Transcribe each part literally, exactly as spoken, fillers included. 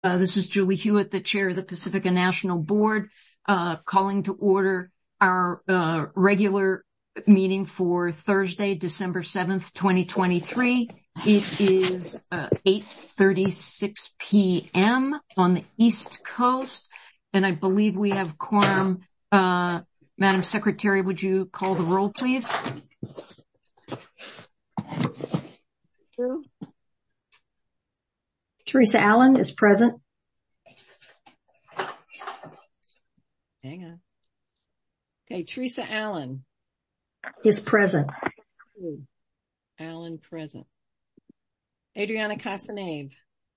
Uh, this is Julie Hewitt, the chair of the Pacifica National Board, uh, calling to order our uh, regular meeting for Thursday, December seventh, twenty twenty-three. It is uh, eight thirty-six p.m. on the East Coast, and I believe we have quorum. Uh, Madam Secretary, would you call the roll, please? True. Teresa Allen is present. Hang on. Okay, Teresa Allen. Is present. Ooh. Allen present. Adriana Casanave.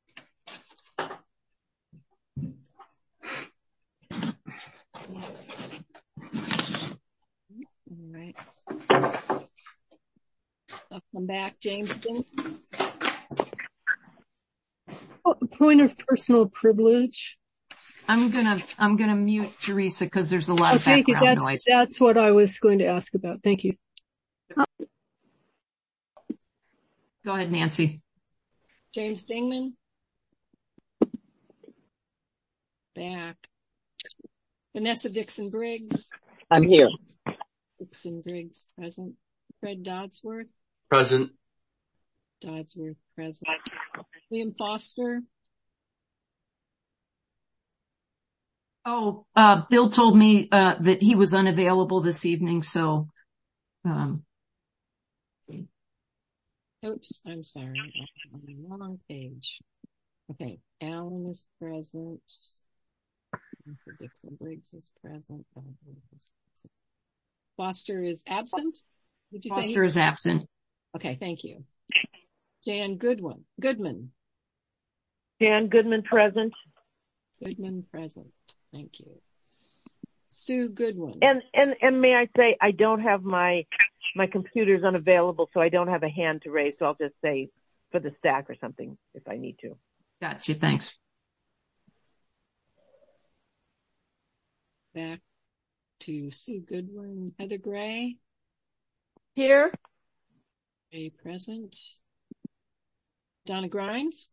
All right. I'll come back. James Ding. Oh, point of personal privilege. I'm gonna, I'm gonna mute Teresa because there's a lot Oh, of thank you. background That's, noise. that's what I was going to ask about. Thank you. Go ahead, Nancy. James Dingman. Back. Vanessa Dixon Briggs. I'm here. Dixon Briggs present. Fred Dodsworth. Present. Dodsworth present. William Foster. Oh, uh, Bill told me, uh, that he was unavailable this evening, so, um. Oops, I'm sorry. I'm on the wrong page. Okay, Allen is present. So Dixon Briggs is present. Dodsworth is present. Foster is absent? Did you say Foster is absent. Okay, thank you. Jan Goodwin. Goodman. Jan Goodman present. Goodman present. Thank you. Sue Goodwin. And, and, and may I say, I don't have my, my computer's unavailable, so I don't have a hand to raise, so I'll just say for the stack or something if I need to. Gotcha. Thanks. Back to Sue Goodwin. Heather Gray. Here. Gray present. Donna Grimes.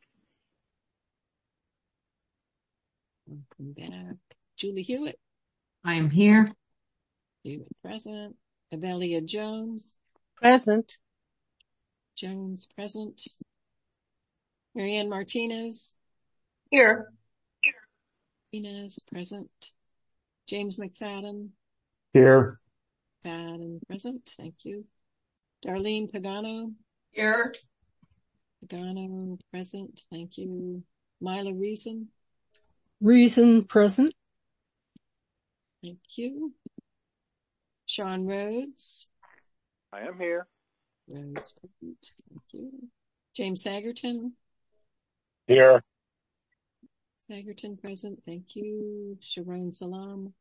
Welcome back. Julie Hewitt. I am here. Hewitt present. Avelia Jones. Present. Jones present. Marianne Martinez. Here. Martinez present. James McFadden. Here. McFadden present. Thank you. Darlene Pagano. Here. Pagano present. Thank you. Mila Reason. Reason present. Thank you. Sean Rhodes. I am here. Rhodes present. Thank you. James Sagerton. Here. Sagerton present. Thank you. Sharon Salam.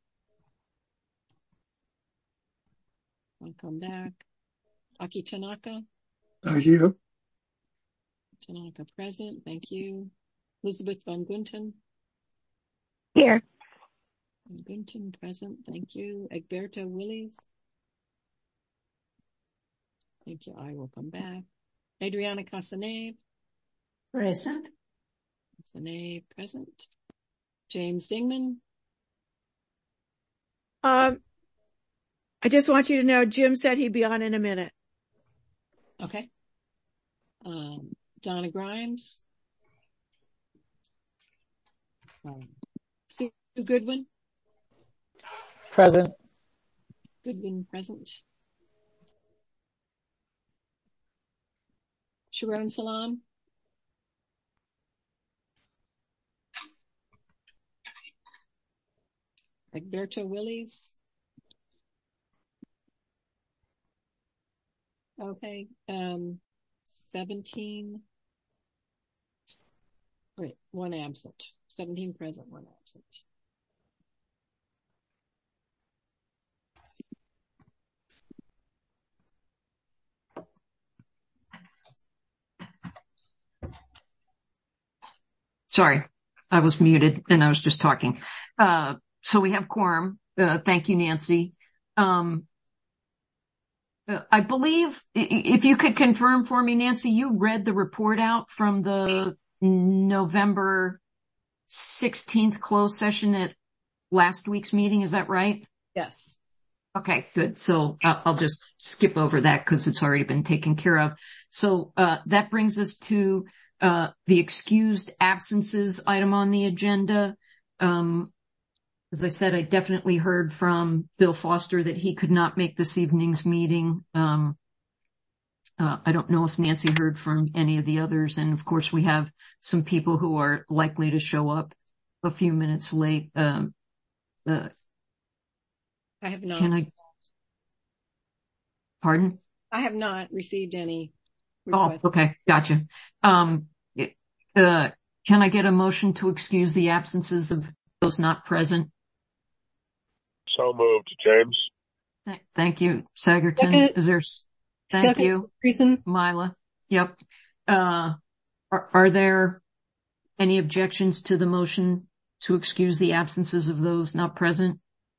Welcome back. Aki Tanaka. Are you? Tanaka present. Thank you. Elizabeth Van Gunten. Here. Van Gunten present. Thank you. Egberto Willies. Thank you. I will come back. Adriana Casanave. Present. Casanave present. James Dingman. Um, I just want you to know Jim said he'd be on in a minute. Okay. Um, Donna Grimes. Um, Sue Goodwin. Present. Goodwin present. Sharon Salam. Egberto Willies. Okay. Um, seventeen. Wait, one absent. seventeen present, one absent. Sorry, I was muted and I was just talking. Uh, so we have quorum. Uh, thank you, Nancy. Um, uh, I believe if you could confirm for me, Nancy, you read the report out from the November sixteenth closed session at last week's meeting. Is that right? Yes. Okay, good. So uh, I'll just skip over that because it's already been taken care of. So uh, that brings us to uh, the excused absences item on the agenda. Um, as I said, I definitely heard from Bill Foster that he could not make this evening's meeting. Um, uh, I don't know if Nancy heard from any of the others. And of course, we have some people who are likely to show up a few minutes late. Um, uh, I have not. Can I? Pardon? I have not received any Oh, requests. okay. Gotcha. Um, uh, can I get a motion to excuse the absences of those not present? So moved, James. Th- Thank you, Sagerton. Second. Is there, s- thank Second you, reason. Mila. Yep. Uh, are, are there any objections to the motion to excuse the absences of those not present?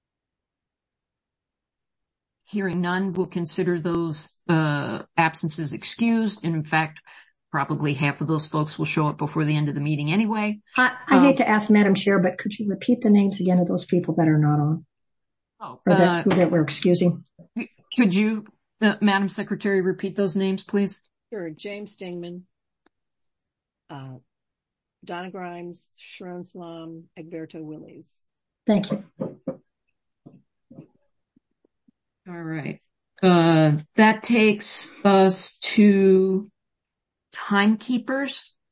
Hearing none, we'll consider those uh absences excused. And in fact, probably half of those folks will show up before the end of the meeting anyway. I, I Um, hate to ask Madam Chair, but could you repeat the names again of those people that are not on, Oh, or uh, that, who that we're excusing? could you, uh, Madam Secretary, repeat those names, please? Sure. James Dingman, uh, Donna Grimes, Sharon Slom, Egberto Willies. Thank you. All right. Uh, that takes us to timekeepers.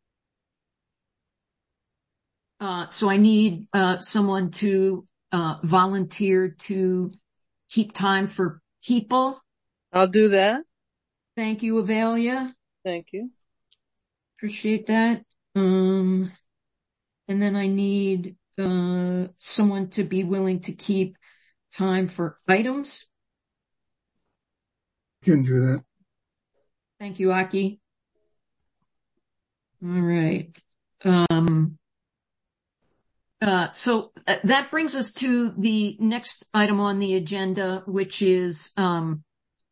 Uh, so I need, uh, someone to, uh, volunteer to keep time for people. I'll do that. Thank you, Avelia. Thank you. Appreciate that. Um, and then I need, uh, someone to be willing to keep time for items. Can do that. Thank you, Aki. All right. Um, uh, so uh, that brings us to the next item on the agenda, which is, um,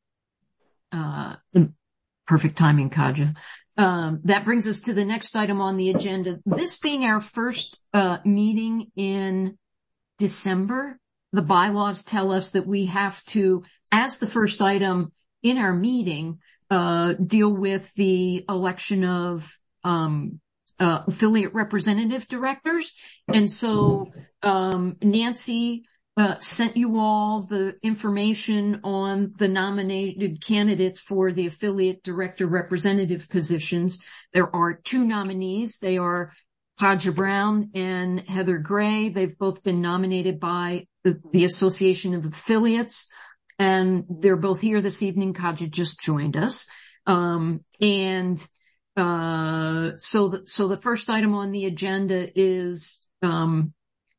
uh, perfect timing, Kaja. Um, that brings us to the next item on the agenda. This being our first, uh, meeting in December, the bylaws tell us that we have to, as the first item in our meeting, uh, deal with the election of, um, uh, affiliate representative directors. And so, um, Nancy, uh, sent you all the information on the nominated candidates for the affiliate director representative positions. There are two nominees. They are Kaja Brown and Heather Gray. They've both been nominated by the, the Association of Affiliates. And they're both here this evening. Kaja just joined us. Um, and, uh, so the, so the first item on the agenda is, um,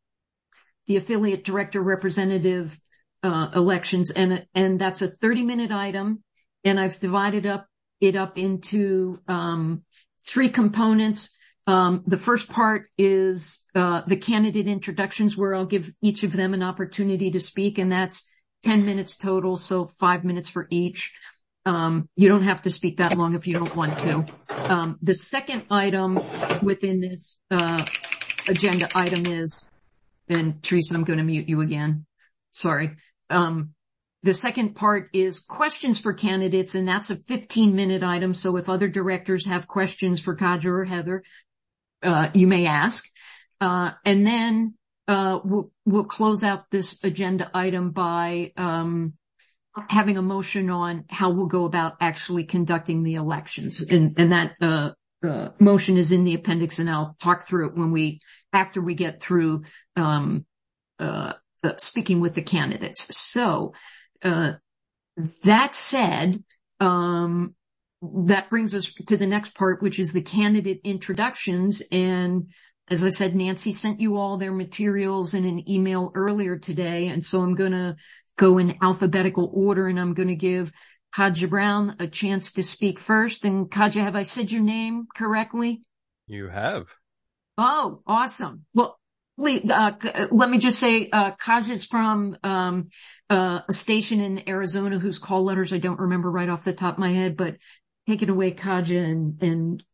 the affiliate director representative, uh, elections. And, and that's a thirty minute item. And I've divided up it up into, um, three components. Um, the first part is, uh, the candidate introductions, where I'll give each of them an opportunity to speak. And that's ten minutes total, so five minutes for each. Um, you don't have to speak that long if you don't want to. Um, the second item within this, uh, agenda item is, and Teresa, I'm going to mute you again. Sorry. Um, the second part is questions for candidates, and that's a fifteen minute item. So if other directors have questions for Kaja or Heather, uh, you may ask. Uh, and then, Uh, we'll, we'll close out this agenda item by, um, having a motion on how we'll go about actually conducting the elections. And, and that, uh, uh, motion is in the appendix, and I'll talk through it when we, after we get through, um, uh, uh speaking with the candidates. So, uh, that said, um, that brings us to the next part, which is the candidate introductions. And as I said, Nancy sent you all their materials in an email earlier today. And so I'm going to go in alphabetical order, and I'm going to give Kaja Brown a chance to speak first. And Kaja, have I said your name correctly? You have. Oh, awesome. Well, uh, let me just say, uh, Kaja is from, um, uh, a station in Arizona whose call letters I don't remember right off the top of my head, but take it away, Kaja, and, and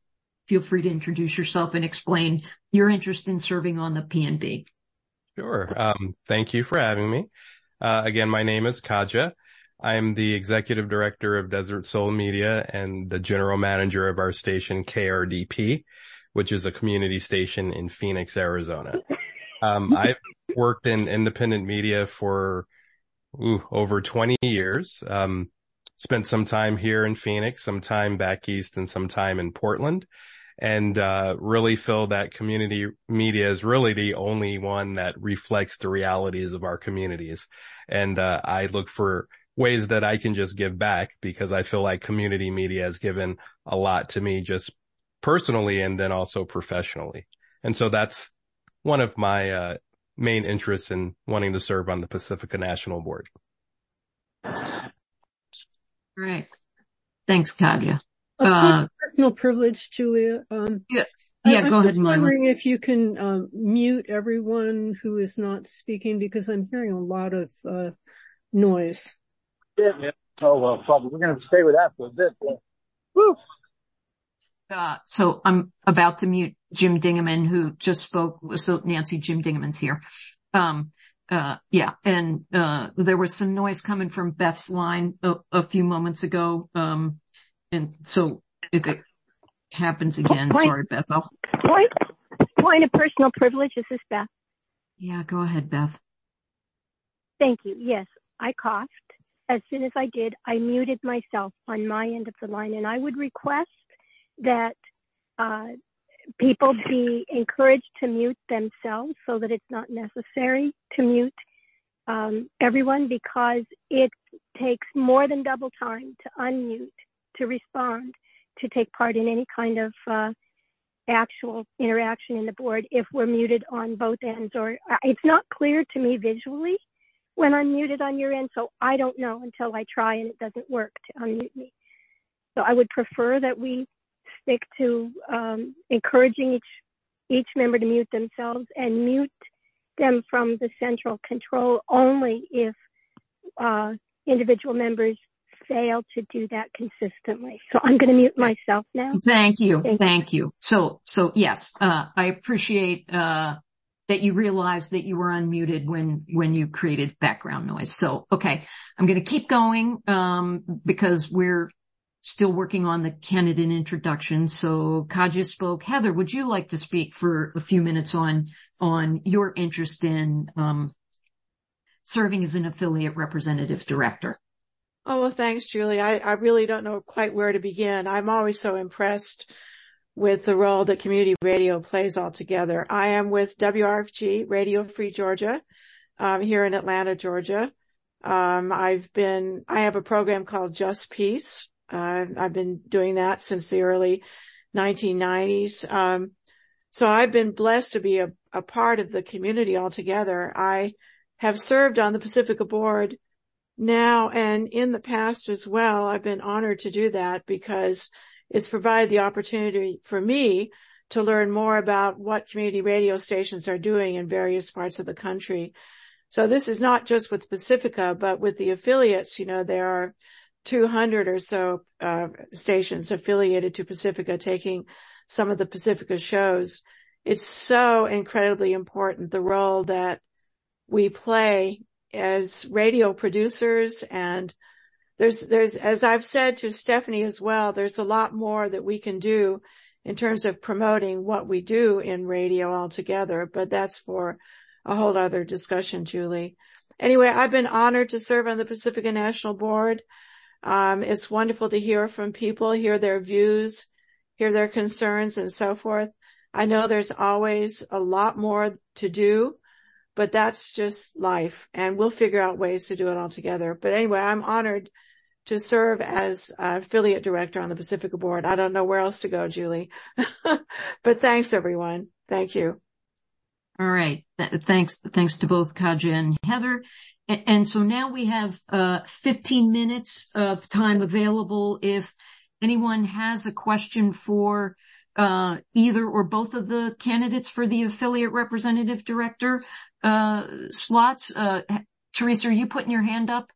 feel free to introduce yourself and explain your interest in serving on the P N B. Sure. Um, thank you for having me. Uh, again, my name is Kaja. I'm the executive director of Desert Soul Media and the general manager of our station K R D P, which is a community station in Phoenix, Arizona. Um, I've worked in independent media for ooh, over twenty years. Um, spent some time here in Phoenix, some time back east, and some time in Portland. And uh really feel that community media is really the only one that reflects the realities of our communities. And uh I look for ways that I can just give back, because I feel like community media has given a lot to me just personally and then also professionally. And so that's one of my uh main interests in wanting to serve on the Pacifica National Board. All right. Thanks, Kaja. A Uh, personal privilege, Julia. Um, yeah, yeah, I, go I'm ahead, just Myla. wondering if you can um, mute everyone who is not speaking, because I'm hearing a lot of uh, noise. Yeah, yeah. Oh, well, probably we're going to stay with that for a bit. Yeah. Woo! Uh, so I'm about to mute Jim Dingaman, who just spoke. So Nancy, Jim Dingaman's here. Um, uh, yeah, and uh, there was some noise coming from Beth's line a, a few moments ago. Um, and so if it happens again, Point, sorry, Beth. I'll... Point, point of personal privilege. This is Beth. Yeah, go ahead, Beth. Thank you. Yes, I coughed. As soon as I did, I muted myself on my end of the line, and I would request that uh, people be encouraged to mute themselves so that it's not necessary to mute um, everyone, because it takes more than double time to unmute, to respond, to take part in any kind of uh, actual interaction in the board if we're muted on both ends. Or uh, it's not clear to me visually when I'm muted on your end, so I don't know until I try and it doesn't work to unmute me. So I would prefer that we stick to um, encouraging each each member to mute themselves and mute them from the central control only if uh, individual members fail to do that consistently. So I'm going to mute myself now. Thank you. Thank, Thank you. So, so yes, uh, I appreciate, uh, that you realized that you were unmuted when, when you created background noise. So, okay, I'm going to keep going, um, because we're still working on the candidate introduction. So Kaja spoke. Heather, would you like to speak for a few minutes on, on your interest in, um, serving as an affiliate representative director? Oh, well, thanks, Julie. I, I really don't know quite where to begin. I'm always so impressed with the role that community radio plays altogether. I am with W R F G, Radio Free Georgia, um, here in Atlanta, Georgia. Um, I've been, I have a program called Just Peace. Uh, I've been doing that since the early nineteen nineties. Um, so I've been blessed to be a, a part of the community altogether. I have served on the Pacifica board now and in the past as well. I've been honored to do that because it's provided the opportunity for me to learn more about what community radio stations are doing in various parts of the country. So this is not just with Pacifica, but with the affiliates. You know, there are two hundred or so uh, stations affiliated to Pacifica taking some of the Pacifica shows. It's so incredibly important, the role that we play as radio producers. And there's, there's, as I've said to Stephanie as well, there's a lot more that we can do in terms of promoting what we do in radio altogether, but that's for a whole other discussion, Julie. Anyway, I've been honored to serve on the Pacifica National Board. Um, it's wonderful to hear from people, hear their views, hear their concerns and so forth. I know there's always a lot more to do, but that's just life, and we'll figure out ways to do it all together. But anyway, I'm honored to serve as uh, affiliate director on the Pacifica board. I don't know where else to go, Julie. But thanks, everyone. Thank you. All right. Th- thanks. Thanks to both Kaja and Heather. And, and so now we have uh fifteen minutes of time available. If anyone has a question for uh either or both of the candidates for the affiliate representative director uh slots. Uh Teresa, are you putting your hand up?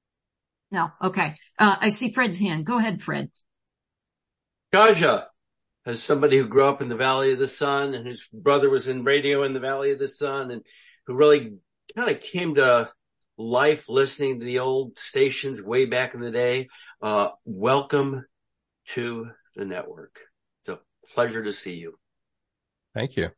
No. Okay. Uh I see Fred's hand. Go ahead, Fred. Kaja, as somebody who grew up in the Valley of the Sun and whose brother was in radio in the Valley of the Sun and who really kind of came to life listening to the old stations way back in the day. Uh, welcome to the network. It's a pleasure to see you. Thank you.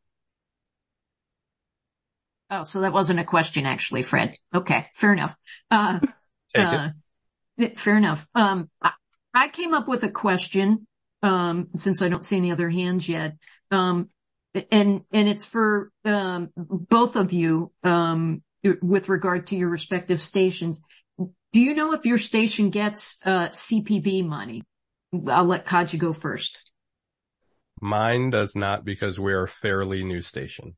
Oh, so that wasn't a question, actually, Fred. Okay, fair enough. Uh, Take uh, it. Fair enough. Um, I, I came up with a question, um, since I don't see any other hands yet. Um, and, and it's for, um, both of you, um, with regard to your respective stations. Do you know if your station gets, uh, C P B money? I'll let Kaja go first. Mine does not, because we're a fairly new station.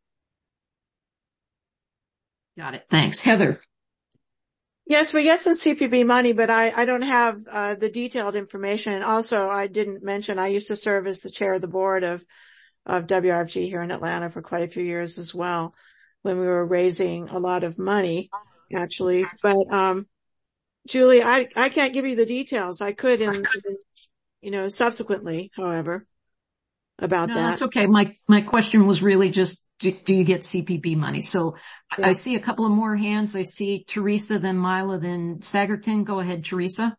Got it. Thanks. Heather. Yes, we get some C P B money, but I, I don't have uh, the detailed information. And also, I didn't mention I used to serve as the chair of the board of, of W R F G here in Atlanta for quite a few years as well, when we were raising a lot of money, actually. But, um, Julie, I, I can't give you the details. I could in, in you know, subsequently, however, about No, that. that's okay. My, my question was really just, do, do you get C P B money? So yeah. I see a couple of more hands. I see Teresa, then Mila, then Sagerton. Go ahead, Teresa.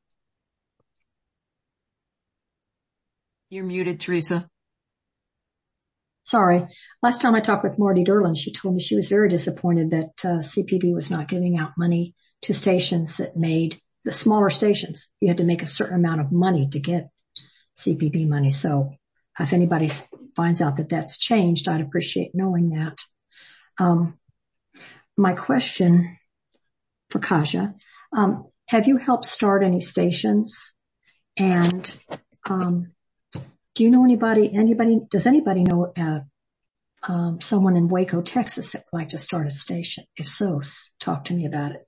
You're muted, Teresa. Sorry. Last time I talked with Marty Derlin, she told me she was very disappointed that uh, C P B was not giving out money to stations that made the smaller stations. You had to make a certain amount of money to get C P B money. So if anybody finds out that that's changed, I'd appreciate knowing that. Um, my question for Kaja, um, have you helped start any stations? And, um, do you know anybody, anybody, does anybody know, uh, um, someone in Waco, Texas that would like to start a station? If so, talk to me about it.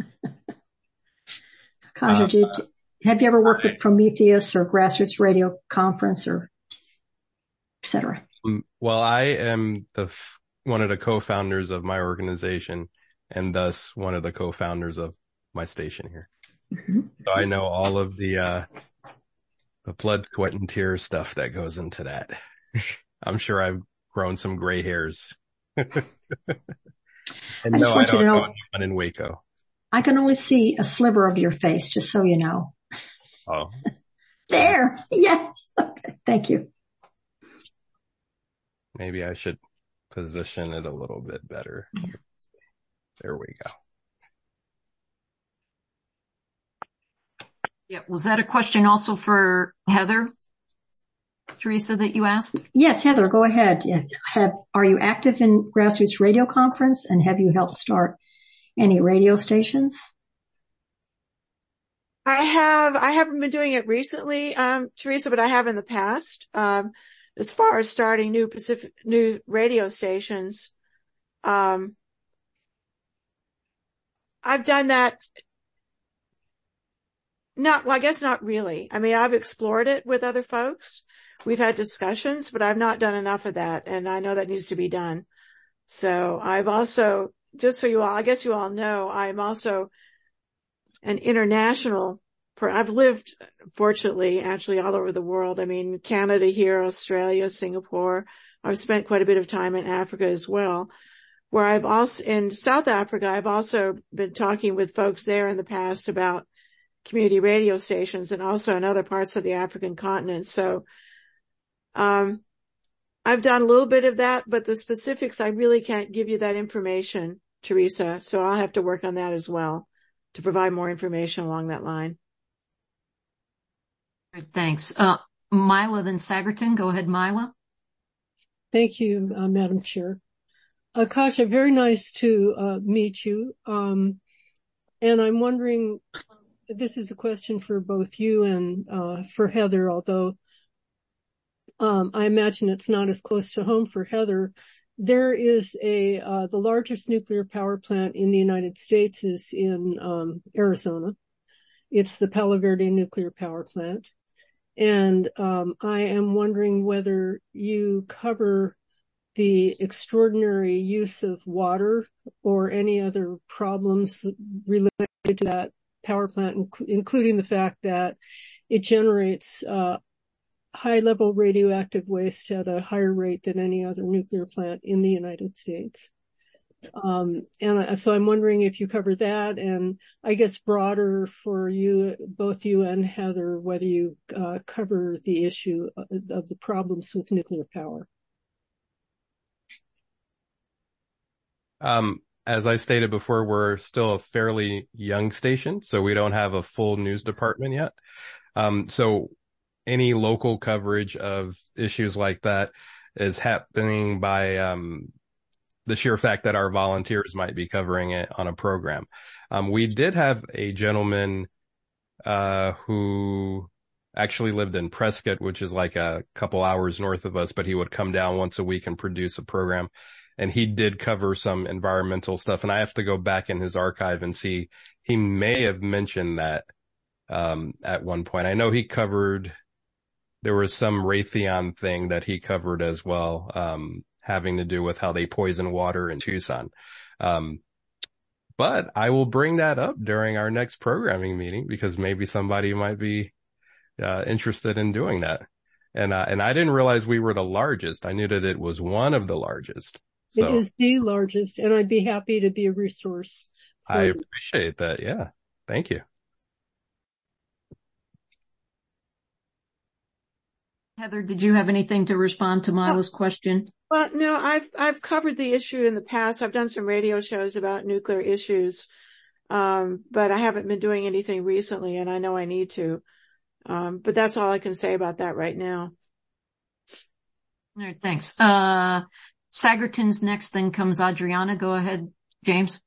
So Kaja, uh, did, have you ever worked with Prometheus or Grassroots Radio Conference or et cetera? Well, I am the one of the co-founders of my organization, and thus one of the co-founders of my station here. Mm-hmm. So I know all of the uh the blood, sweat, and tears stuff that goes into that. I'm sure I've grown some gray hairs. and I just no, want I you don't to know, know anyone in Waco. I can only see a sliver of your face, just so you know. Oh. There. Yes. Okay. Thank you. Maybe I should position it a little bit better. There we go. Yeah. Was that a question also for Heather, Teresa, that you asked? Yes, Heather, go ahead. Have, are you active in Grassroots Radio Conference, and have you helped start any radio stations? I have, I haven't been doing it recently, um, Teresa, but I have in the past. Um, as far as starting new Pacific, new radio stations, um, I've done that. Not, well, I guess not really. I mean, I've explored it with other folks. We've had discussions, but I've not done enough of that. And I know that needs to be done. So I've also, just so you all, I guess you all know, I'm also an international, I've lived, fortunately, actually all over the world. I mean, Canada here, Australia, Singapore. I've spent quite a bit of time in Africa as well, where I've also, in South Africa, I've also been talking with folks there in the past about community radio stations, and also in other parts of the African continent. So, um, I've done a little bit of that, but the specifics, I really can't give you that information, Teresa. So I'll have to work on that as well to provide more information along that line. Good, thanks. Uh, Mila, then Sagerton. Go ahead, Mila. Thank you, uh, Madam Chair. Uh, Kaja, very nice to, uh, meet you. Um, and I'm wondering, this is a question for both you and, uh, for Heather, although, um, I imagine it's not as close to home for Heather. There is a, uh, the largest nuclear power plant in the United States is in, um, Arizona. It's the Palo Verde nuclear power plant. And, um, I am wondering whether you cover the extraordinary use of water or any other problems related to that power plant, inc- including the fact that it generates, uh, high-level radioactive waste at a higher rate than any other nuclear plant in the United States. Um, and so I'm wondering if you cover that, and I guess broader for you, both you and Heather, whether you uh, cover the issue of the problems with nuclear power. Um, as I stated before, we're still a fairly young station, so we don't have a full news department yet. Um, so any local coverage of issues like that is happening by, um, the sheer fact that our volunteers might be covering it on a program. Um, we did have a gentleman, uh, who actually lived in Prescott, which is like a couple hours north of us, but he would come down once a week and produce a program. And he did cover some environmental stuff. And I have to go back in his archive and see, he may have mentioned that, um, at one point. I know he covered, there was some Raytheon thing that he covered as well, um, having to do with how they poison water in Tucson. Um, but I will bring that up during our next programming meeting because maybe somebody might be, uh, interested in doing that. And, uh, and I didn't realize we were the largest. I knew that it was one of the largest. So it is the largest, and I'd be happy to be a resource. I appreciate that. Yeah. Thank you. Heather, did you have anything to respond to Mila's question? Well, no, I've, I've covered the issue in the past. I've done some radio shows about nuclear issues. Um, but I haven't been doing anything recently, and I know I need to. Um, but that's all I can say about that right now. All right. Thanks. Uh, Sagerton's next, then comes Adriana. Go ahead, James.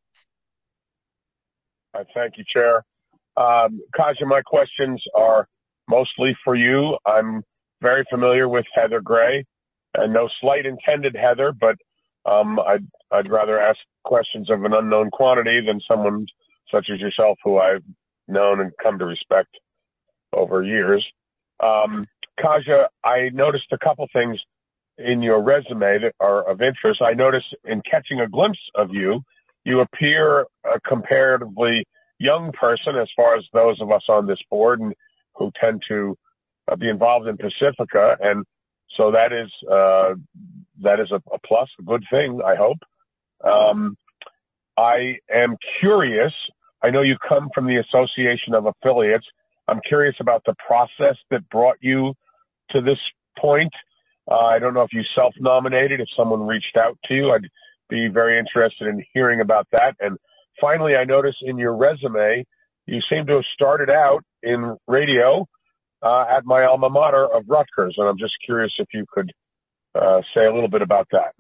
I thank you, Chair. Um, Kaja, my questions are mostly for you. I'm very familiar with Heather Gray, and no slight intended, Heather, but um, I'd, I'd rather ask questions of an unknown quantity than someone such as yourself who I've known and come to respect over years. Um, Kaja, I noticed a couple things in your resume that are of interest. I noticed in catching a glimpse of you, you appear a comparatively young person as far as those of us on this board and who tend to uh, be involved in Pacifica. And so that is, uh, that is a, a plus, a good thing, I hope. Um, I am curious. I know you come from the Association of Affiliates. I'm curious about the process that brought you to this point. Uh, I don't know if you self-nominated, if someone reached out to you. I'd be very interested in hearing about that. And finally, I noticed in your resume, you seem to have started out in radio uh, at my alma mater of Rutgers. And I'm just curious if you could uh, say a little bit about that.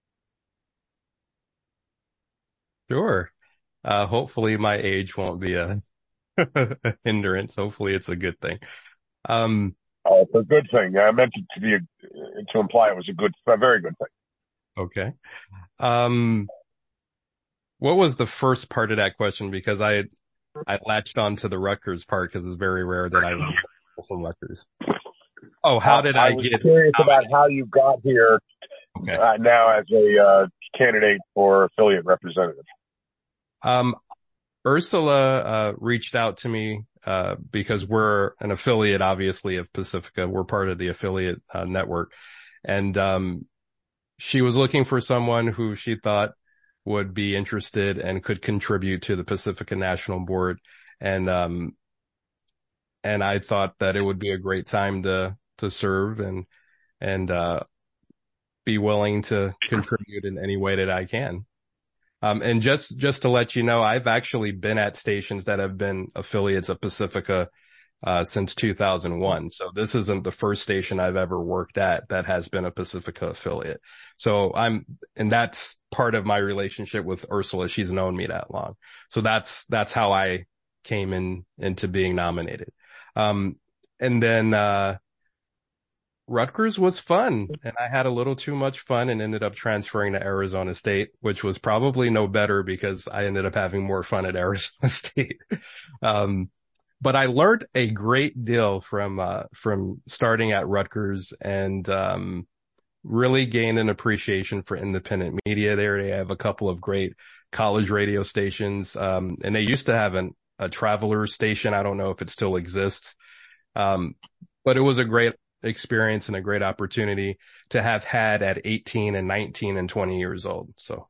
Sure. Uh, hopefully my age won't be a, a hindrance. Hopefully it's a good thing. Um, Oh, it's a good thing. I meant it to be a, to imply it was a good, a very good thing. Okay. Um, what was the first part of that question? Because I, I latched on to the Rutgers part because it's very rare that I would get from Rutgers. Oh, how did I, I was get? curious about how you got here okay. uh, now as a uh, candidate for affiliate representative. Um, Ursula uh, reached out to me. Uh, because we're an affiliate, obviously, of Pacifica. We're part of the affiliate uh, network. And, um, she was looking for someone who she thought would be interested and could contribute to the Pacifica National Board. And, um, and I thought that it would be a great time to, to serve and, and, uh, be willing to contribute in any way that I can. Um, and just, just to let you know, I've actually been at stations that have been affiliates of Pacifica, uh, since two thousand one. So this isn't the first station I've ever worked at that has been a Pacifica affiliate. So I'm, and that's part of my relationship with Ursula. She's known me that long. So that's, that's how I came in, into being nominated. Um, and then, uh, Rutgers was fun, and I had a little too much fun and ended up transferring to Arizona State, which was probably no better because I ended up having more fun at Arizona State. Um, but I learned a great deal from, uh, from starting at Rutgers and, um, really gained an appreciation for independent media there. They have a couple of great college radio stations. Um, and they used to have an, a traveler station. I don't know if it still exists. Um, but it was a great experience and a great opportunity to have had at eighteen and nineteen and twenty years old. So.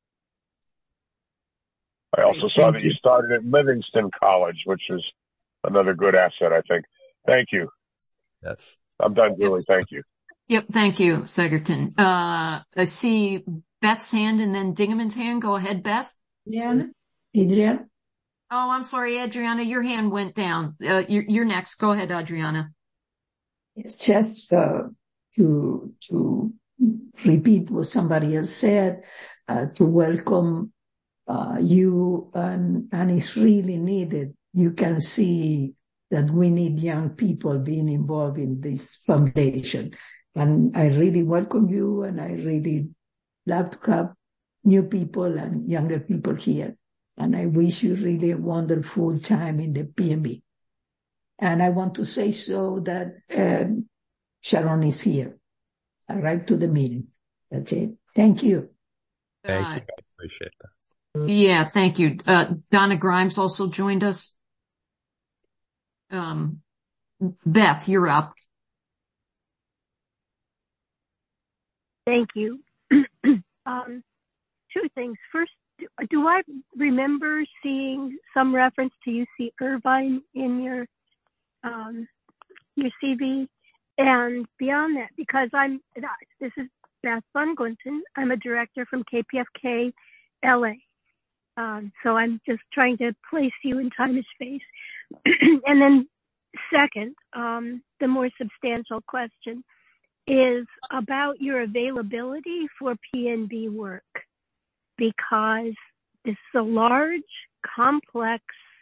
I also saw that you started at Livingston College, which is another good asset, I think. Thank you. Yes. I'm done, Julie. Thank you. Yep. Thank you, Segerton. Uh, I see Beth's hand and then Dingaman's hand. Go ahead, Beth. Adriana? Adriana? Oh, I'm sorry, Adriana, your hand went down. Uh, you're, you're next. Go ahead, Adriana. It's just, uh, to, to repeat what somebody else said, uh, to welcome, uh, you and, and it's really needed. You can see that we need young people being involved in this foundation. And I really welcome you, and I really love to have new people and younger people here. And I wish you really a wonderful time in the P M B. And I want to say so that um, Sharon is here. Arrived to the meeting. That's it. Thank you. Thank you. I appreciate that. Yeah, thank you. Uh, Donna Grimes also joined us. Um, Beth, you're up. Thank you. um, two things. First, do, do I remember seeing some reference to U C Irvine in your um, your C V? And beyond that, because I'm this is Beth Von Glinton. I'm a director from K P F K L A. Um, so I'm just trying to place you in time and space. And then second, um, the more substantial question is about your availability for P N B work, because this is a large, complex,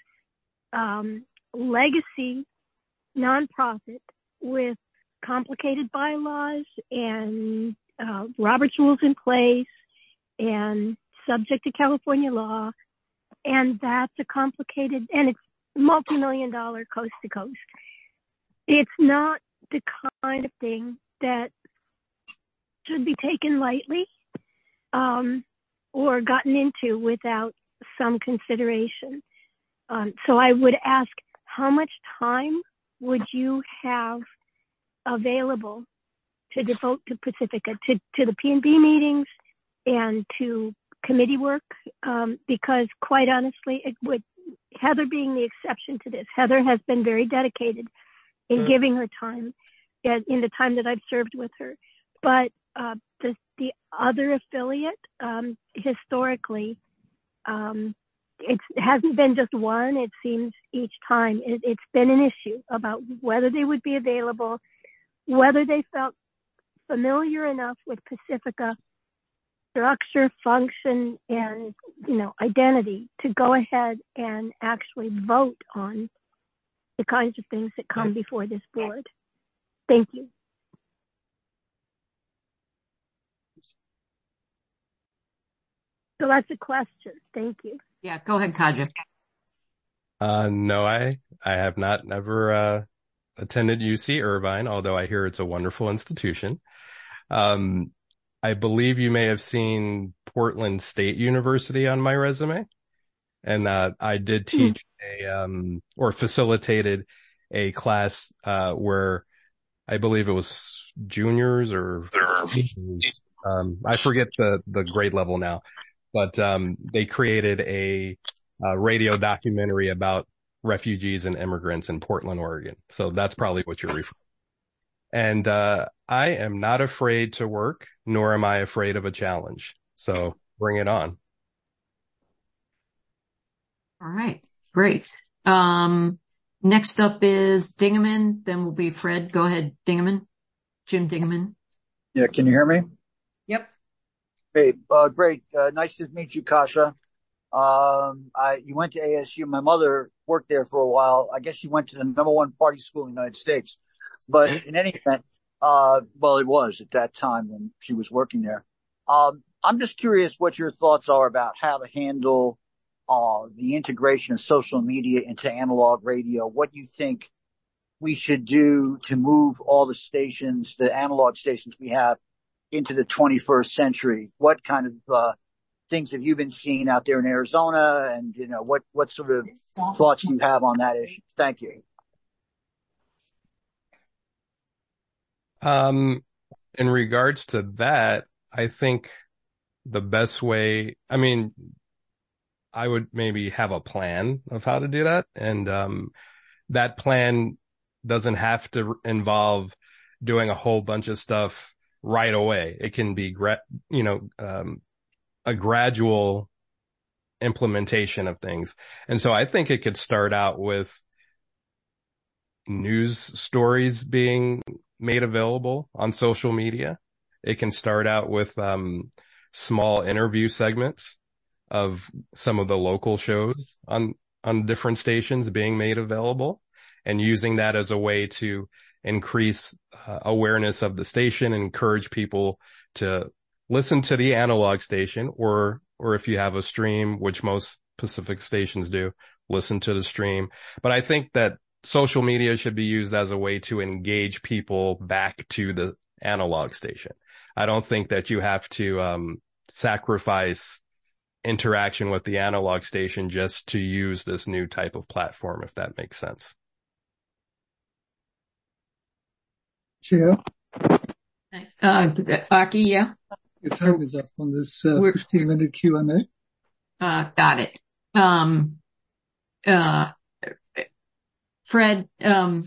um, legacy nonprofit with complicated bylaws and uh, Robert's rules in place and subject to California law. And that's a complicated, and it's multi-million dollar coast to coast. It's not the kind of thing that should be taken lightly um, or gotten into without some consideration. Um, so I would ask, how much time would you have available to devote to Pacifica, to, to the P N B meetings and to committee work? Um, because quite honestly, it would, Heather being the exception to this, Heather has been very dedicated in mm. giving her time in the time that I've served with her. But uh, the, the other affiliate, um, historically, um, it hasn't been just one. It seems each time it, it's been an issue about whether they would be available, whether they felt familiar enough with Pacifica structure, function, and, you know, identity to go ahead and actually vote on the kinds of things that come before this board. Thank you. So that's a question. Thank you. Yeah, go ahead, Kaja. Uh, no, I, I have not never, uh, attended U C Irvine, although I hear it's a wonderful institution. Um, I believe you may have seen Portland State University on my resume. And, uh, I did teach mm. a, um, or facilitated a class, uh, where I believe it was juniors or, um, I forget the, the grade level now, but, um, they created a, a radio documentary about refugees and immigrants in Portland, Oregon. So that's probably what you're referring to. And, uh, I am not afraid to work, nor am I afraid of a challenge. So bring it on. All right. Great. Um, next up is Dingaman. Then will be Fred. Go ahead, Dingaman. Jim Dingaman. Yeah. Can you hear me? Yep. Hey, uh, great. Uh, nice to meet you, Kasha. Um, I, you went to A S U. My mother worked there for a while. I guess you went to the number one party school in the United States. But in any event, uh, well, it was at that time when she was working there. Um, I'm just curious what your thoughts are about how to handle, uh, the integration of social media into analog radio. What you think we should do to move all the stations, the analog stations we have, into the twenty-first century? What kind of, uh, things have you been seeing out there in Arizona? And, you know, what, what sort of thoughts do you have on that issue? Thank you. Um, in regards to that, I think the best way, I mean, I would maybe have a plan of how to do that. And, um, that plan doesn't have to involve doing a whole bunch of stuff right away. It can be, gra- you know, um, a gradual implementation of things. And so I think it could start out with news stories being made available on social media. It can start out with, um, small interview segments of some of the local shows on, on different stations being made available, and using that as a way to increase uh, awareness of the station, and encourage people to listen to the analog station, or, or if you have a stream, which most Pacific stations do, listen to the stream. But I think that social media should be used as a way to engage people back to the analog station. I don't think that you have to, um, sacrifice interaction with the analog station just to use this new type of platform, if that makes sense. Chair? Uh, Aki, yeah? Your time is up on this uh, fifteen minute Q and A. Uh, got it. Um, uh, Fred, um,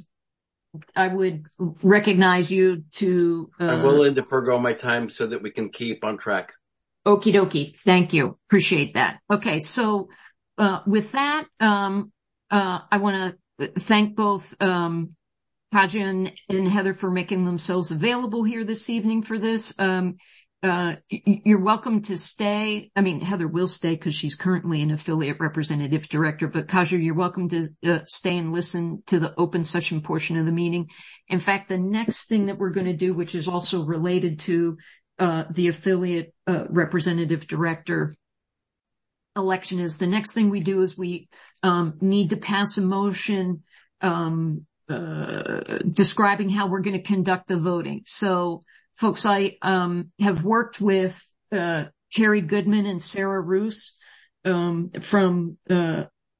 I would recognize you to... Uh, I'm willing to forego my time so that we can keep on track. Okie dokie. Thank you. Appreciate that. Okay. So, uh, with that, um, uh, I want to thank both, um, Kaja and, and Heather for making themselves available here this evening for this. Um, uh, you're welcome to stay. I mean, Heather will stay because she's currently an affiliate representative director, but Kaja, you're welcome to uh, stay and listen to the open session portion of the meeting. In fact, the next thing that we're going to do, which is also related to uh, the affiliate uh, representative director election, is the next thing we do is we um, need to pass a motion um, uh, describing how we're going to conduct the voting. So, folks, I um, have worked with uh, Terry Goodman and Sarah Roos um, from uh,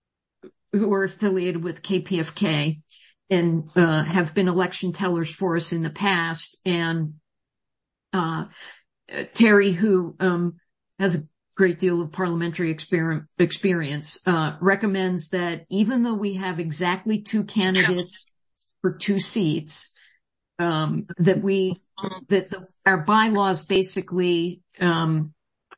who are affiliated with K P F K and uh, have been election tellers for us in the past. And uh Terry, who um has a great deal of parliamentary exper- experience, uh recommends that even though we have exactly two candidates for two seats, um that we that the, our bylaws basically um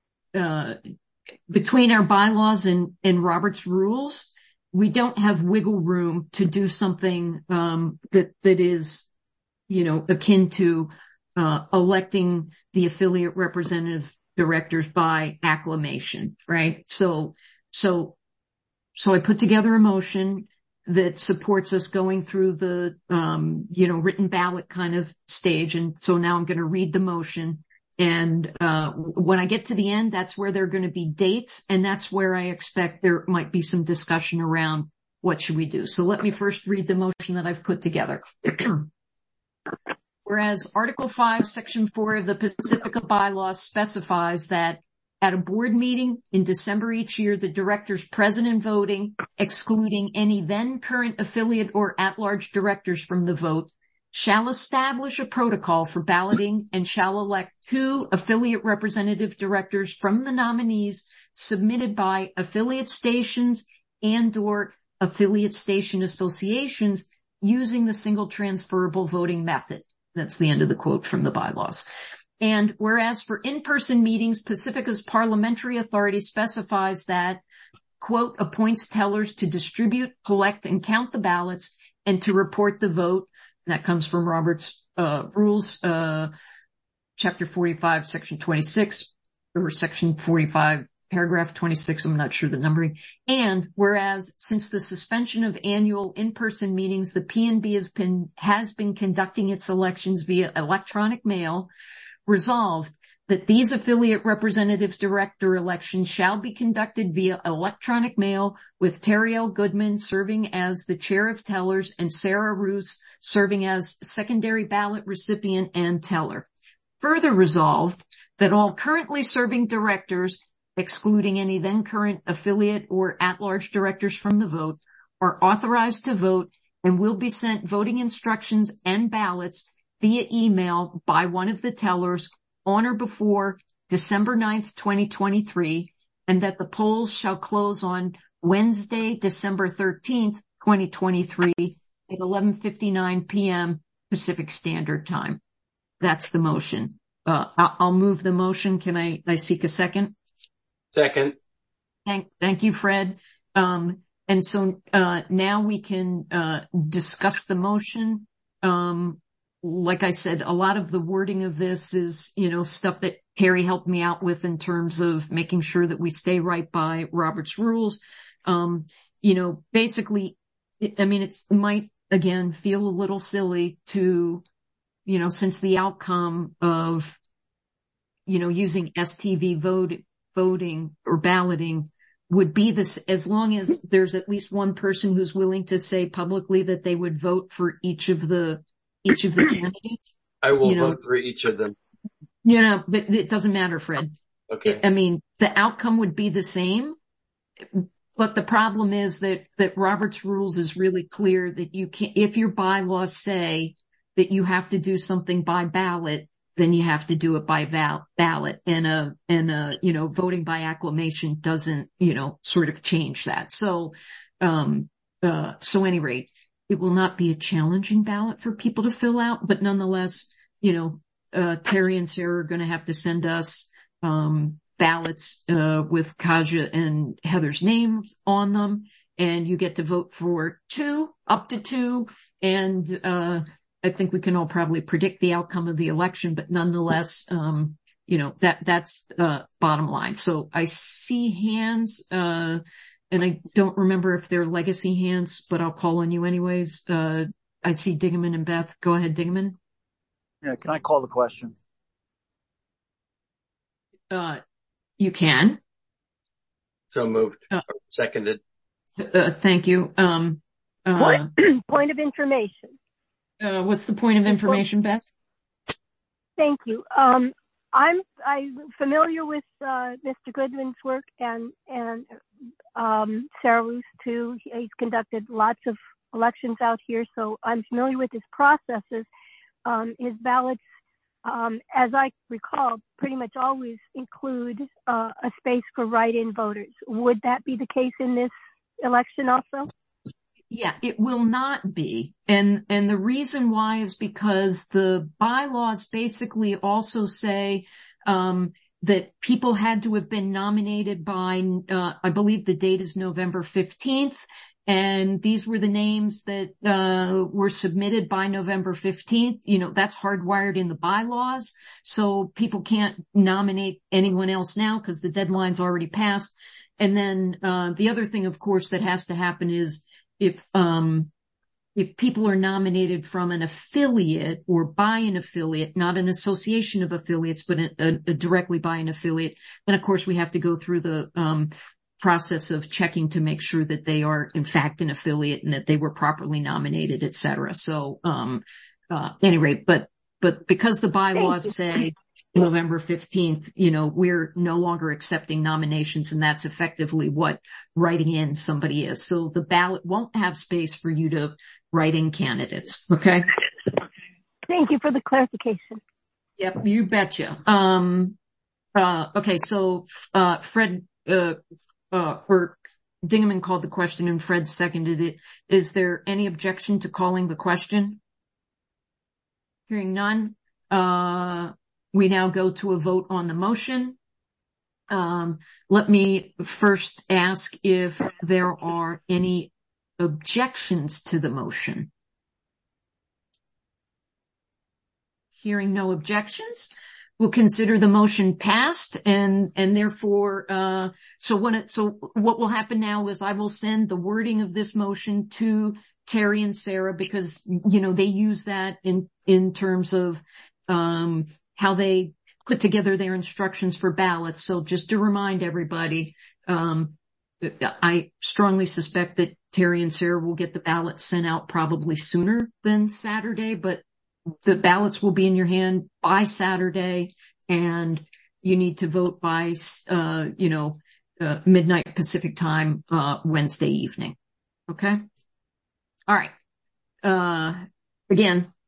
uh between our bylaws and and Robert's rules, we don't have wiggle room to do something um that that is, you know, akin to Uh, electing the affiliate representative directors by acclamation, right? So, so, so I put together a motion that supports us going through the, um, you know, written ballot kind of stage. And so now I'm going to read the motion. And, uh, when I get to the end, that's where there are going to be dates. And that's where I expect there might be some discussion around what should we do. So let me first read the motion that I've put together. Whereas Article five, Section four of the Pacifica bylaws specifies that at a board meeting in December each year, the directors present and voting, excluding any then current affiliate or at-large directors from the vote, shall establish a protocol for balloting and shall elect two affiliate representative directors from the nominees submitted by affiliate stations and or affiliate station associations using the single transferable voting method. That's the end of the quote from the bylaws. And whereas for in-person meetings, Pacifica's parliamentary authority specifies that, quote, appoints tellers to distribute, collect, and count the ballots and to report the vote. That comes from Robert's uh, rules, uh, chapter forty-five, section twenty-six, or section forty-five, paragraph twenty-six, I'm not sure the numbering. And whereas since the suspension of annual in-person meetings, the P N B has been, has been conducting its elections via electronic mail, resolved that these affiliate representative director elections shall be conducted via electronic mail, with Terry L. Goodman serving as the chair of tellers and Sarah Roos serving as secondary ballot recipient and teller. Further resolved that all currently serving directors, excluding any then current affiliate or at-large directors from the vote, are authorized to vote and will be sent voting instructions and ballots via email by one of the tellers on or before December ninth, twenty twenty-three, and that the polls shall close on Wednesday, December thirteenth, twenty twenty-three at eleven fifty-nine p.m. Pacific Standard Time. That's the motion. Uh, I'll move the motion. Can I, I seek a second? Second. Thank, thank you, Fred. Um, and so, uh, now we can, uh, discuss the motion. Um, like I said, a lot of the wording of this is, you know, stuff that Harry helped me out with in terms of making sure that we stay right by Robert's rules. Um, you know, basically, I mean, it's, it might again feel a little silly to, you know, since the outcome of, you know, using S T V vote, voting or balloting would be this, as long as there's at least one person who's willing to say publicly that they would vote for each of the, each of the candidates. I will you know, vote for each of them. You know, but it doesn't matter, Fred. Okay. I mean, the outcome would be the same, but the problem is that, that Robert's rules is really clear that you can't, if your bylaws say that you have to do something by ballot, then you have to do it by val- ballot. And a, and a, you know, voting by acclamation doesn't, you know, sort of change that. So, um, uh, so any rate, it will not be a challenging ballot for people to fill out, but nonetheless, you know, uh, Terry and Sarah are going to have to send us, um, ballots, uh, with Kaja and Heather's names on them. And you get to vote for two, up to two. And, uh, I think we can all probably predict the outcome of the election, but nonetheless, um, you know, that, that's, uh, bottom line. So I see hands, uh, and I don't remember if they're legacy hands, but I'll call on you anyways. Uh, I see Dingaman and Beth. Go ahead, Dingaman. Yeah. Can I call the question? Uh, you can. So moved. Uh, Seconded. Uh, thank you. Um, uh, point, point of information. Uh, what's the point of information, Beth? Thank you. Um, I'm, I'm familiar with, uh, Mister Goodman's work and, and, um, Sarah Roos too. He's conducted lots of elections out here, so I'm familiar with his processes. Um, his ballots, um, as I recall, pretty much always include, uh, a space for write-in voters. Would that be the case in this election also? Yeah, it will not be. And, and the reason why is because the bylaws basically also say, um, that people had to have been nominated by, uh, I believe the date is November fifteenth. And these were the names that, uh, were submitted by November fifteenth. You know, that's hardwired in the bylaws. So people can't nominate anyone else now because the deadline's already passed. And then, uh, the other thing, of course, that has to happen is, If, um, if people are nominated from an affiliate or by an affiliate, not an association of affiliates, but a, a, a directly by an affiliate, then of course we have to go through the, um, process of checking to make sure that they are in fact an affiliate and that they were properly nominated, et cetera. So, um, uh, any rate, but, but because the bylaws say November fifteenth, you know, we're no longer accepting nominations, and that's effectively what writing in somebody is. So the ballot won't have space for you to write in candidates. Okay. Thank you for the clarification. Yep. You betcha. Um, uh, okay. So, uh, Fred, uh, uh, or Dingaman called the question and Fred seconded it. Is there any objection to calling the question? Hearing none. Uh, we now go to a vote on the motion. Um, let me first ask if there are any objections to the motion. Hearing no objections, we'll consider the motion passed, and and therefore, uh, so when it, so what will happen now is I will send the wording of this motion to Terry and Sarah, because you know they use that in in terms of um how they put together their instructions for ballots. So just to remind everybody, um, I strongly suspect that Terry and Sarah will get the ballots sent out probably sooner than Saturday, but the ballots will be in your hand by Saturday, and you need to vote by, uh, you know, uh, midnight Pacific time, uh, Wednesday evening. Okay. All right. Uh, again,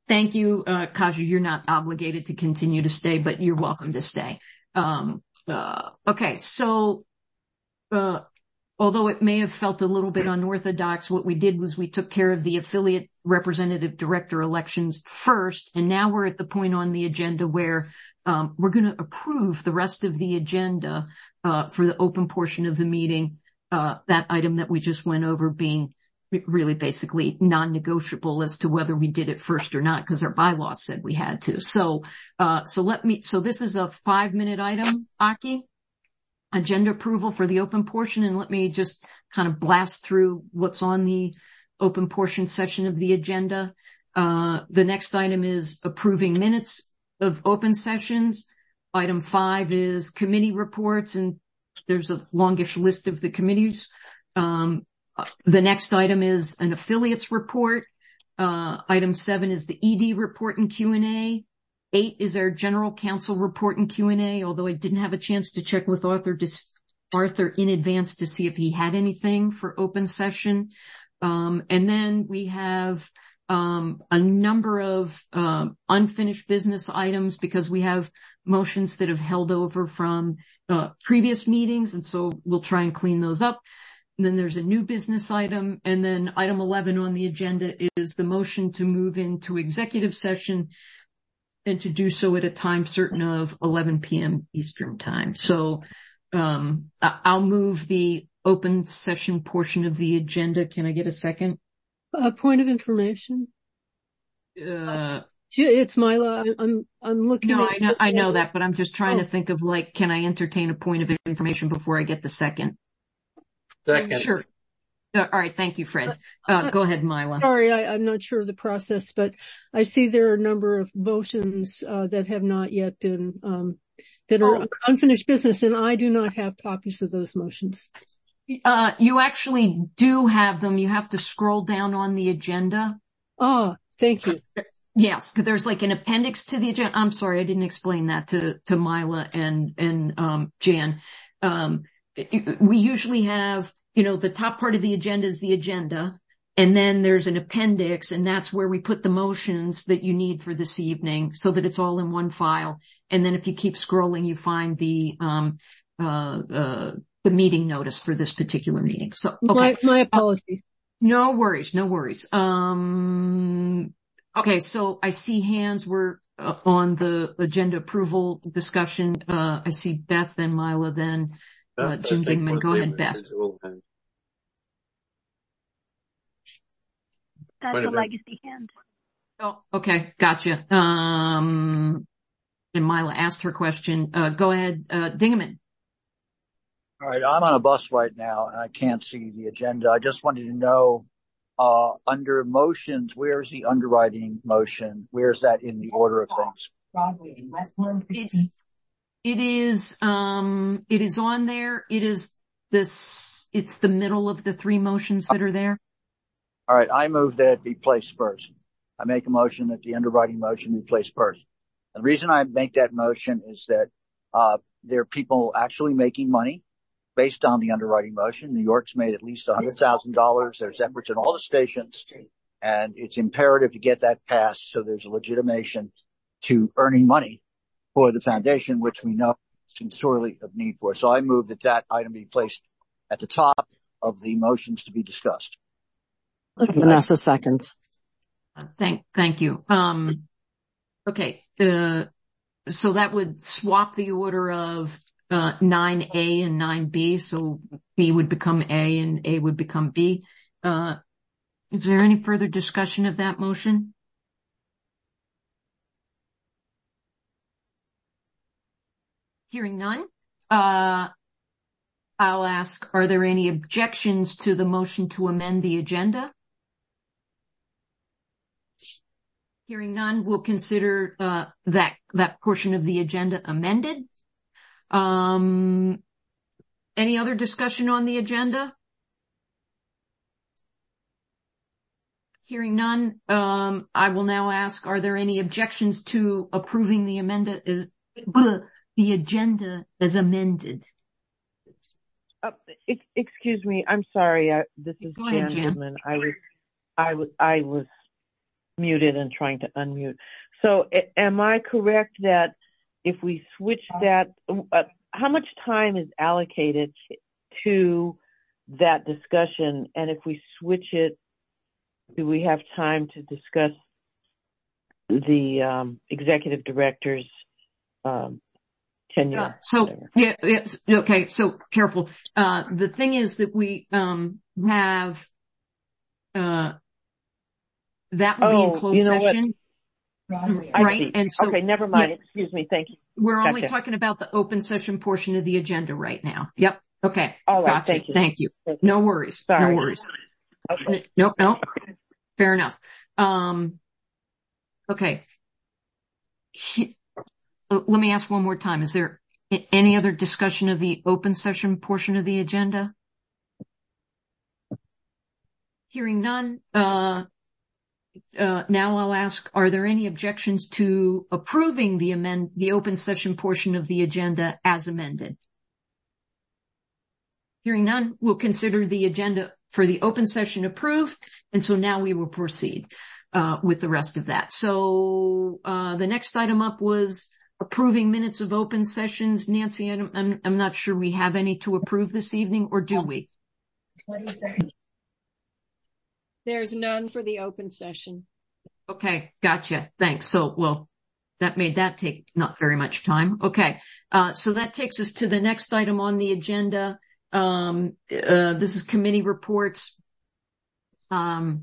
thank you, uh, Kaja. You're not obligated to continue to stay, but you're welcome to stay. Um, uh, okay. So, uh, although it may have felt a little bit unorthodox, what we did was we took care of the affiliate representative director elections first. And now we're at the point on the agenda where, um, we're going to approve the rest of the agenda, uh, for the open portion of the meeting. Uh, that item that we just went over being really basically non-negotiable as to whether we did it first or not, because our bylaws said we had to. So, uh, so let me, so this is a five minute item, Aki, agenda approval for the open portion. And let me just kind of blast through what's on the open portion section of the agenda. Uh, the next item is approving minutes of open sessions. Item five is committee reports, and there's a longish list of the committees. Um, the next item is an affiliates report. Uh, item seven is the E D report and Q and A. Eight is our general counsel report and Q and A, although I didn't have a chance to check with Arthur, to, Arthur in advance to see if he had anything for open session. Um, and then we have um, a number of uh, unfinished business items because we have motions that have held over from uh, previous meetings, and so we'll try and clean those up. And then there's a new business item, and then item eleven on the agenda is the motion to move into executive session and to do so at a time certain of eleven p.m. Eastern time. So um, I'll move the open session portion of the agenda. Can I get a second? A point of information. Uh, it's Mila. I'm, I'm looking no, at- I know, I know that, but I'm just trying oh. to think of like, can I entertain a point of information before I get the second? Second. Sure. Uh, all right. Thank you, Fred. Uh, go ahead, Mila. Sorry, I, I'm not sure of the process, but I see there are a number of motions uh, that have not yet been, um, that are Oh. unfinished business, and I do not have copies of those motions. Uh, you actually do have them. You have to scroll down on the agenda. Ah, thank you. Yes, because there's like an appendix to the agenda. I'm sorry, I didn't explain that to, to Mila and, and, um, Jan. Um, it, we usually have, you know, the top part of the agenda is the agenda, and then there's an appendix, and that's where we put the motions that you need for this evening so that it's all in one file. And then if you keep scrolling, you find the, um, uh, uh, the meeting notice for this particular meeting. So, okay. My, my apologies. Uh, no worries, no worries. Um, okay, so I see hands were uh, on the agenda approval discussion. Uh, I see Beth and Mila, then uh, Beth, Jim Dingman. Go ahead, Beth. That's Wait a a minute. legacy hand. Oh, okay, gotcha. Um, and Mila asked her question. Uh, go ahead, uh, Dingman. All right, I'm on a bus right now and I can't see the agenda. I just wanted to know, uh, under motions, where's the underwriting motion? Where's that in the order of things? It, it is, um, it is on there. It is this, it's the middle of the three motions that are there. All right, I move that it be placed first. I make a motion that the underwriting motion be placed first. The reason I make that motion is that, uh, there are people actually making money based on the underwriting motion. New York's made at least one hundred thousand dollars. There's efforts in all the stations, and it's imperative to get that passed so there's a legitimation to earning money for the foundation, which we know is sorely of need for. So I move that that item be placed at the top of the motions to be discussed. Vanessa seconds. Thank, thank you. Um, okay. Uh, so that would swap the order of Uh, nine A and nine B, so B would become A and A would become B. Uh, is there any further discussion of that motion? Hearing none, uh, I'll ask, are there any objections to the motion to amend the agenda? Hearing none, we'll consider, uh, that, that portion of the agenda amended. Um, any other discussion on the agenda? Hearing none, um, I will now ask, are there any objections to approving the amended, is, bleh, the agenda as amended? Uh, ex- excuse me, I'm sorry. I, this is Go ahead, Jan Jan. Goodman. I was, I was, I was muted and trying to unmute. So am I correct that if we switch that, uh, how much time is allocated to that discussion? And if we switch it, do we have time to discuss the um, executive director's um, tenure? Uh, so, yeah, yeah, okay, so careful. Uh, the thing is that we um, have, uh, that will oh, be in closed you know session. What? Right. And so, okay, never mind. Yeah, Excuse me. Thank you. We're gotcha. only talking about the open session portion of the agenda right now. Yep. Okay. All right. Gotcha. Thank you. Thank you. Thank you. No worries. Sorry. No worries. Okay. Nope. Nope. Fair enough. Um, okay. He, let me ask one more time. Is there any other discussion of the open session portion of the agenda? Hearing none, uh, Uh, now I'll ask, are there any objections to approving the amend, the open session portion of the agenda as amended? Hearing none, we'll consider the agenda for the open session approved. And so now we will proceed, uh, with the rest of that. So, uh, the next item up was approving minutes of open sessions. Nancy, I'm, I'm, I'm not sure we have any to approve this evening, or do we? twenty seconds. There's none for the open session. Okay, gotcha. Thanks. So, well, that made that take not very much time. Okay, uh, so that takes us to the next item on the agenda. Um, uh, this is committee reports. Um,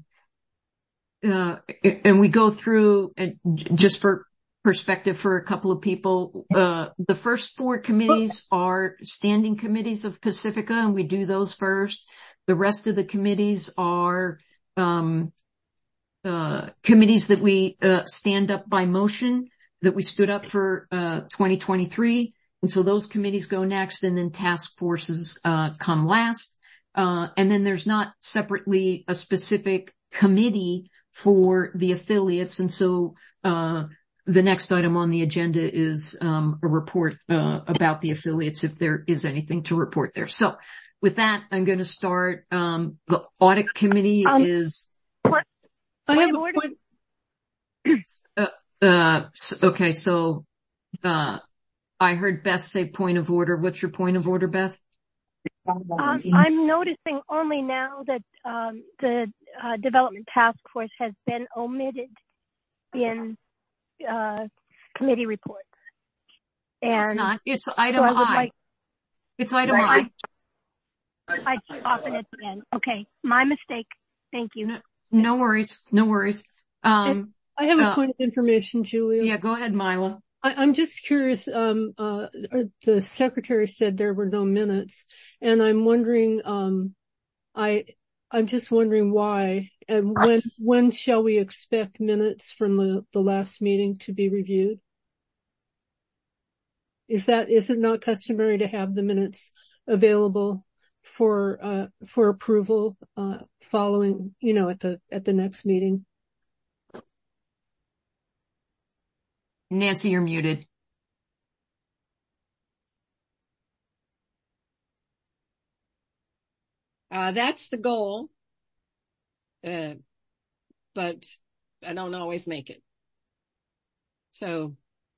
uh, and we go through, uh, just for perspective for a couple of people, uh, the first four committees are standing committees of Pacifica, and we do those first. The rest of the committees are Um, uh, committees that we, uh, stand up by motion, that we stood up for, uh, twenty twenty-three. And so those committees go next, and then task forces, uh, come last. Uh, and then there's not separately a specific committee for the affiliates. And so, uh, the next item on the agenda is, um, a report, uh, about the affiliates, if there is anything to report there. So, with that, I'm going to start. Um, the audit committee um, is. What? I have a point. Uh, uh, okay, so uh, I heard Beth say point of order. What's your point of order, Beth? Um, I'm noticing only now that um, the uh, development task force has been omitted in uh, committee reports. And it's not. It's item so I. I. Like, it's item I. I. I often at the end. Okay, my mistake. Thank you. No, no worries. No worries. Um, I have a uh, point of information, Julia. Yeah, go ahead, Mila. I, I'm just curious. Um, uh, the secretary said there were no minutes, and I'm wondering. Um, I I'm just wondering why, and when when shall we expect minutes from the the last meeting to be reviewed? Is that is it not customary to have the minutes available for uh for approval uh following, you know, at the at the next meeting? Nancy, you're muted. Uh that's the goal. Uh but I don't always make it. So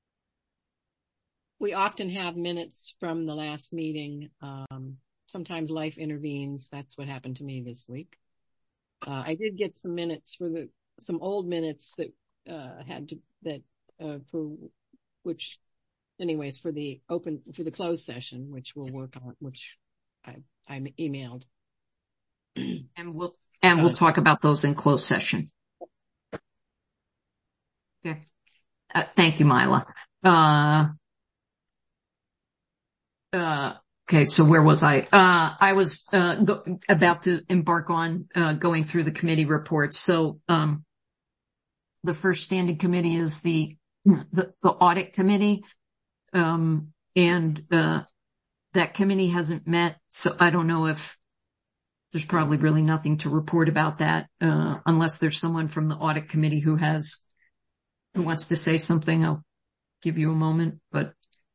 we often have minutes from the last meeting. Um Sometimes life intervenes. That's what happened to me this week. Uh, I did get some minutes for the, some old minutes that, uh, had to, that, uh, for, which, anyways, for the open, for the closed session, which we'll work on, which I, I emailed. And we'll, and we'll talk about those in closed session. Okay. Uh, thank you, Mila. Uh, uh, Okay, so where was I? Uh, I was, uh, go- about to embark on, uh, going through the committee reports. So, um, the first standing committee is the, the, the audit committee. Um, and, uh, that committee hasn't met. So I don't know if there's probably really nothing to report about that, uh, unless there's someone from the audit committee who has, who wants to say something. I'll give you a moment, but.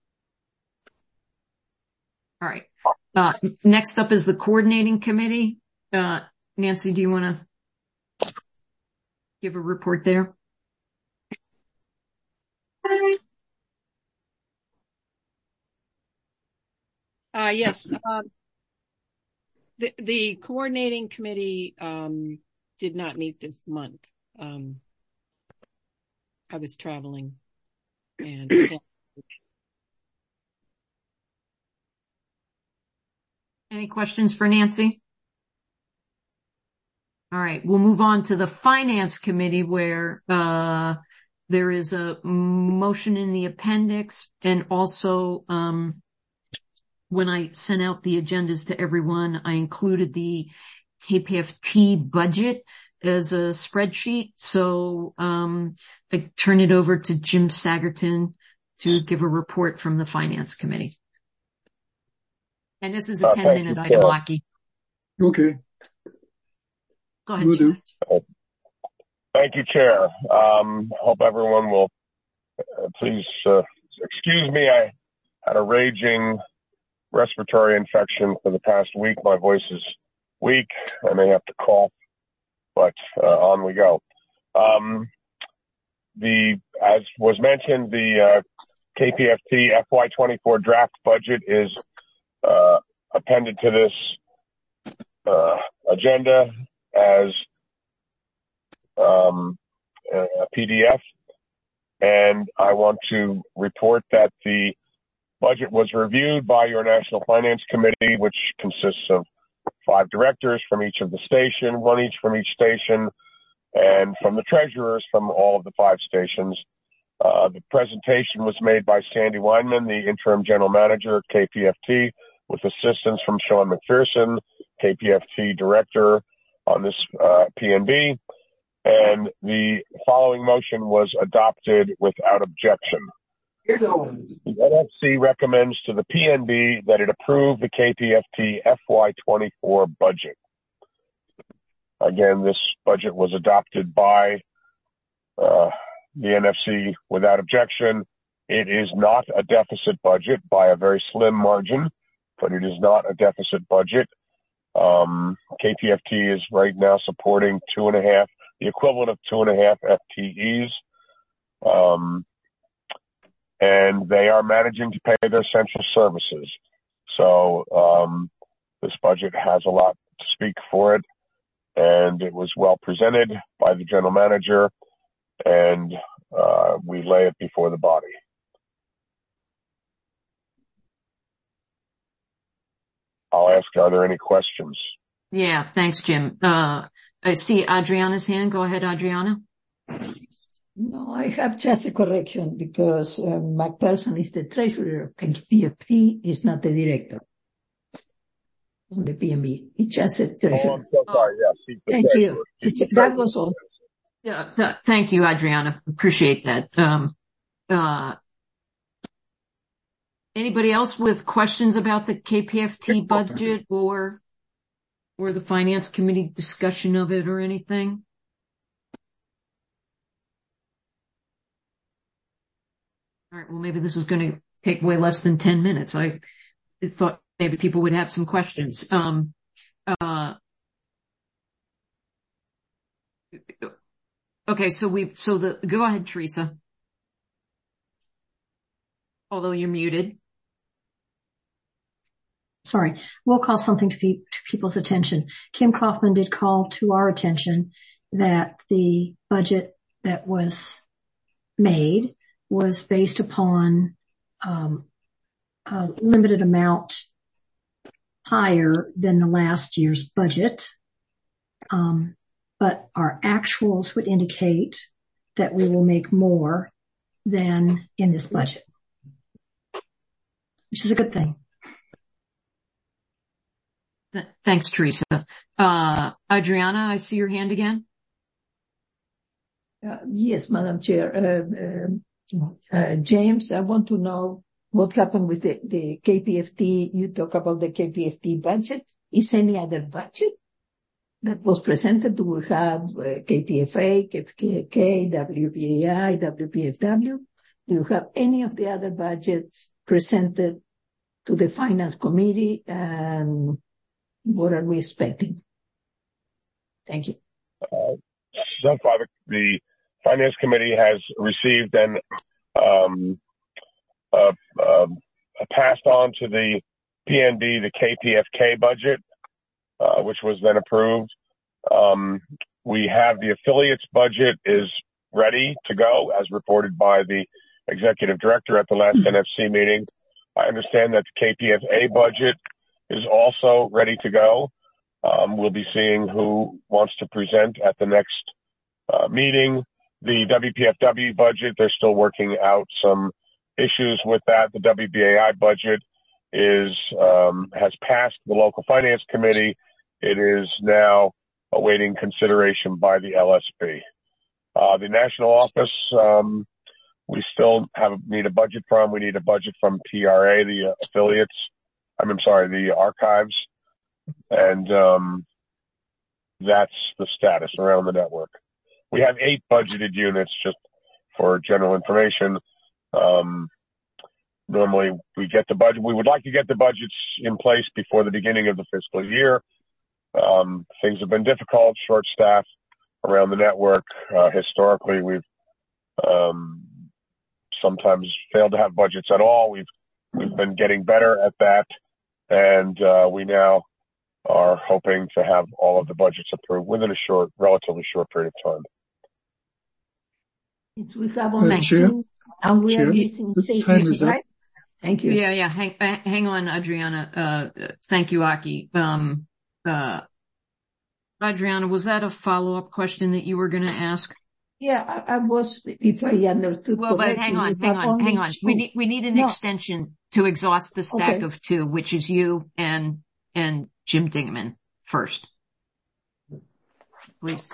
All right. Uh, next up is the coordinating committee. Uh, Nancy, do you want to? give a report there? Uh, yes. Uh, the, the coordinating committee um, did not meet this month. Um, I was traveling and any questions for Nancy? All right, we'll move on to the Finance Committee where uh, there is a motion in the appendix, and also um, when I sent out the agendas to everyone, I included the K P F T budget as a spreadsheet. So um, I turn it over to Jim Sagerton to give a report from the Finance Committee. And this is a ten minute uh, item, Lockie. Okay. Go ahead, Jim. Thank you, Chair. Um, hope everyone will uh, please uh, excuse me. I had a raging respiratory infection for the past week. My voice is weak. I may have to cough, but uh, on we go. Um, the, as was mentioned, the uh, K P F T F Y twenty-four draft budget is uh, appended to this uh, agenda as um, a P D F, and I want to report that the budget was reviewed by your National Finance Committee, which consists of five directors from each of the station, one each from each station, and from the treasurers from all of the five stations. Uh, the presentation was made by Sandy Weinman, the interim general manager at K P F T, with assistance from Sean McPherson, K P F T director on this uh, P N B, and the following motion was adopted without objection. The N F C recommends to the P N B that it approve the K P F T F Y twenty-four budget. Again, this budget was adopted by uh, the N F C without objection. It is not a deficit budget by a very slim margin, but it is not a deficit budget. Um, K P F T is right now supporting two and a half, the equivalent of two and a half F T Es. Um, and they are managing to pay their essential services. So, um, this budget has a lot to speak for it, and it was well presented by the general manager, and, uh, we lay it before the body. I'll ask, are there any questions? Yeah, thanks, Jim. Uh, I see Adriana's hand. Go ahead, Adriana. No, I have just a correction because uh, McPherson is the treasurer of K P F T, is not the director on the P N B. It's just a treasurer. Oh, I'm so sorry. Yes, he's the Thank treasurer. you. It's, that was all. Yeah, th- thank you, Adriana. Appreciate that. Um, uh, Anybody else with questions about the K P F T budget or or the Finance Committee discussion of it or anything? All right, well, maybe this is going to take way less than ten minutes. I thought maybe people would have some questions. Um, uh, okay, so we so the go ahead, Teresa. Although you're muted. Sorry, we'll call something to, pe- to people's attention. Kim Kaufman did call to our attention that the budget that was made was based upon um, a limited amount higher than the last year's budget. Um, but our actuals would indicate that we will make more than in this budget, which is a good thing. Thanks, Teresa. Uh, Adriana, I see your hand again. Uh, yes, Madam Chair. Uh, uh, uh, James, I want to know what happened with the, the K P F T. You talk about the K P F T budget. Is any other budget that was presented? Do we have uh, K P F A, K P F K, W P A I, W P F W? Do you have any of the other budgets presented to the Finance Committee? And what are we expecting? Thank you. Uh, so far, the, the Finance Committee has received and um, uh, uh, passed on to the P N B the K P F K budget, uh, which was then approved. Um, we have the affiliates budget is ready to go, as reported by the executive director at the last N F C meeting. I understand that the K P F A budget is also ready to go. Um, we'll be seeing who wants to present at the next uh, meeting. The W P F W budget, they're still working out some issues with that. The W B A I budget is um, has passed the local finance committee. It is now awaiting consideration by the L S B. Uh, the national office, um, we still have need a budget from. We need a budget from P R A, the uh, affiliates. I'm, I'm sorry, the archives, and um, that's the status around the network. We have eight budgeted units, just for general information. Um, normally, we get the budget. We would like to get the budgets in place before the beginning of the fiscal year. Um, things have been difficult, short staff around the network. Uh, historically, we've um, sometimes failed to have budgets at all. We've we've been getting better at that, and uh, we now are hoping to have all of the budgets approved within a short, relatively short period of time. We have only two, and we are missing six, right? Thank you. Yeah, yeah. Hang, hang on, Adriana. Uh, thank you, Aki. Um, uh, Adriana, was that a follow-up question that you were going to ask? Yeah, I, I was, if I understood well, correctly. But hang on, hang on, hang on. Two. We need, we need an no. extension to exhaust the stack okay. of two, which is you and, and Jim Dingaman first. Please.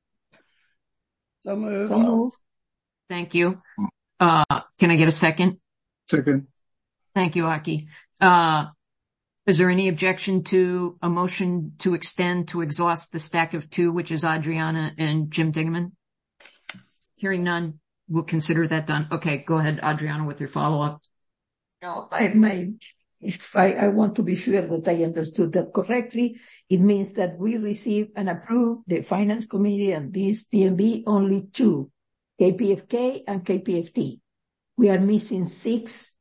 So move. So move. Thank you. Uh, can I get a second? Second. Thank you, Aki. Uh, is there any objection to a motion to extend to exhaust the stack of two, which is Adriana and Jim Dingaman? Hearing none, we'll consider that done. Okay, go ahead, Adriana, with your follow-up. No, I, my, if I, I want to be sure that I understood that correctly. It means that we receive and approve the Finance Committee and this P N B only two. K P F K and K P F T. We are missing six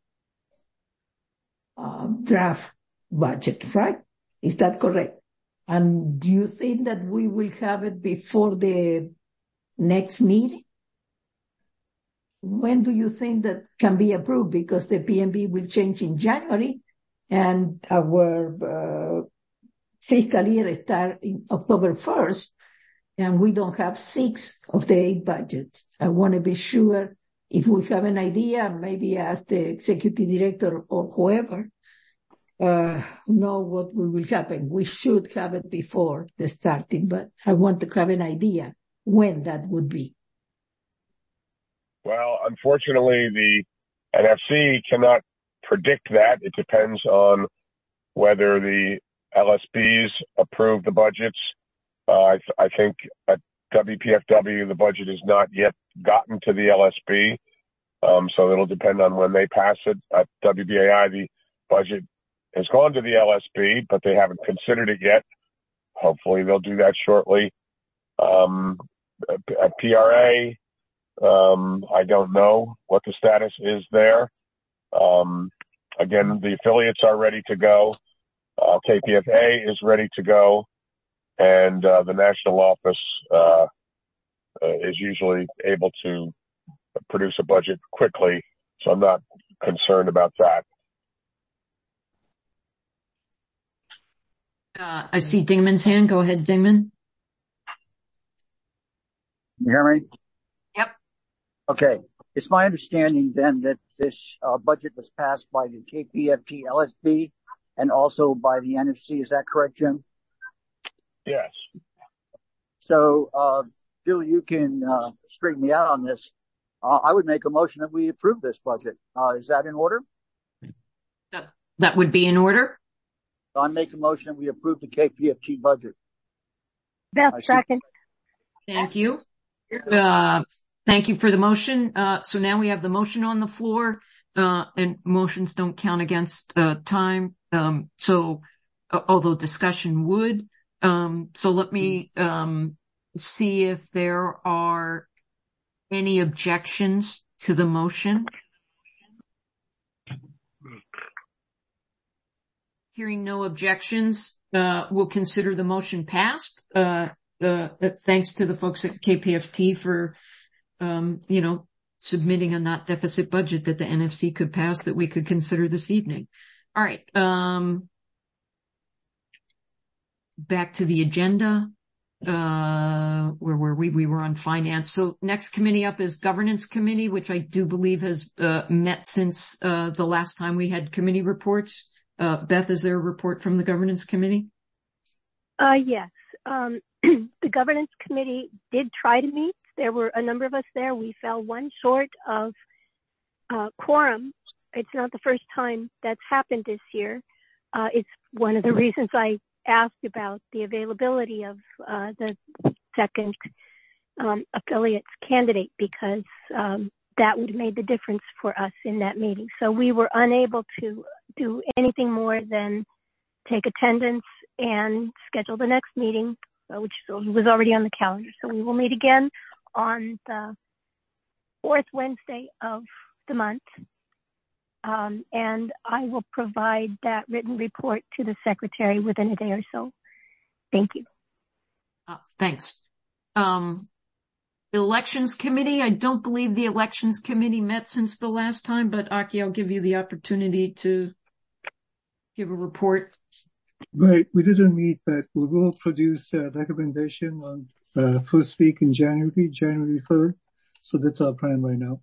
uh, draft budget, right? Is that correct? And do you think that we will have it before the next meeting? When do you think that can be approved? Because the P N B will change in January and our uh, fiscal year start in October first. And we don't have six of the eight budgets. I want to be sure if we have an idea, maybe ask the executive director or whoever, uh, know what will happen. We should have it before the starting, but I want to have an idea when that would be. Well, unfortunately, the N F C cannot predict that. It depends on whether the L S Bs approve the budgets. Uh, I, th- I think at W P F W, the budget has not yet gotten to the L S B. Um, so it'll depend on when they pass it. At W B A I, the budget has gone to the L S B, but they haven't considered it yet. Hopefully they'll do that shortly. Um, at P R A, um, I don't know what the status is there. Um, again, the affiliates are ready to go. Uh, K P F A is ready to go. And uh, the national office uh, uh, is usually able to produce a budget quickly, so I'm not concerned about that. Uh, I see Dingman's hand. Go ahead, Dingman. You hear me? Yep. Okay. It's my understanding then that this uh, budget was passed by the K P F T L S B and also by the N F C. Is that correct, Jim? Yes. So, uh, Julie, you can, uh, straighten me out on this. Uh, I would make a motion that we approve this budget. Uh, is that in order? That, that would be in order. I make a motion that we approve the K P F T budget. Beth, second. Thank you. Uh, thank you for the motion. Uh, so now we have the motion on the floor, uh, and motions don't count against, uh, time. Um, so, uh, although discussion would. Um, so let me, um, see if there are any objections to the motion. Hearing no objections, uh, we'll consider the motion passed. Uh, uh, thanks to the folks at K P F T for, um, you know, submitting a not deficit budget that the N F C could pass that we could consider this evening. All right. Um, back to the agenda. Uh, where were we? We were on finance. So next committee up is governance committee, which I do believe has, uh, met since, uh, the last time we had committee reports. Uh, Beth, is there a report from the governance committee? Uh, yes. Um, the governance committee did try to meet. There were a number of us there. We fell one short of, uh, quorum. It's not the first time that's happened this year. Uh, it's one of the reasons I asked about the availability of, uh, the second, um, affiliates candidate, because, um, that would have made the difference for us in that meeting. So we were unable to do anything more than take attendance and schedule the next meeting, which was already on the calendar. So we will meet again on the fourth Wednesday of the month. Um, and I will provide that written report to the secretary within a day or so. Thank you. Uh, thanks. Um, Elections committee. I don't believe the elections committee met since the last time, but Aki, I'll give you the opportunity to give a report. Right. We didn't meet, but we will produce a recommendation on uh, first week in January, January third. So that's our plan right now.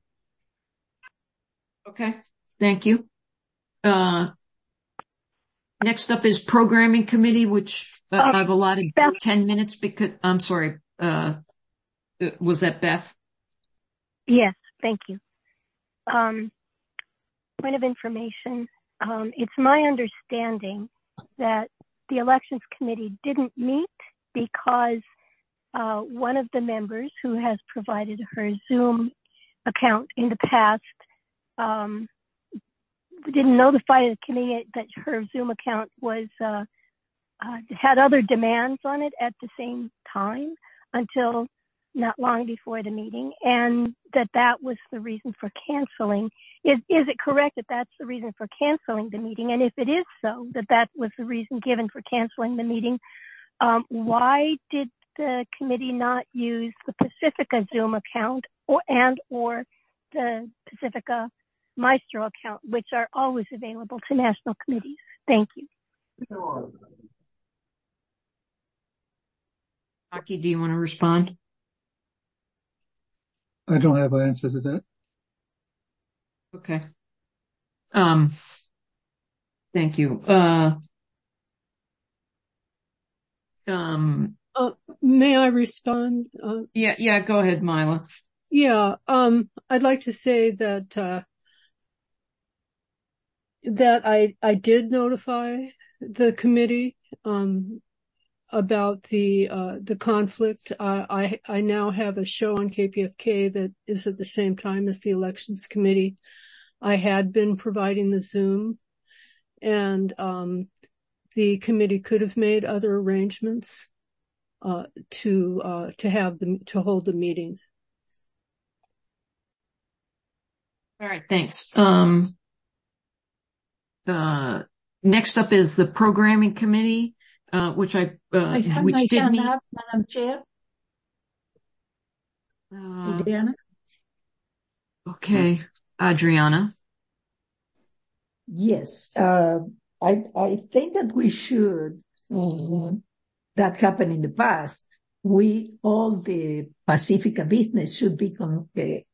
Okay. Thank you. Uh, next up is programming committee, which uh, uh, I've allotted Beth. ten minutes because I'm sorry. Uh, Was that Beth? Yes, thank you. Um, point of information. Um, it's my understanding that the elections committee didn't meet because uh, one of the members who has provided her Zoom account in the past um, didn't notify the committee that her Zoom account was uh, uh, had other demands on it at the same time until not long before the meeting, and that that was the reason for canceling. Is, is it correct that that's the reason for canceling the meeting? And if it is so, that that was the reason given for canceling the meeting, um, why did the committee not use the Pacifica Zoom account or and or the Pacifica Maestro account, which are always available to national committees? Thank you. Aki, do you want to respond? I don't have an answer to that. Okay. Um, thank you. Uh, um, uh, may I respond? Uh, yeah, yeah, go ahead, Mila. Yeah, um, I'd like to say that, uh, that I, I did notify the committee, um, about the, uh, the conflict. Uh, I, I now have a show on K P F K that is at the same time as the elections committee. I had been providing the Zoom, and, um, the committee could have made other arrangements, uh, to, uh, to have the, to hold the meeting. All right. Thanks. Um, uh, next up is the programming committee. Uh, which I, uh, I have which my did hand meet. up, Madam Chair. Uh, Adriana? Okay. Adriana. Yes. Uh, I, I think that we should, uh, that happened in the past. We, all the Pacifica business should be con-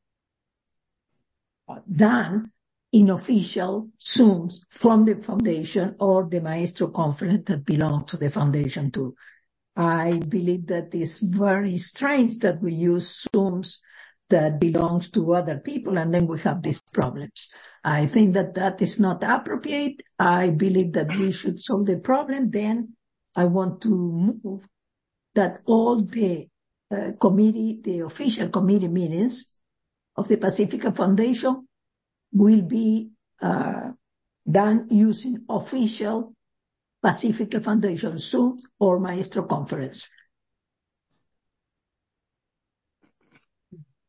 uh, done in official Zooms from the foundation or the Maestro conference that belong to the foundation too. I believe that it's very strange that we use Zooms that belongs to other people and then we have these problems. I think that that is not appropriate. I believe that we should solve the problem. Then I want to move that all the uh, committee, the official committee meetings of the Pacifica Foundation will be uh, done using official Pacifica Foundation Zoom or Maestro conference.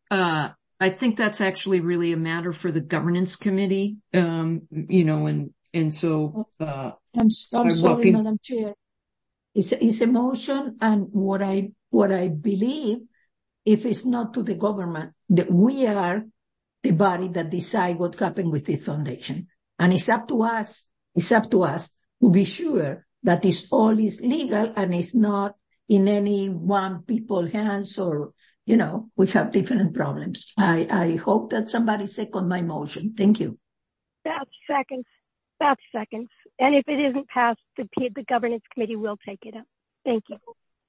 uh, I think that's actually really a matter for the governance committee, um, you know, and, and so, uh, I'm, I'm I sorry, welcome- Madam Chair. It's a, it's a motion, and what I, what I believe, if it's not to the government, that we are the body that decide what happened with this foundation. And it's up to us, it's up to us to be sure that it's all is legal and it's not in any one people's hands, or, you know, we have different problems. I, I hope that somebody second my motion. Thank you. That's seconds. That's seconds. And if it isn't passed, the, P- the governance committee will take it up. Thank you.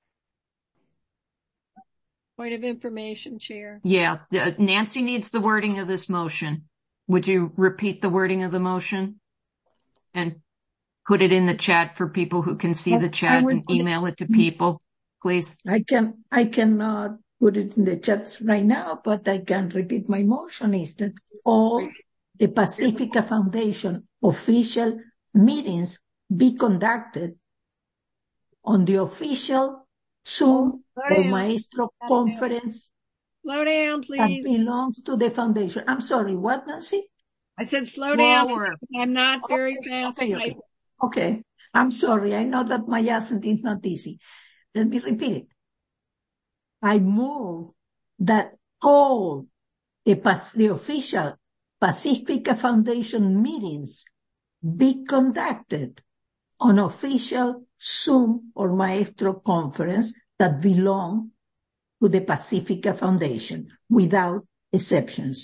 Point of information, Chair. Yeah, uh, Nancy needs the wording of this motion. Would you repeat the wording of the motion and put it in the chat for people who can see I- the chat I will and put it- email it to people, please? I can, I cannot put it in the chats right now, but I can repeat my motion is that all the Pacifica Foundation official meetings be conducted on the official Zoom Slow or down. Maestro conference Slow down, that please. belongs to the foundation. I'm sorry, what, Nancy? I said slow down. Slower. I'm not very Okay, fast okay, okay. typing. Okay, I'm sorry. I know that my accent is not easy. Let me repeat it. I move that all the, pas- the official Pacifica Foundation meetings be conducted on official Zoom or Maestro conference that belong to the Pacifica Foundation without exceptions.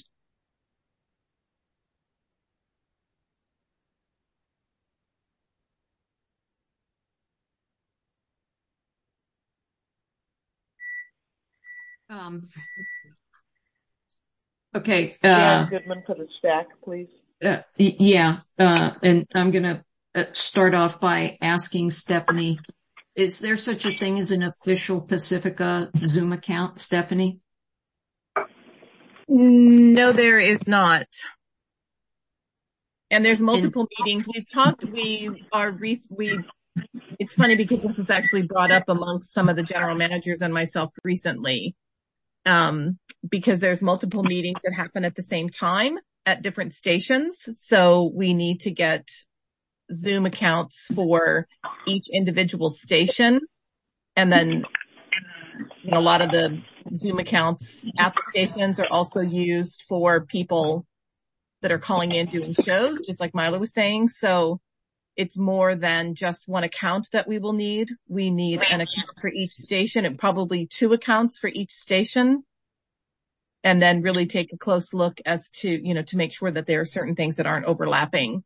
Um, okay, Dan uh, Goodman for the stack, please. uh, y- yeah, uh, and I'm gonna uh, start off by asking Stephanie, is there such a thing as an official Pacifica Zoom account, Stephanie? No, there is not. And there's multiple meetings. We've talked, we are, re- we, it's funny because this was actually brought up amongst some of the general managers and myself recently. Um, because there's multiple meetings that happen at the same time at different stations. So we need to get Zoom accounts for each individual station. And then, you know, a lot of the Zoom accounts at the stations are also used for people that are calling in doing shows, just like Mila was saying. So it's more than just one account that we will need. We need an account for each station and probably two accounts for each station. And then really take a close look as to, you know, to make sure that there are certain things that aren't overlapping.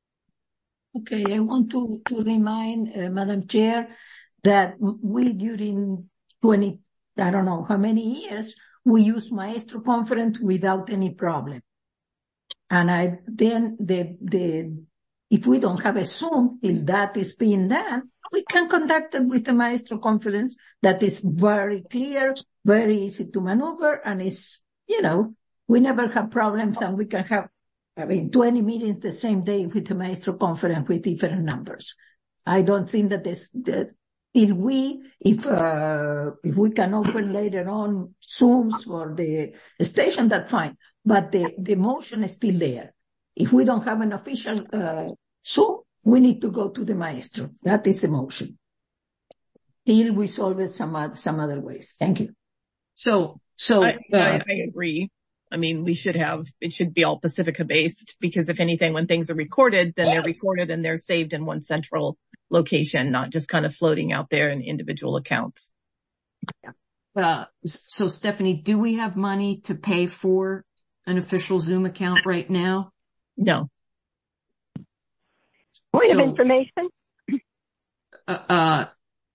Okay, I want to, to remind uh, Madam Chair that we during twenty, I don't know how many years, we use Maestro Conference without any problem. And I, then the, the, if we don't have a Zoom till that is being done, we can conduct it with the Maestro Conference that is very clear, very easy to maneuver, and is, you know, we never have problems, and we can have, I mean, twenty meetings the same day with the Maestro Conference with different numbers. I don't think that this, that if we, if, uh, if we can open later on Zooms for the station, that's fine. But the, the motion is still there. If we don't have an official, uh, Zoom, we need to go to the Maestro. That is the motion. Till we solve it some, other, some other ways. Thank you. So, so, I, uh, I, I agree. I mean, we should have, it should be all Pacifica based, because if anything, when things are recorded, then they're recorded and they're saved in one central location, not just kind of floating out there in individual accounts. uh, so Stephanie, do we have money to pay for an official Zoom account right now? No. Point So, of information. Uh,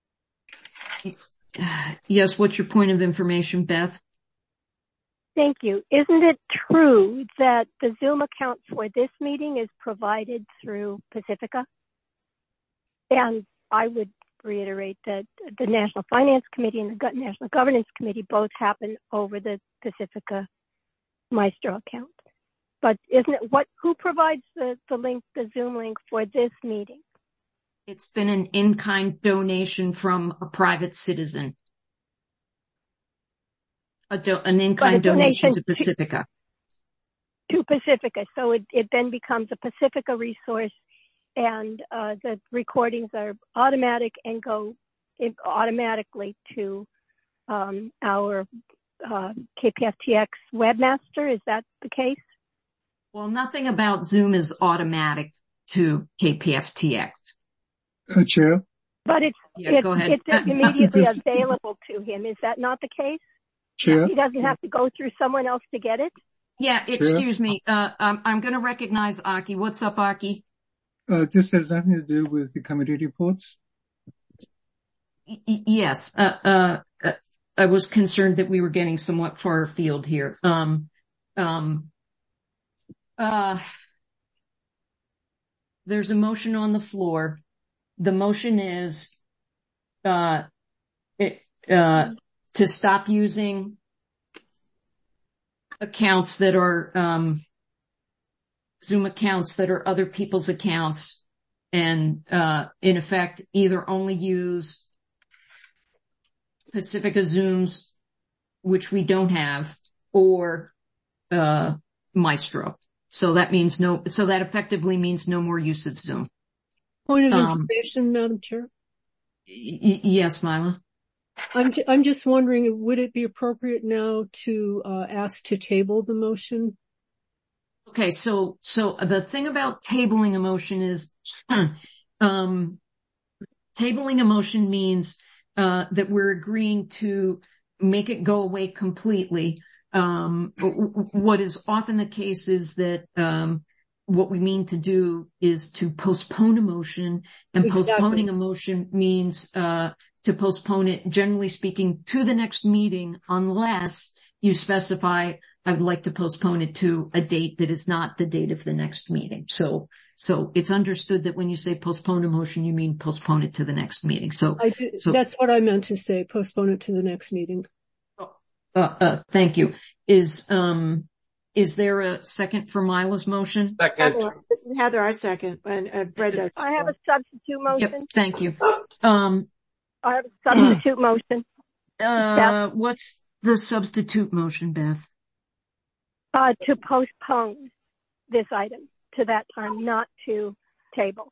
uh, yes, what's your point of information, Beth? Thank you. Isn't it true that the Zoom account for this meeting is provided through Pacifica? And I would reiterate that the National Finance Committee and the National Governance Committee both happen over the Pacifica Maestro account. But isn't it what, who provides the, the link, the Zoom link for this meeting? It's been an in-kind donation from a private citizen. A do- an in-kind donation, donation to Pacifica. To, to Pacifica. So it, it then becomes a Pacifica resource, and uh, the recordings are automatic and go in automatically to um, our uh, K P F T X webmaster. Is that the case? Well, nothing about Zoom is automatic to K P F T X. Uh, Chair? But it's, yeah, it's, go ahead. it's immediately available to him. Is that not the case? Chair? He doesn't have to go through someone else to get it? Yeah, excuse Chair? me. Uh, I'm, I'm going to recognize Aki. What's up, Aki? Uh, this has nothing to do with the committee reports? Y- yes. Uh, uh, uh, I was concerned that we were getting somewhat far afield here. Um, um, uh, there's a motion on the floor. The motion is, uh, it, uh, to stop using accounts that are, um, Zoom accounts that are other people's accounts, and, uh, in effect, either only use Pacifica Zooms, which we don't have, or, uh, Maestro. So that means no, so that effectively means no more use of Zoom. Point of Um, information, Madam Chair. Y- yes, Mila. I'm, j- I'm just wondering, would it be appropriate now to, uh, ask to table the motion? Okay, so, so the thing about tabling a motion is, um, tabling a motion means, uh, that we're agreeing to make it go away completely. Um, what is often the case is that, um, what we mean to do is to postpone a motion, and exactly. Postponing a motion means, uh, to postpone it, generally speaking, to the next meeting, unless you specify, I would like to postpone it to a date that is not the date of the next meeting. So, so it's understood that when you say postpone a motion, you mean postpone it to the next meeting. So, I do, so that's what I meant to say, postpone it to the next meeting. Uh, uh, thank you. Is, um, is there a second for Mila's motion? Second. This is Heather, I second, and, and Fred does. I have a substitute motion. Yep, thank you. Um, I have a substitute motion. Uh, what's the substitute motion, Beth? Uh, to postpone this item to that time, not to table.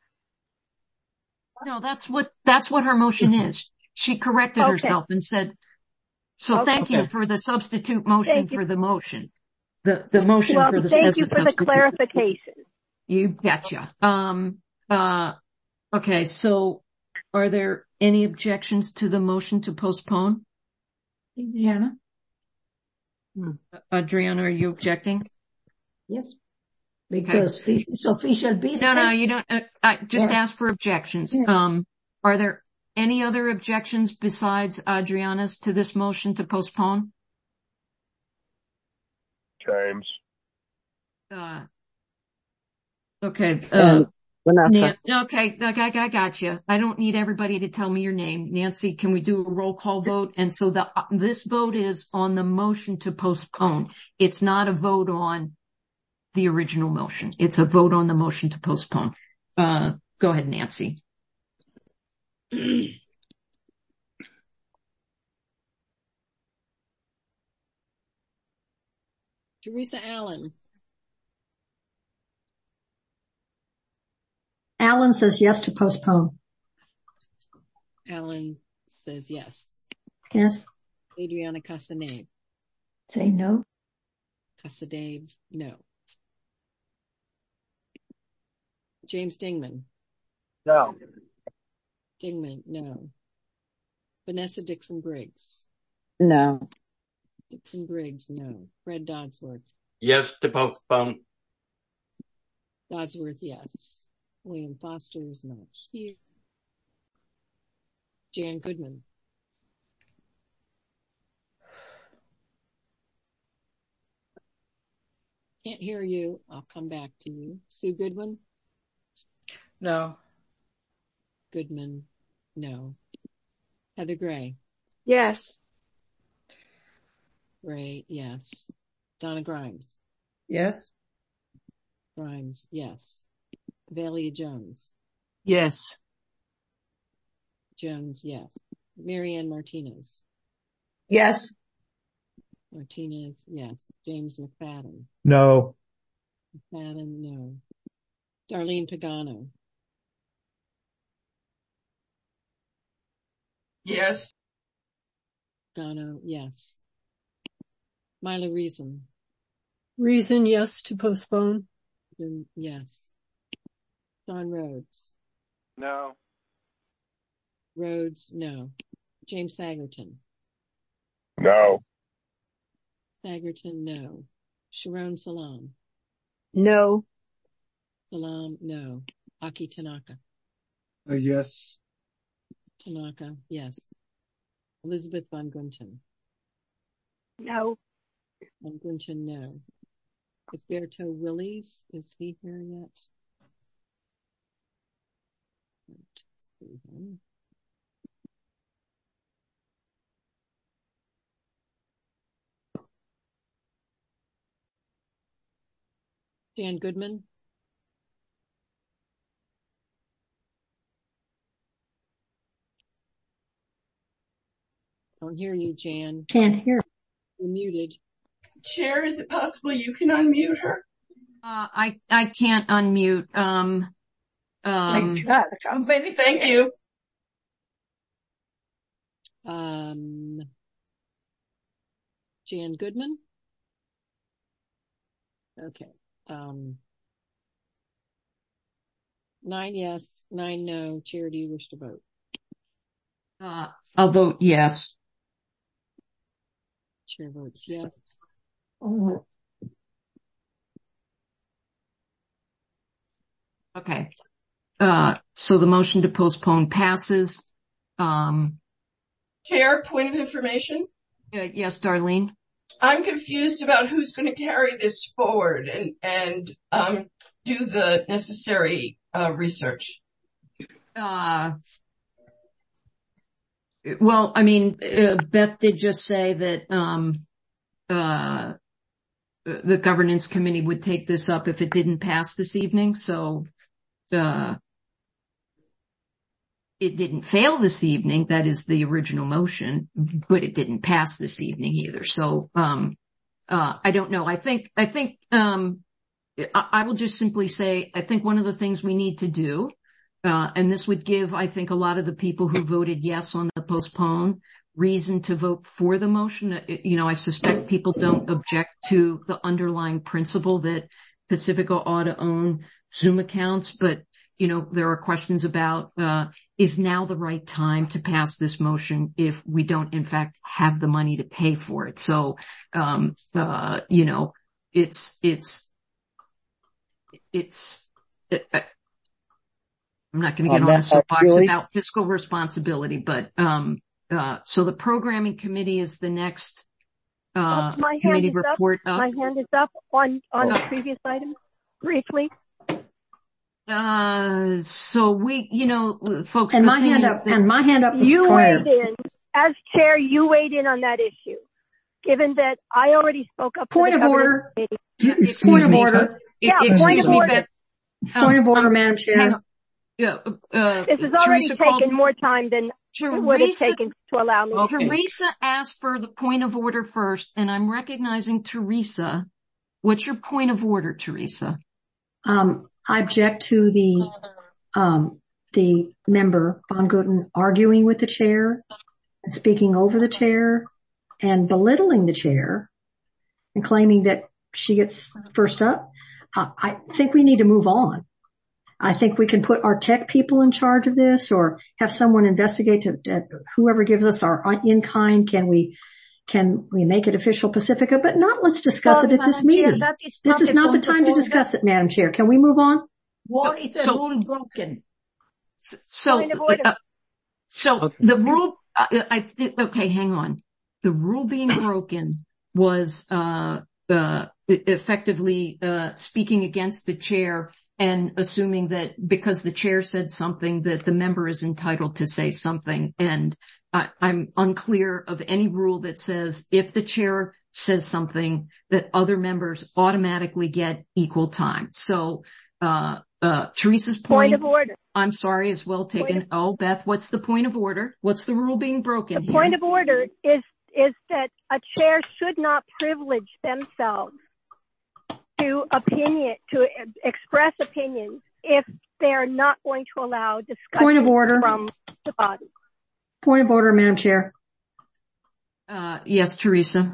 No, that's what, that's what her motion is. She corrected okay. herself and said, so okay. thank you for the substitute motion for the motion. The, the motion well, for the, thank as you a for substitute. the clarification. You betcha. Um, uh, okay, so are there any objections to the motion to postpone? Adriana? Hmm. Adriana, are you objecting? Yes. Because okay. This is official business. No, no, you don't, uh, I just yeah. ask for objections. Yeah. Um, are there any other objections besides Adriana's to this motion to postpone? James. Uh, okay. Uh, um, Vanessa. Nan- okay. I, I got you. I don't need everybody to tell me your name. Nancy, can we do a roll call vote? And so the, uh, this vote is on the motion to postpone. It's not a vote on the original motion. It's a vote on the motion to postpone. Uh, go ahead, Nancy. Teresa Allen. Allen says yes to postpone. Allen says yes. Yes. Adriana Casanave. Say no. Casanave, no. James Dingman. No. Dingman, no. Vanessa Dixon Briggs. No. Dixon Briggs, no. Fred Dodsworth. Yes to postpone. Dodsworth, yes. William Foster is not here. Jan Goodman. Can't hear you. I'll come back to you. Sue Goodwin? No. Goodman, no. Heather Gray? Yes. Gray, yes. Donna Grimes? Yes. Grimes, yes. Valia Jones? Yes. Jones, yes. Marianne Martinez? Yes. Martinez, yes. James McFadden. No. McFadden, no. Darlene Pagano. Yes. Pagano, yes. Mila Reason. Reason, yes, to postpone. Reason, yes. John Rhodes. No. Rhodes, no. James Sagerton. No. Sagerton, no. Sharon Salam. No. Salam, no. Aki Tanaka. Uh, yes. Tanaka, yes. Elizabeth Von Gunten. No. Von Gunten, no. Roberto Willies, is he here yet? Let's see him. Jan Goodman. Don't hear you, Jan. Can't hear. You're muted. Chair, is it possible you can unmute her? Uh, I, I can't unmute. Um, um, Thank God, how many? Thank you. Um, Jan Goodman. Okay. Um, nine yes, nine no. Chair, do you wish to vote? uh, I'll vote yes. Chair votes yes. Oh. Okay. Uh, so the motion to postpone passes. Um, Chair, point of information. uh, yes, Darlene. I'm confused about who's going to carry this forward and, and, um, do the necessary, uh, research. Uh, well, I mean, uh, Beth did just say that, um, uh, the governance committee would take this up if it didn't pass this evening. So, uh, it didn't fail this evening. That is the original motion, but it didn't pass this evening either. So, um, uh, I don't know. I think, I think, um, I, I will just simply say, I think one of the things we need to do, uh, and this would give, I think, a lot of the people who voted yes on the postpone reason to vote for the motion. You know, I suspect people don't object to the underlying principle that Pacifica ought to own Zoom accounts, but you know, there are questions about, uh, is now the right time to pass this motion if we don't, in fact, have the money to pay for it? So, um, uh, you know, it's, it's, it's, uh, I'm not going to get Um, on a that's soapbox Julie. about fiscal responsibility, but, um, uh, so the programming committee is the next, uh, Oh, my hand committee is report up. up. My hand is up on, on the Uh, previous item, briefly. Uh, so we, you know, folks, And the my thing hand up, is that and my hand up was You prior. weighed in. As chair, you weighed in on that issue. Given that I already spoke up Point to of the order. governance Yeah, committee. excuse Point of me. order. Yeah, E- point excuse of me, order. Beth. Point Um, of order, um, Madam hang Chair. on. Yeah, uh, This has already Teresa called, taken more time than it would have Teresa, taken to allow me to Okay. speak. Teresa asked for the point of order first, and I'm recognizing Teresa. What's your point of order, Teresa? Um, I object to the, um, the member, Von Guten, arguing with the chair and speaking over the chair and belittling the chair and claiming that she gets first up. I, I think we need to move on. I think we can put our tech people in charge of this or have someone investigate to, to whoever gives us our in-kind. Can we, can we make it official Pacifica? But not, let's discuss Sorry, it at this Madam Chair, meeting. that is This not is a not the point of time to order. discuss it, Madam Chair. Can we move on? What is the So, rule broken? so, Point of order. uh, so Okay. the rule, I, I think, okay, hang on. The rule being broken was, uh, uh, effectively, uh, speaking against the chair and assuming that because the chair said something that the member is entitled to say something. And I, I'm unclear of any rule that says if the chair says something that other members automatically get equal time. So, uh, uh, Teresa's Point point, of order. I'm sorry, is well Point taken. of, Oh, Beth, what's the point of order? What's the rule being broken the point here? of order is, is that a chair should not privilege themselves to opinion, to express opinions if they're not going to allow discussion Point of order. from the body. Point of order, Madam Chair. Uh, yes, Teresa.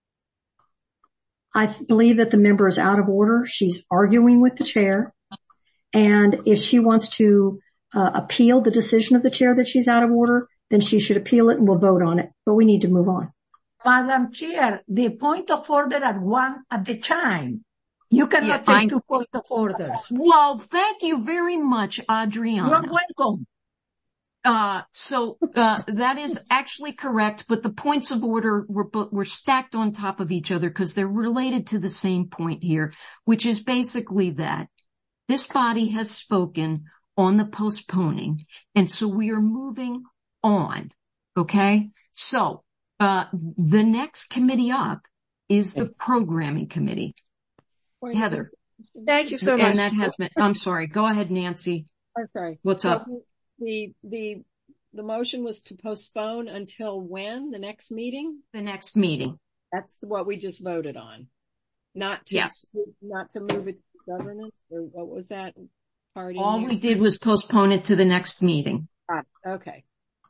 I believe that the member is out of order. She's arguing with the chair. And if she wants to uh, appeal the decision of the chair that she's out of order, then she should appeal it and we'll vote on it. But we need to move on. Madam Chair, the point of order are one at the time. You cannot Yeah, take I- two point of orders. Well, thank you very much, Adriana. You're welcome. Uh, so, uh, that is actually correct, but the points of order were, were stacked on top of each other because they're related to the same point here, which is basically that this body has spoken on the postponing. And so we are moving on. Okay. So, uh, the next committee up is the programming committee. Heather. Thank you so much. And that has been, I'm sorry. Go ahead, Nancy. Okay. What's up? So The, the, the motion was to postpone until when? The next meeting? The next meeting. That's what we just voted on. Not to, Yes. not to move it to governance, or what was that part in All there? we did was postpone it to the next meeting. Ah, okay.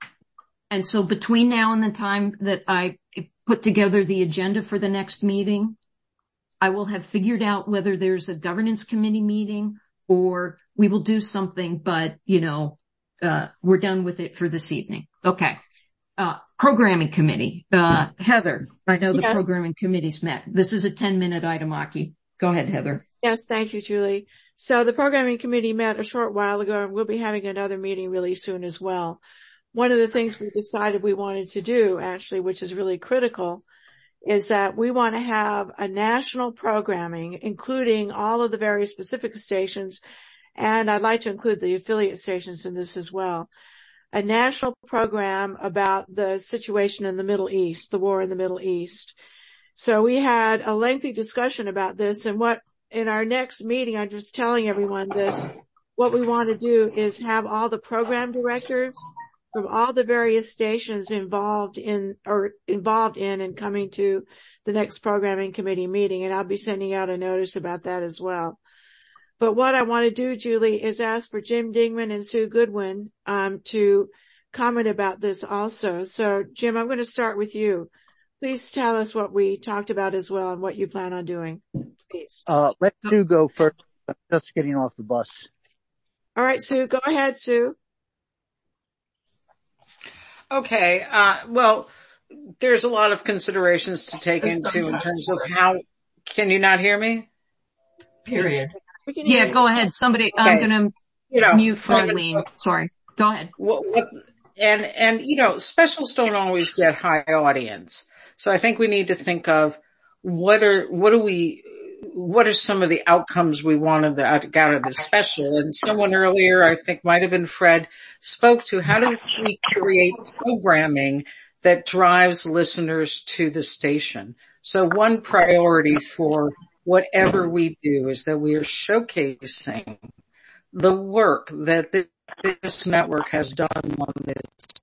And so between now and the time that I put together the agenda for the next meeting, I will have figured out whether there's a governance committee meeting or we will do something, but you know, uh, we're done with it for this evening. Okay. Uh, programming committee. Uh, Heather, I know the Yes. programming committee's met. This is a ten minute item, Aki. Go ahead, Heather. Yes, thank you, Julie. So the programming committee met a short while ago, and we'll be having another meeting really soon as well. One of the things we decided we wanted to do, actually, which is really critical, is that we want to have a national programming, including all of the various specific stations, and I'd like to include the affiliate stations in this as well. A national program about the situation in the Middle East, the war in the Middle East. So we had a lengthy discussion about this, and what in our next meeting, I'm just telling everyone this, what we want to do is have all the program directors from all the various stations involved in, or involved in and coming to the next programming committee meeting. And I'll be sending out a notice about that as well. But what I want to do, Julie, is ask for Jim Dingman and Sue Goodwin, um, to comment about this also. So Jim, I'm going to start with you. Please tell us what we talked about as well and what you plan on doing, please. Uh, let Sue go first. I'm just getting off the bus. All right, Sue, go ahead, Sue. Okay. Uh, well, there's a lot of considerations to take into in terms of how, can you not hear me? Period. Yeah, go ahead. Somebody, Okay. I'm going to You know, mute from- Marlene. Sorry. Go ahead. What, what's, and, and, you know, specials don't always get high audience. So I think we need to think of what are, what do we, what are some of the outcomes we wanted to out out of the special? And someone earlier, I think might have been Fred, spoke to how do we create programming that drives listeners to the station? So one priority for whatever we do is that we are showcasing the work that this, this network has done on this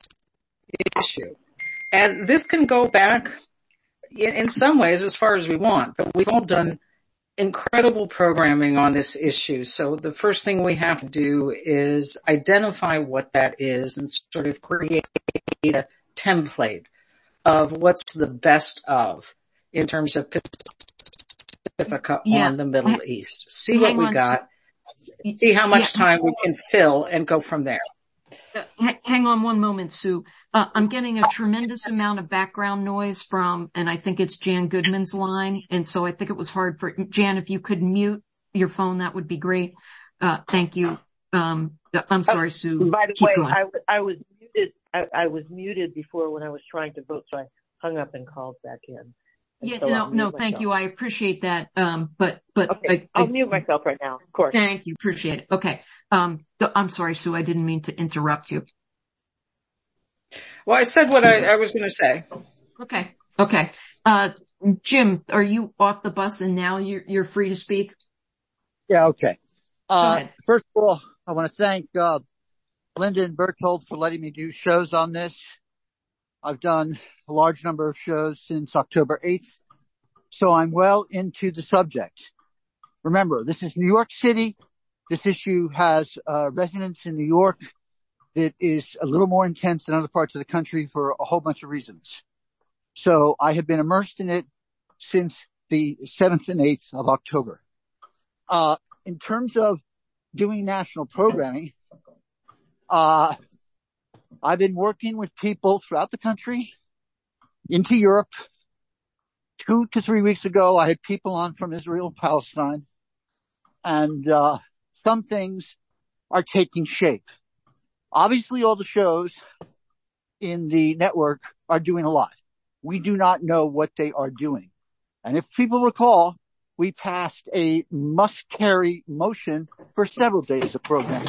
issue. And this can go back in, in some ways as far as we want, but we've all done incredible programming on this issue. So the first thing we have to do is identify what that is and sort of create a template of what's the best of in terms of Pacifica Yeah. on the Middle Ha- East. See what hang we on, got, see how much Yeah. time we can fill and go from there. Uh, ha- hang on one moment, Sue. Uh, I'm getting a tremendous amount of background noise from, and I think it's Jan Goodman's line. And so I think it was hard for Jan, if you could mute your phone, that would be great. Uh, thank you. Um, I'm sorry, Sue. By the Keep way, going. I, w- I was muted. I, I was muted before when I was trying to vote, so I hung up and called back in. And Yeah, so no, I'll mute no, thank myself. you. I appreciate that. Um, but, but Okay, I, I'll I, mute myself right now, of course. thank you. Appreciate it. Okay. Um, th- I'm sorry, Sue. I didn't mean to interrupt you. Well, I said what I, I was going to say. Okay. Okay. Uh, Jim, are you off the bus and now you're, you're free to speak? Yeah, okay. Uh, ahead. first of all, I want to thank, uh, Linda and Berthold for letting me do shows on this. I've done a large number of shows since October eighth. So I'm well into the subject. Remember, this is New York City. This issue has uh, resonance in New York that is a little more intense than other parts of the country for a whole bunch of reasons. So I have been immersed in it since the seventh and eighth of October. Uh, in terms of doing national programming, uh, I've been working with people throughout the country, into Europe. Two to three weeks ago, I had people on from Israel and Palestine, and uh, some things are taking shape. Obviously, all the shows in the network are doing a lot. We do not know what they are doing. And if people recall, we passed a must-carry motion for several days of programming.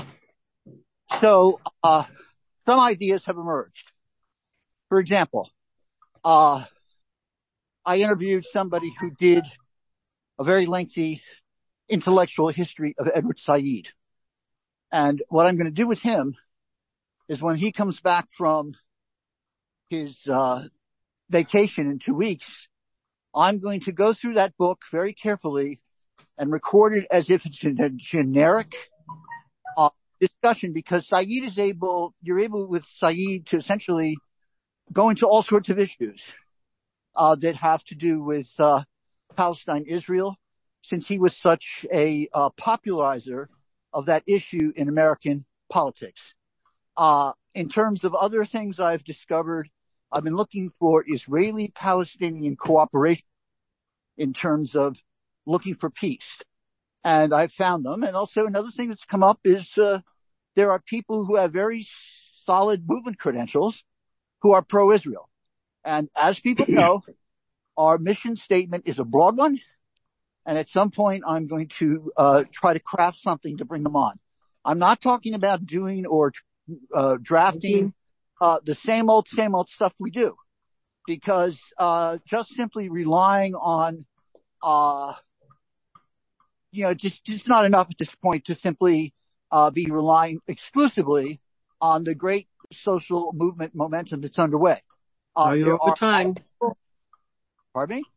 So, uh, some ideas have emerged. For example, uh, I interviewed somebody who did a very lengthy intellectual history of Edward Said. And what I'm going to do with him is when he comes back from his, uh, vacation in two weeks, I'm going to go through that book very carefully and record it as if it's a generic, uh, discussion, because Said is able, you're able with Said to essentially go into all sorts of issues, uh, that have to do with, uh, Palestine, Israel, since he was such a, uh, popularizer of that issue in American politics. Uh, in terms of other things I've discovered, I've been looking for Israeli-Palestinian cooperation in terms of looking for peace. And I've found them. And also another thing that's come up is, uh, there are people who have very solid movement credentials who are pro-Israel. And as people know, our mission statement is a broad one. And at some point, I'm going to, uh, try to craft something to bring them on. I'm not talking about doing or, uh, drafting, uh, the same old, same old stuff we do, because, uh, just simply relying on, uh, you know, just, just not enough at this point to simply, uh, be relying exclusively on the great social movement momentum that's underway. Uh, Are you there over are- time? Pardon me?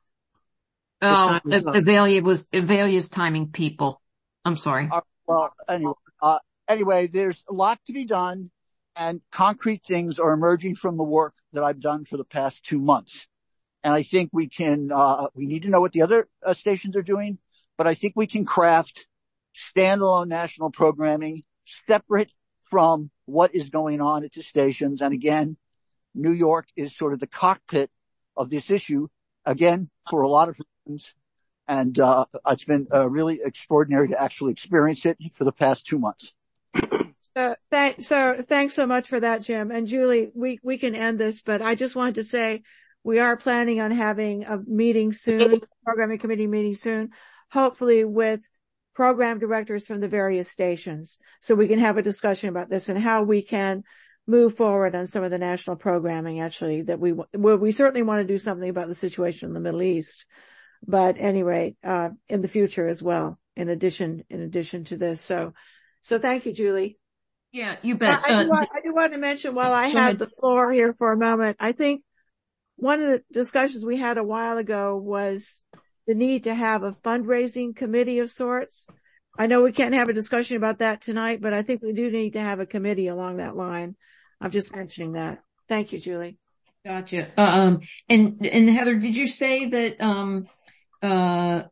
Oh, The time is up. Avalia was, Avalia's timing people. I'm sorry. Uh, well, anyway, uh, anyway, there's a lot to be done, and concrete things are emerging from the work that I've done for the past two months. And I think we can, uh, we need to know what the other uh, stations are doing, but I think we can craft standalone national programming separate from what is going on at the stations. And again, New York is sort of the cockpit of this issue, again, for a lot of reasons. And, uh, it's been uh, really extraordinary to actually experience it for the past two months. So, thank, so thanks so much for that, Jim. And Julie, we, we can end this, but I just wanted to say we are planning on having a meeting soon, programming committee meeting soon, hopefully with program directors from the various stations, so we can have a discussion about this and how we can move forward on some of the national programming, actually, that we, well, we certainly want to do something about the situation in the Middle East. But anyway, uh, in the future as well, in addition, in addition to this. So, so thank you, Julie. Yeah, you bet. I, I, Uh, do, want, I do want to mention while I Go have ahead. the floor here for a moment, I think one of the discussions we had a while ago was the need to have a fundraising committee of sorts. I know we can't have a discussion about that tonight, but I think we do need to have a committee along that line. I'm just mentioning that. Thank you, Julie. Gotcha. Um, and, and Heather, did you say that, um, uh,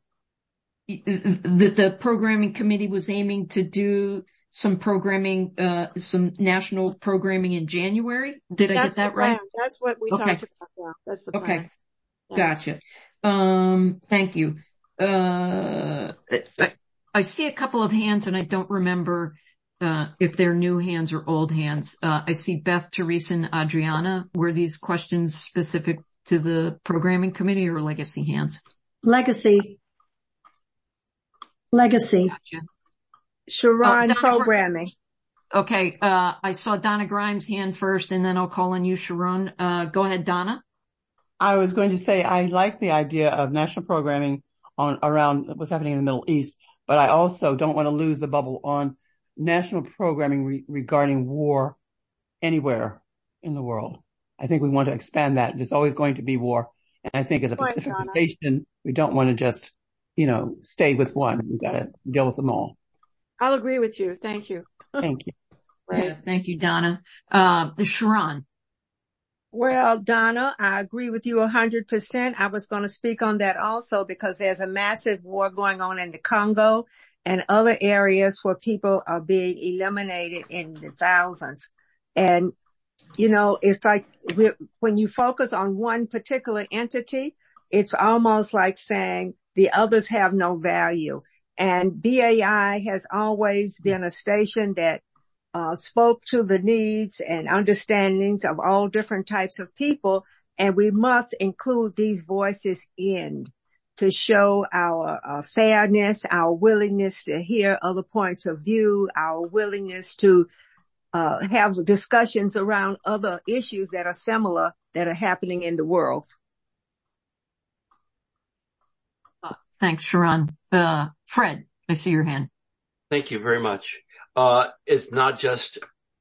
that the programming committee was aiming to do some programming, uh, some national programming in January? Did I That's get that the plan. right? That's what we Okay. talked about now. That's the plan. Okay. Yeah. Gotcha. Um, thank you. Uh, I, I see a couple of hands and I don't remember, uh, if they're new hands or old hands. Uh, I see Beth, Teresa, and Adriana. Were these questions specific to the programming committee or legacy hands? Legacy. Legacy. Gotcha. Sharon Uh, Donna, programming. Okay. Uh, I saw Donna Grimes' hand first and then I'll call on you, Sharon. Uh, go ahead, Donna. I was going to say I like the idea of national programming on around what's happening in the Middle East, but I also don't want to lose the bubble on national programming re- regarding war anywhere in the world. I think we want to expand that. There's always going to be war. And I think as a Pacific station, we don't want to just, you know, stay with one. We've got to deal with them all. I'll agree with you. Thank you. Thank you. Right. Yeah, thank you, Donna. Uh, Sharon. Well, Donna, I agree with you a hundred percent. I was going to speak on that also because there's a massive war going on in the Congo and other areas where people are being eliminated in the thousands. And, you know, it's like we're, when you focus on one particular entity, it's almost like saying the others have no value. And B A I has always been a station that Uh, spoke to the needs and understandings of all different types of people. And we must include these voices in to show our uh, fairness, our willingness to hear other points of view, our willingness to uh, have discussions around other issues that are similar that are happening in the world. Uh, thanks, Sharon. Uh, Fred, I see your hand. Thank you very much. Uh, it's not just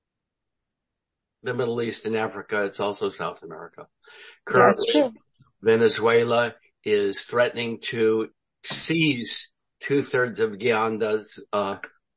the Middle East and Africa, it's also South America. Currently, Venezuela is threatening to seize two-thirds of Guyanda's uh,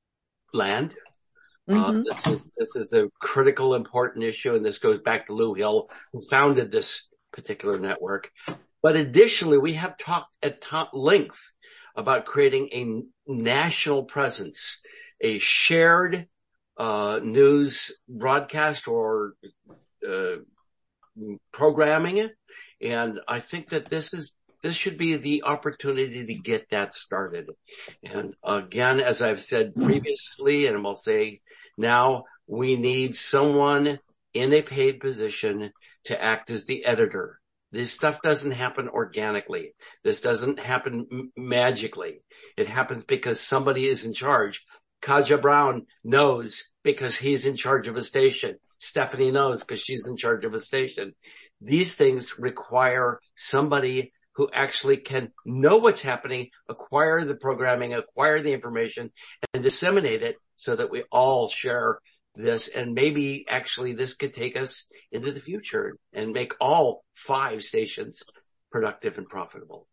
land. Mm-hmm. Uh, this is, this is a critical, important issue, and this goes back to Lou Hill, who founded this particular network. But additionally, we have talked at top length about creating a national presence, a shared uh news broadcast or uh programming. And I think that this is, this should be the opportunity to get that started. And again, as I've said previously, and I'll say now, we need someone in a paid position to act as the editor. This stuff doesn't happen organically. This doesn't happen m- magically. It happens because somebody is in charge. Kaja Brown knows because he's in charge of a station. Stephanie knows because she's in charge of a station. These things require somebody who actually can know what's happening, acquire the programming, acquire the information, and disseminate it so that we all share this. And maybe actually this could take us into the future and make all five stations productive and profitable.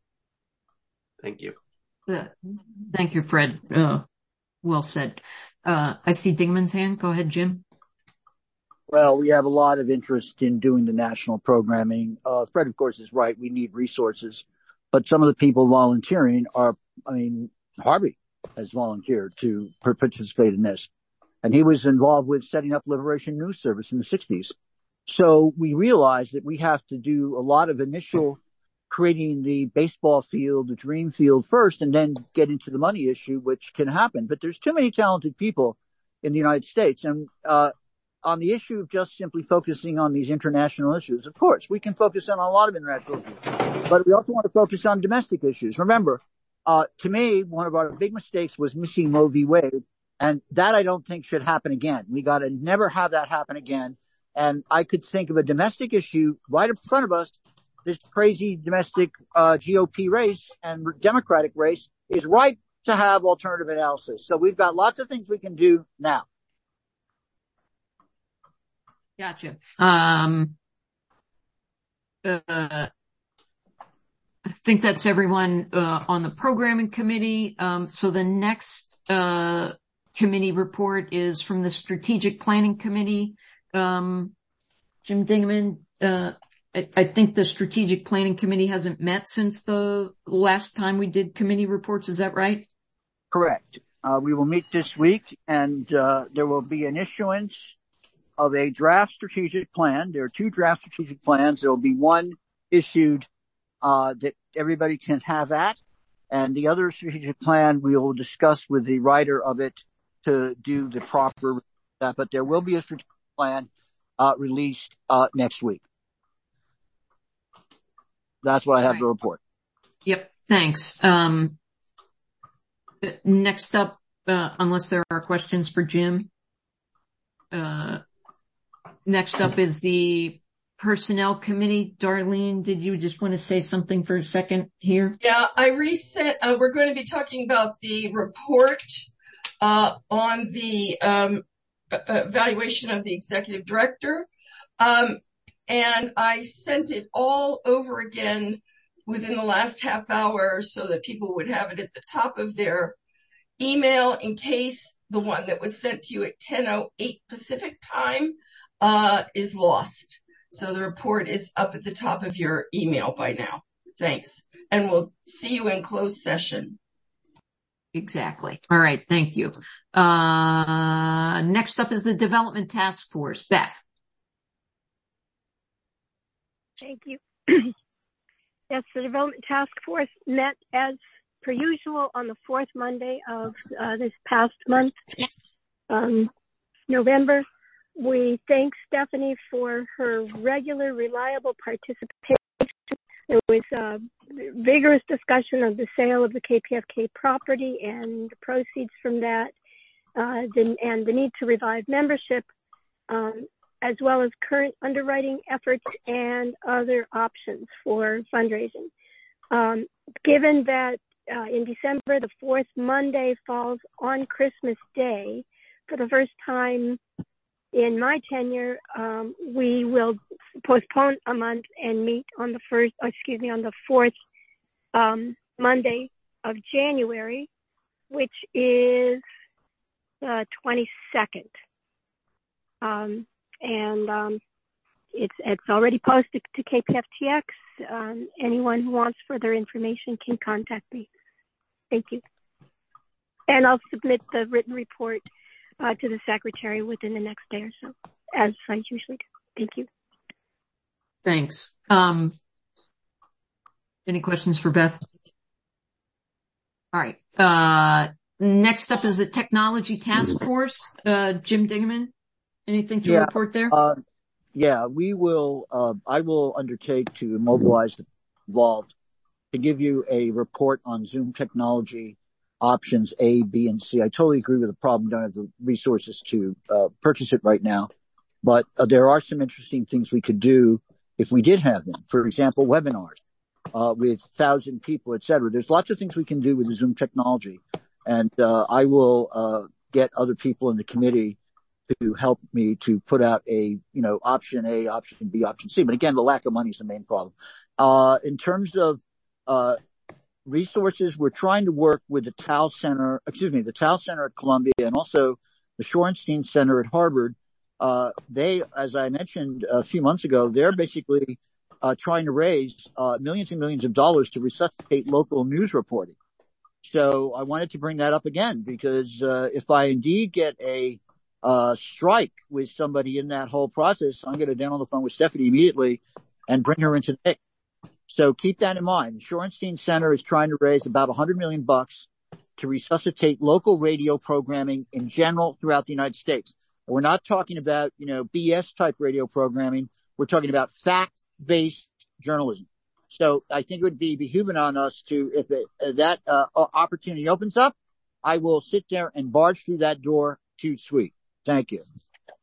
Thank you. Uh, thank you, Fred. Uh, well said. Uh, I see Dingman's hand. Go ahead, Jim. Well, we have a lot of interest in doing the national programming. Uh, Fred, of course, is right. We need resources, but some of the people volunteering are, I mean, Harvey has volunteered to participate in this, and he was involved with setting up Liberation News Service in the sixties. So we realized that we have to do a lot of initial creating the baseball field, the dream field first, and then get into the money issue, which can happen. But there's too many talented people in the United States. And, uh, on the issue of just simply focusing on these international issues, of course, we can focus on a lot of international issues, but we also want to focus on domestic issues. Remember, uh, to me, one of our big mistakes was missing Roe v. Wade, and that I don't think should happen again. We got to never have that happen again. And I could think of a domestic issue right in front of us. This crazy domestic uh G O P race and Democratic race is ripe to have alternative analysis. So we've got lots of things we can do now. Gotcha. Um, uh, I think that's everyone uh, on the programming committee. Um, so the next uh, committee report is from the Strategic Planning Committee. Um, Jim Dingman, uh, I, I think the Strategic Planning Committee hasn't met since the last time we did committee reports. Is that right? Correct. Uh, we will meet this week, and uh, there will be an issuance of a draft strategic plan. There are two draft strategic plans. There will be one issued uh that everybody can have at, and the other strategic plan we will discuss with the writer of it to do the proper that. But there will be a strategic plan uh released uh next week. That's what I have right. to report. Yep. Thanks. Um, next up, uh, unless there are questions for Jim, uh, next up is the Personnel Committee. Darlene, did you just want to say something for a second here? Yeah, I resent, uh, we're going to be talking about the report, uh, on the, um, evaluation of the executive director. Um, and I sent it all over again within the last half hour so that people would have it at the top of their email in case the one that was sent to you at ten oh eight Pacific time uh, is lost. So the report is up at the top of your email by now. Thanks. And we'll see you in closed session. Exactly. All right. Thank you. Uh, next up is the Development Task Force. Beth. Thank you. Yes, the Development Task Force met as per usual on the fourth Monday of uh, this past month, um, November. We thank Stephanie for her regular, reliable participation. There was a vigorous discussion of the sale of the K P F K property and the proceeds from that, uh, the, and the need to revive membership, um, as well as current underwriting efforts and other options for fundraising. Um, given that uh, in December, the fourth Monday falls on Christmas Day, for the first time in my tenure, um, we will postpone a month and meet on the first, excuse me, on the fourth um, Monday of January, which is the twenty-second. Um, and um, it's it's already posted to K P F T X. Um, anyone who wants further information can contact me. Thank you. And I'll submit the written report Uh, to the secretary within the next day or so, as I usually do. Thank you. Thanks. Um, any questions for Beth? All right. Uh, next up is the Technology Task Force. Uh, Jim Dingaman, anything to yeah, report there? Uh, yeah, we will, uh, I will undertake to mobilize the involved to give you a report on Zoom technology options A, B, and C. I totally agree with the problem. Don't have the resources to uh, purchase it right now, but uh, there are some interesting things we could do if we did have them. For example, webinars uh, with thousand people, et cetera. There's lots of things we can do with the Zoom technology, and uh, I will uh, get other people in the committee to help me to put out a, you know, option A, option B, option C. But again, the lack of money is the main problem. Uh, in terms of uh resources, we're trying to work with the Tao Center, excuse me, the Tao Center at Columbia and also the Shorenstein Center at Harvard. Uh, they, as I mentioned a few months ago, they're basically uh, trying to raise uh, millions and millions of dollars to resuscitate local news reporting. So I wanted to bring that up again because uh, if I indeed get a uh, strike with somebody in that whole process, I'm going to get on the phone with Stephanie immediately and bring her into the mix. So keep that in mind. The Shorenstein Center is trying to raise about one hundred million bucks to resuscitate local radio programming in general throughout the United States. And we're not talking about, you know, B S type radio programming. We're talking about fact-based journalism. So I think it would be behooving on us to, if, it, if that uh, opportunity opens up, I will sit there and barge through that door to Sweet. Thank you.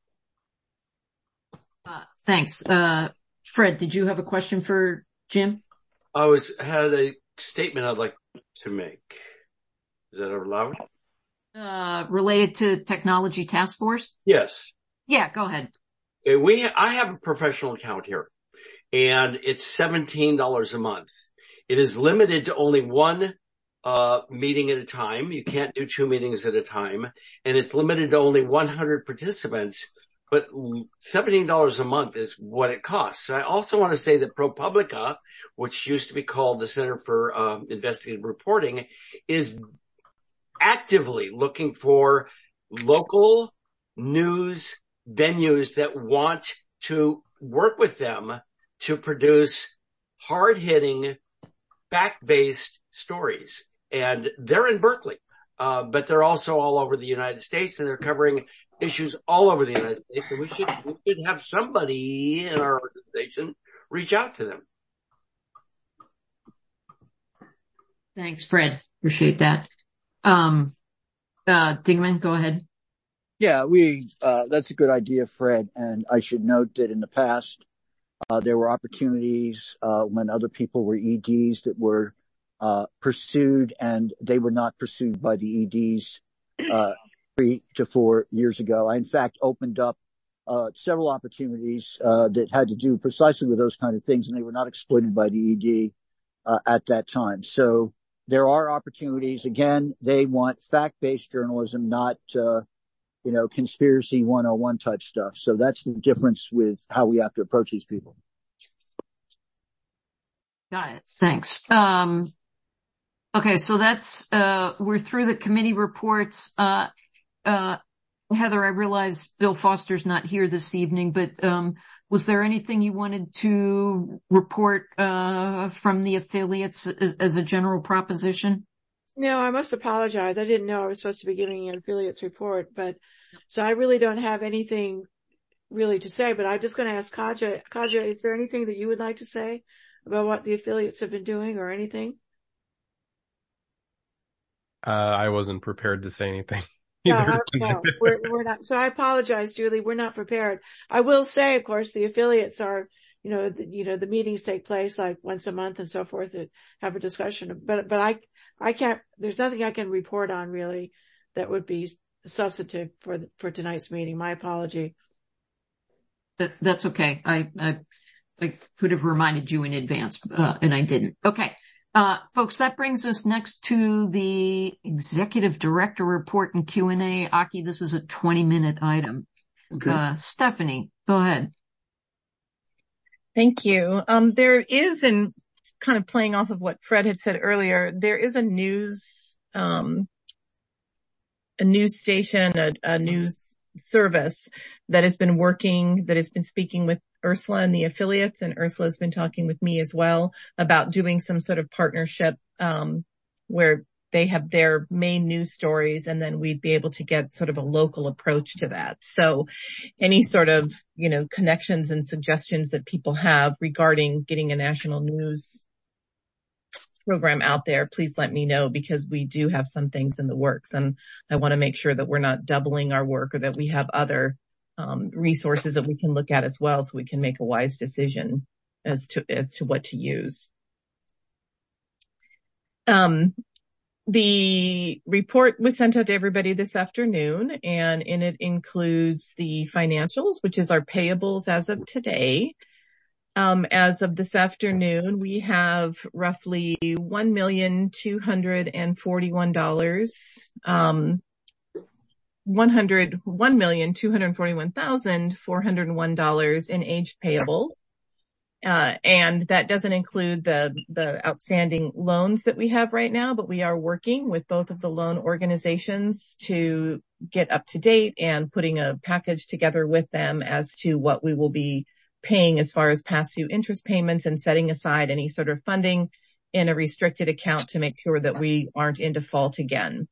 Uh, thanks. Uh, Fred, did you have a question for Jim? I was had a statement I'd like to make. Is that allowed? Uh, related to Technology Task Force? Yes. Yeah, go ahead. We, I have a professional account here, and it's seventeen dollars a month. It is limited to only one uh meeting at a time. You can't do two meetings at a time, and it's limited to only one hundred participants. But seventeen dollars a month is what it costs. I also want to say that ProPublica, which used to be called the Center for uh, Investigative Reporting, is actively looking for local news venues that want to work with them to produce hard-hitting, fact-based stories. And they're in Berkeley, uh, but they're also all over the United States, and they're covering issues all over the United States, and we should, we should have somebody in our organization reach out to them. Thanks, Fred. Appreciate that. Um, uh, Dingman, go ahead. Yeah, we, uh, that's a good idea, Fred. And I should note that in the past, uh, there were opportunities, uh, when other people were E Ds that were, uh, pursued, and they were not pursued by the E Ds, uh, three to four years ago. I, in fact, opened up uh, several opportunities, uh, that had to do precisely with those kind of things, and they were not exploited by the E D, uh, at that time. So there are opportunities. Again, they want fact-based journalism, not, uh, you know, conspiracy one oh one type stuff. So that's the difference with how we have to approach these people. Got it. Thanks. Um, okay. So that's, uh, we're through the committee reports. Uh, uh, Heather, I realize Bill Foster's not here this evening, but, um, was there anything you wanted to report, uh, from the affiliates as a general proposition? No, I must apologize. I didn't know I was supposed to be giving an affiliates report, but so I really don't have anything really to say, but I'm just going to ask Kaja. Kaja, is there anything that you would like to say about what the affiliates have been doing or anything? Uh, I wasn't prepared to say anything. No, no, we're, we're not. So I apologize, Julie. We're not prepared. I will say, of course, the affiliates are, you know, the, you know, the meetings take place like once a month and so forth to have a discussion. But, but I, I can't, there's nothing I can report on really that would be substantive for the, for tonight's meeting. My apology. That, that's okay. I, I, I could have reminded you in advance, uh, and I didn't. Okay. Uh, folks, that brings us next to the executive director report and Q and A. Aki, this is a twenty minute item. Okay. Uh, Stephanie, go ahead. Thank you. Um, there is, and kind of playing off of what Fred had said earlier, there is a news, um, a news station, a, a news service that has been working, that has been speaking with Ursula and the affiliates, and Ursula has been talking with me as well about doing some sort of partnership, um, where they have their main news stories, and then we'd be able to get sort of a local approach to that. So any sort of, you know, connections and suggestions that people have regarding getting a national news program out there, please let me know, because we do have some things in the works, and I want to make sure that we're not doubling our work, or that we have other um, resources that we can look at as well, so we can make a wise decision as to as to what to use. Um, the report was sent out to everybody this afternoon, and in it includes the financials, which is our payables as of today. Um, as of this afternoon, we have roughly one million two hundred forty-one dollars, um, one hundred, one million two hundred forty-one thousand four hundred one dollars in aged payable. Uh, and that doesn't include the, the outstanding loans that we have right now, but we are working with both of the loan organizations to get up to date and putting a package together with them as to what we will be paying as far as past due interest payments, and setting aside any sort of funding in a restricted account to make sure that we aren't in default again.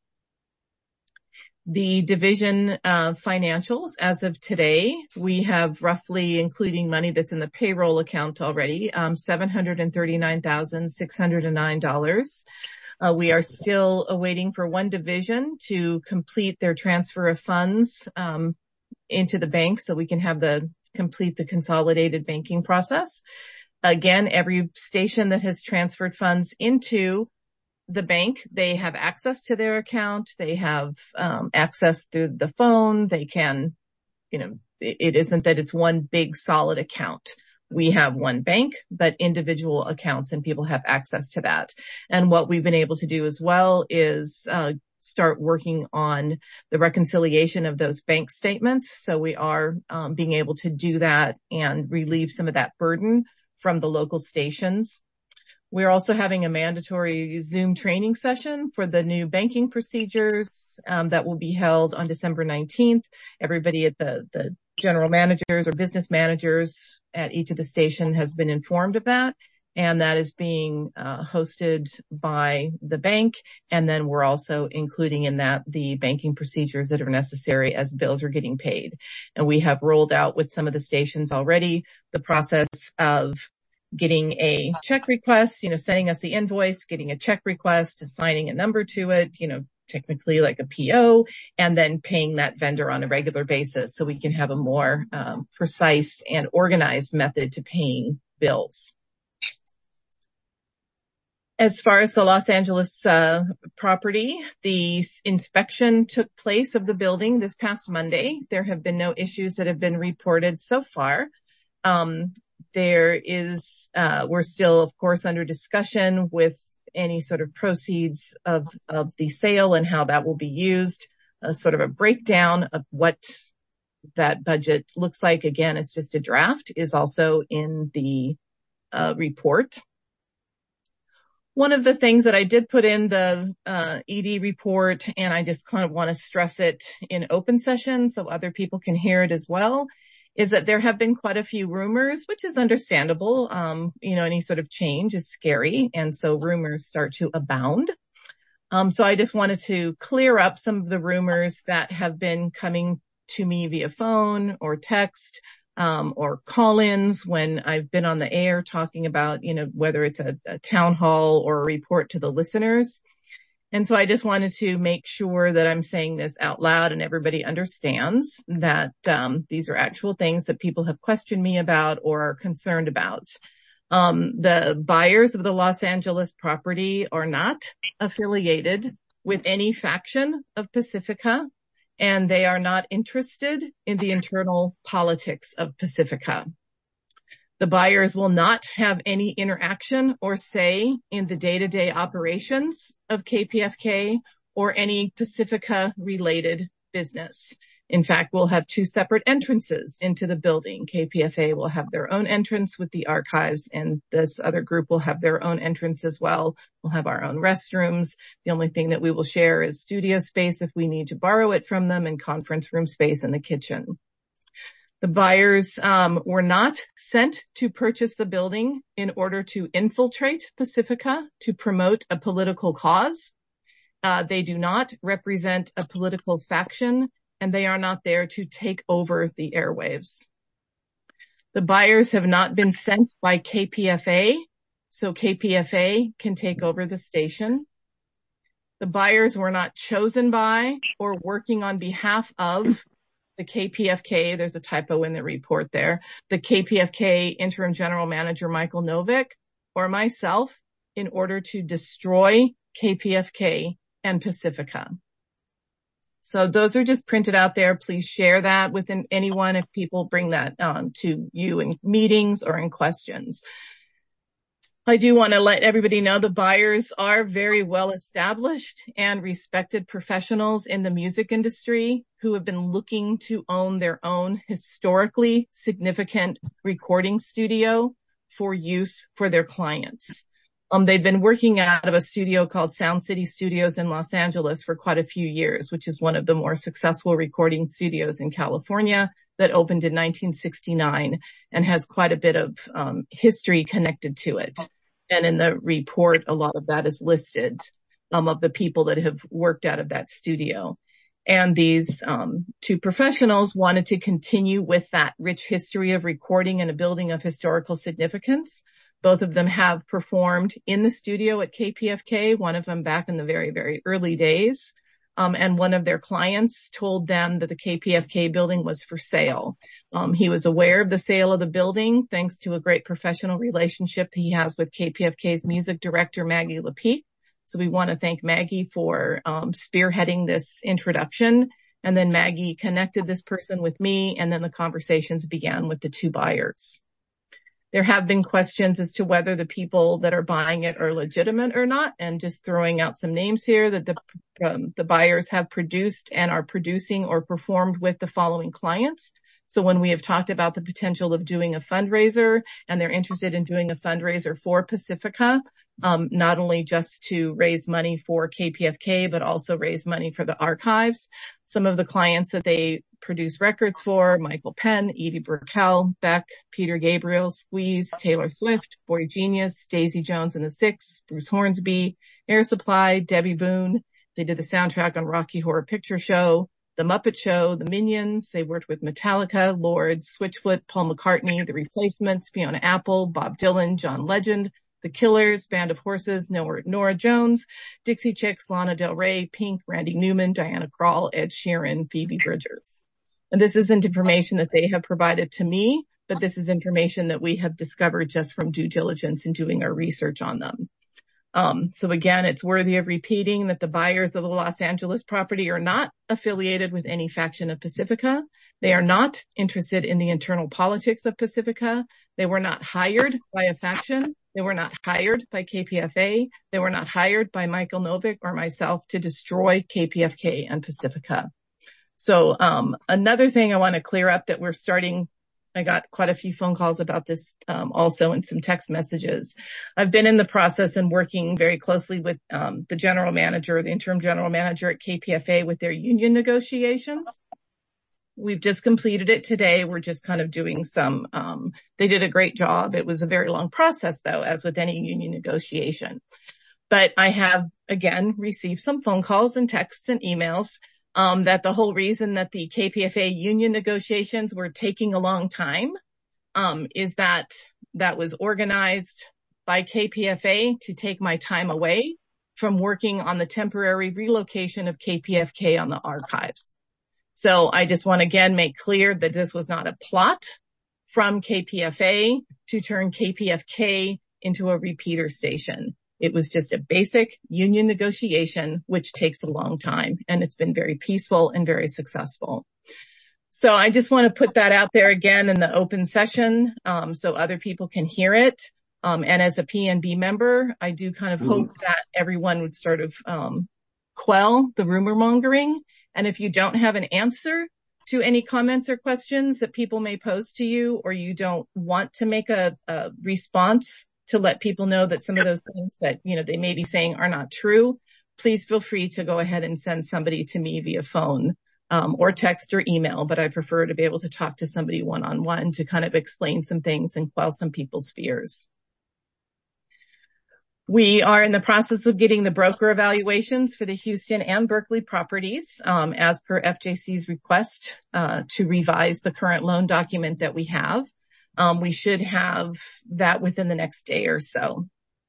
The division uh, financials as of today, we have roughly, including money that's in the payroll account already, um, seven hundred thirty-nine thousand six hundred nine dollars. Uh, we are still awaiting for one division to complete their transfer of funds um, into the bank, so we can have the complete the consolidated banking process. Again, every station that has transferred funds into the bank, they have access to their account. They have um, access through the phone. They can, you know, it, it isn't that it's one big solid account. We have one bank, but individual accounts, and people have access to that. And what we've been able to do as well is uh, start working on the reconciliation of those bank statements. So we are um, being able to do that and relieve some of that burden from the local stations. We're also having a mandatory Zoom training session for the new banking procedures um, that will be held on December nineteenth. Everybody at the, the general managers or business managers at each of the station has been informed of that. And that is being uh, hosted by the bank. And then we're also including in that the banking procedures that are necessary as bills are getting paid. And we have rolled out with some of the stations already the process of getting a check request, you know, sending us the invoice, getting a check request, assigning a number to it, you know, technically like a P O, and then paying that vendor on a regular basis, so we can have a more um, precise and organized method to paying bills. As far as the Los Angeles uh, property, the inspection took place of the building this past Monday. There have been no issues that have been reported so far. Um, there is, uh, we're still, of course, under discussion with any sort of proceeds of, of the sale and how that will be used. A sort of a breakdown of what that budget looks like. Again, it's just a draft, is also in the uh, report. One of the things that I did put in the uh, E D report, and I just kind of want to stress it in open session so other people can hear it as well, is that there have been quite a few rumors, which is understandable. Um, you know, any sort of change is scary, and so rumors start to abound. Um, so I just wanted to clear up some of the rumors that have been coming to me via phone or text, um, or call-ins when I've been on the air talking about, you know, whether it's a, a town hall or a report to the listeners. And so I just wanted to make sure that I'm saying this out loud and everybody understands that, um, these are actual things that people have questioned me about or are concerned about. Um, the buyers of the Los Angeles property are not affiliated with any faction of Pacifica, and they are not interested in the internal politics of Pacifica. The buyers will not have any interaction or say in the day-to-day operations of K P F K or any Pacifica-related business. In fact, we'll have two separate entrances into the building. K P F A will have their own entrance with the archives, and this other group will have their own entrance as well. We'll have our own restrooms. The only thing that we will share is studio space if we need to borrow it from them, and conference room space in the kitchen. The buyers um, were not sent to purchase the building in order to infiltrate Pacifica to promote a political cause. Uh, they do not represent a political faction, and they are not there to take over the airwaves. The buyers have not been sent by K P F A, so K P F A can take over the station. The buyers were not chosen by or working on behalf of the K P F K. There's a typo in the report there. The K P F K interim general manager, Michael Novick, or myself, in order to destroy K P F K and Pacifica. So those are just printed out there. Please share that with anyone if people bring that um, to you in meetings or in questions. I do want to let everybody know the buyers are very well established and respected professionals in the music industry who have been looking to own their own historically significant recording studio for use for their clients. Um, they've been working out of a studio called Sound City Studios in Los Angeles for quite a few years, which is one of the more successful recording studios in California that opened in nineteen sixty-nine and has quite a bit of um, history connected to it. And in the report, a lot of that is listed, um, of the people that have worked out of that studio. And these um, two professionals wanted to continue with that rich history of recording in a building of historical significance. Both of them have performed in the studio at K P F K, one of them back in the very, very early days. Um, and one of their clients told them that the K P F K building was for sale. Um, he was aware of the sale of the building thanks to a great professional relationship he has with K P F K's music director, Maggie Lepeak. So we want to thank Maggie for um, spearheading this introduction. And then Maggie connected this person with me, and then the conversations began with the two buyers. There have been questions as to whether the people that are buying it are legitimate or not, and just throwing out some names here that the um, the buyers have produced and are producing or performed with the following clients. So when we have talked about the potential of doing a fundraiser and they're interested in doing a fundraiser for Pacifica, um, not only just to raise money for K P F K, but also raise money for the archives. Some of the clients that they produce records for: Michael Penn, Edie Brickell, Beck, Peter Gabriel, Squeeze, Taylor Swift, Boy Genius, Daisy Jones and the Six, Bruce Hornsby, Air Supply, Debbie Boone. They did the soundtrack on Rocky Horror Picture Show, The Muppet Show, The Minions. They worked with Metallica, Lord, Switchfoot, Paul McCartney, The Replacements, Fiona Apple, Bob Dylan, John Legend, The Killers, Band of Horses, Nora, Nora Jones, Dixie Chicks, Lana Del Rey, Pink, Randy Newman, Diana Krall, Ed Sheeran, Phoebe Bridgers. And this isn't information that they have provided to me, but this is information that we have discovered just from due diligence and doing our research on them. Um, so again, it's worthy of repeating that the buyers of the Los Angeles property are not affiliated with any faction of Pacifica. They are not interested in the internal politics of Pacifica. They were not hired by a faction. They were not hired by K P F A. They were not hired by Michael Novick or myself to destroy K P F K and Pacifica. So, um, another thing I want to clear up that we're starting, I got quite a few phone calls about this, um, also and some text messages. I've been in the process and working very closely with, um, the general manager, the interim general manager at K P F A with their union negotiations. We've just completed it today. We're just kind of doing some, um, they did a great job. It was a very long process though, as with any union negotiation. But I have again received some phone calls and texts and emails, um, that the whole reason that the K P F A union negotiations were taking a long time, um, is that that was organized by K P F A to take my time away from working on the temporary relocation of K P F K on the archives. So I just want to again make clear that this was not a plot from K P F A to turn K P F K into a repeater station. It was just a basic union negotiation, which takes a long time, and it's been very peaceful and very successful. So I just want to put that out there again in the open session, um, so other people can hear it. Um, and as a P N B member, I do kind of hope that everyone would sort of um, quell the rumor mongering. And if you don't have an answer to any comments or questions that people may pose to you, or you don't want to make a, a response to let people know that some of those things that, you know, they may be saying are not true, please feel free to go ahead and send somebody to me via phone, um, or text or email. But I prefer to be able to talk to somebody one-on-one to kind of explain some things and quell some people's fears. We are in the process of getting the broker evaluations for the Houston and Berkeley properties, um, as per F J C's request, uh, to revise the current loan document that we have. Um, we should have that within the next day or so.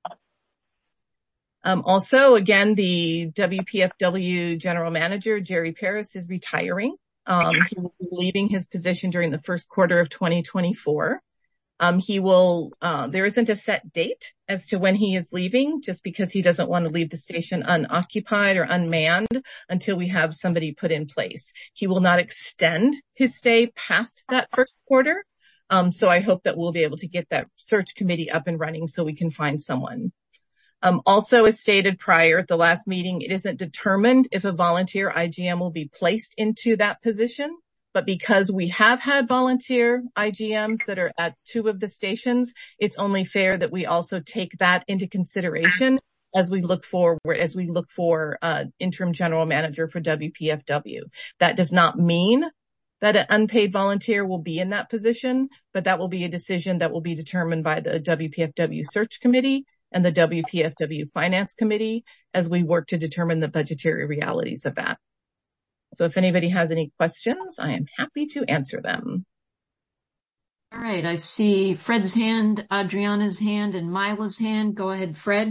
Um, also, again, the W P F W general manager, Jerry Paris, is retiring. Um, he will be leaving his position during the first quarter of twenty twenty-four. Um, he will, uh, there isn't a set date as to when he is leaving, just because he doesn't want to leave the station unoccupied or unmanned until we have somebody put in place. He will not extend his stay past that first quarter. Um, so I hope that we'll be able to get that search committee up and running so we can find someone. Um, also, as stated prior at the last meeting, it isn't determined if a volunteer I G M will be placed into that position. But because we have had volunteer I G Ms that are at two of the stations, it's only fair that we also take that into consideration as we look for, as we look for, uh, interim general manager for W P F W. That does not mean that an unpaid volunteer will be in that position, but that will be a decision that will be determined by the W P F W search committee and the W P F W finance committee as we work to determine the budgetary realities of that. So if anybody has any questions, I am happy to answer them. All right. I see Fred's hand, Adriana's hand, and Mila's hand. Go ahead, Fred.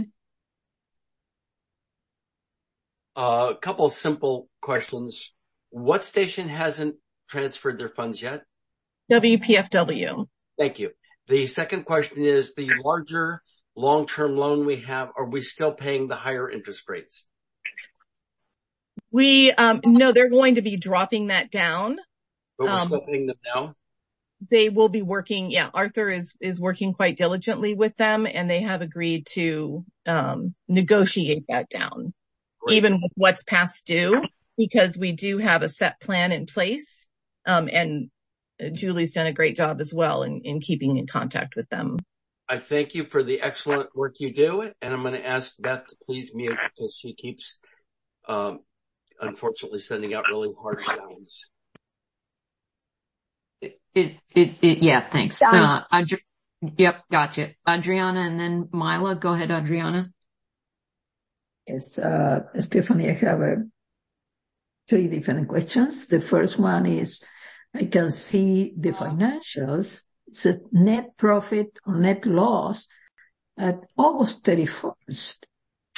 Uh, a couple of simple questions. What station hasn't transferred their funds yet? W P F W. Thank you. The second question is the larger long-term loan we have, are we still paying the higher interest rates? We, um, no, they're going to be dropping that down. But we're Um, still paying them now? They will be working. Yeah, Arthur is, is working quite diligently with them, and they have agreed to, um, negotiate that down, Great. Even with what's past due, because we do have a set plan in place. Um, and Julie's done a great job as well in, in keeping in contact with them. I thank you for the excellent work you do, and I'm going to ask Beth to please mute because she keeps, um, unfortunately sending out really harsh sounds. It, it, it, it yeah, thanks. Done. Uh, Adri- yep, gotcha. Adriana and then Mila. Go ahead, Adriana. Yes, uh, Stephanie, I have uh, three different questions. The first one is, I can see the financials. It's a net profit or net loss at August thirty-first.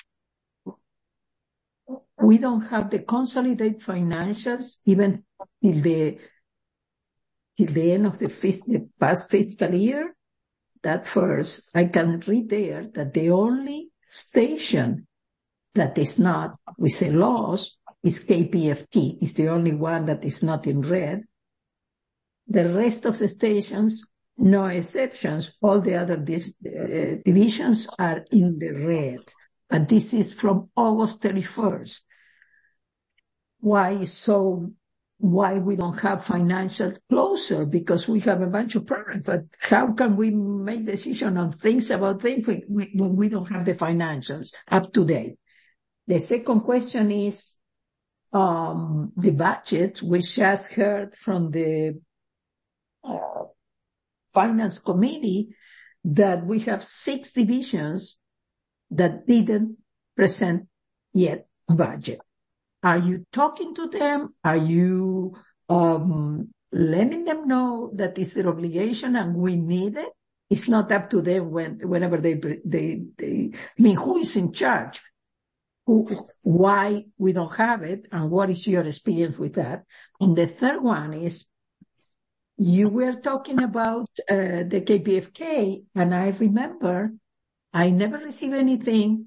We don't have the consolidated financials even till the till the end of the, fis- the past fiscal year. That first, I can read there that the only station that is not, we say lost, is K P F T. It's the only one that is not in red. The rest of the stations, no exceptions, all the other div- uh, divisions are in the red. But this is from August thirty-first. Why so, why we don't have financial closure? Because we have a bunch of problems. But how can we make decision on things about things when we, when we don't have the financials up to date? The second question is, um, the budget, we just heard from the uh, finance committee that we have six divisions that didn't present yet budget. Are you talking to them? Are you um letting them know that it's their obligation and we need it? It's not up to them when whenever they they they. I mean, who is in charge? Who, why we don't have it, and what is your experience with that? And the third one is, you were talking about uh, the K P F K, and I remember I never received anything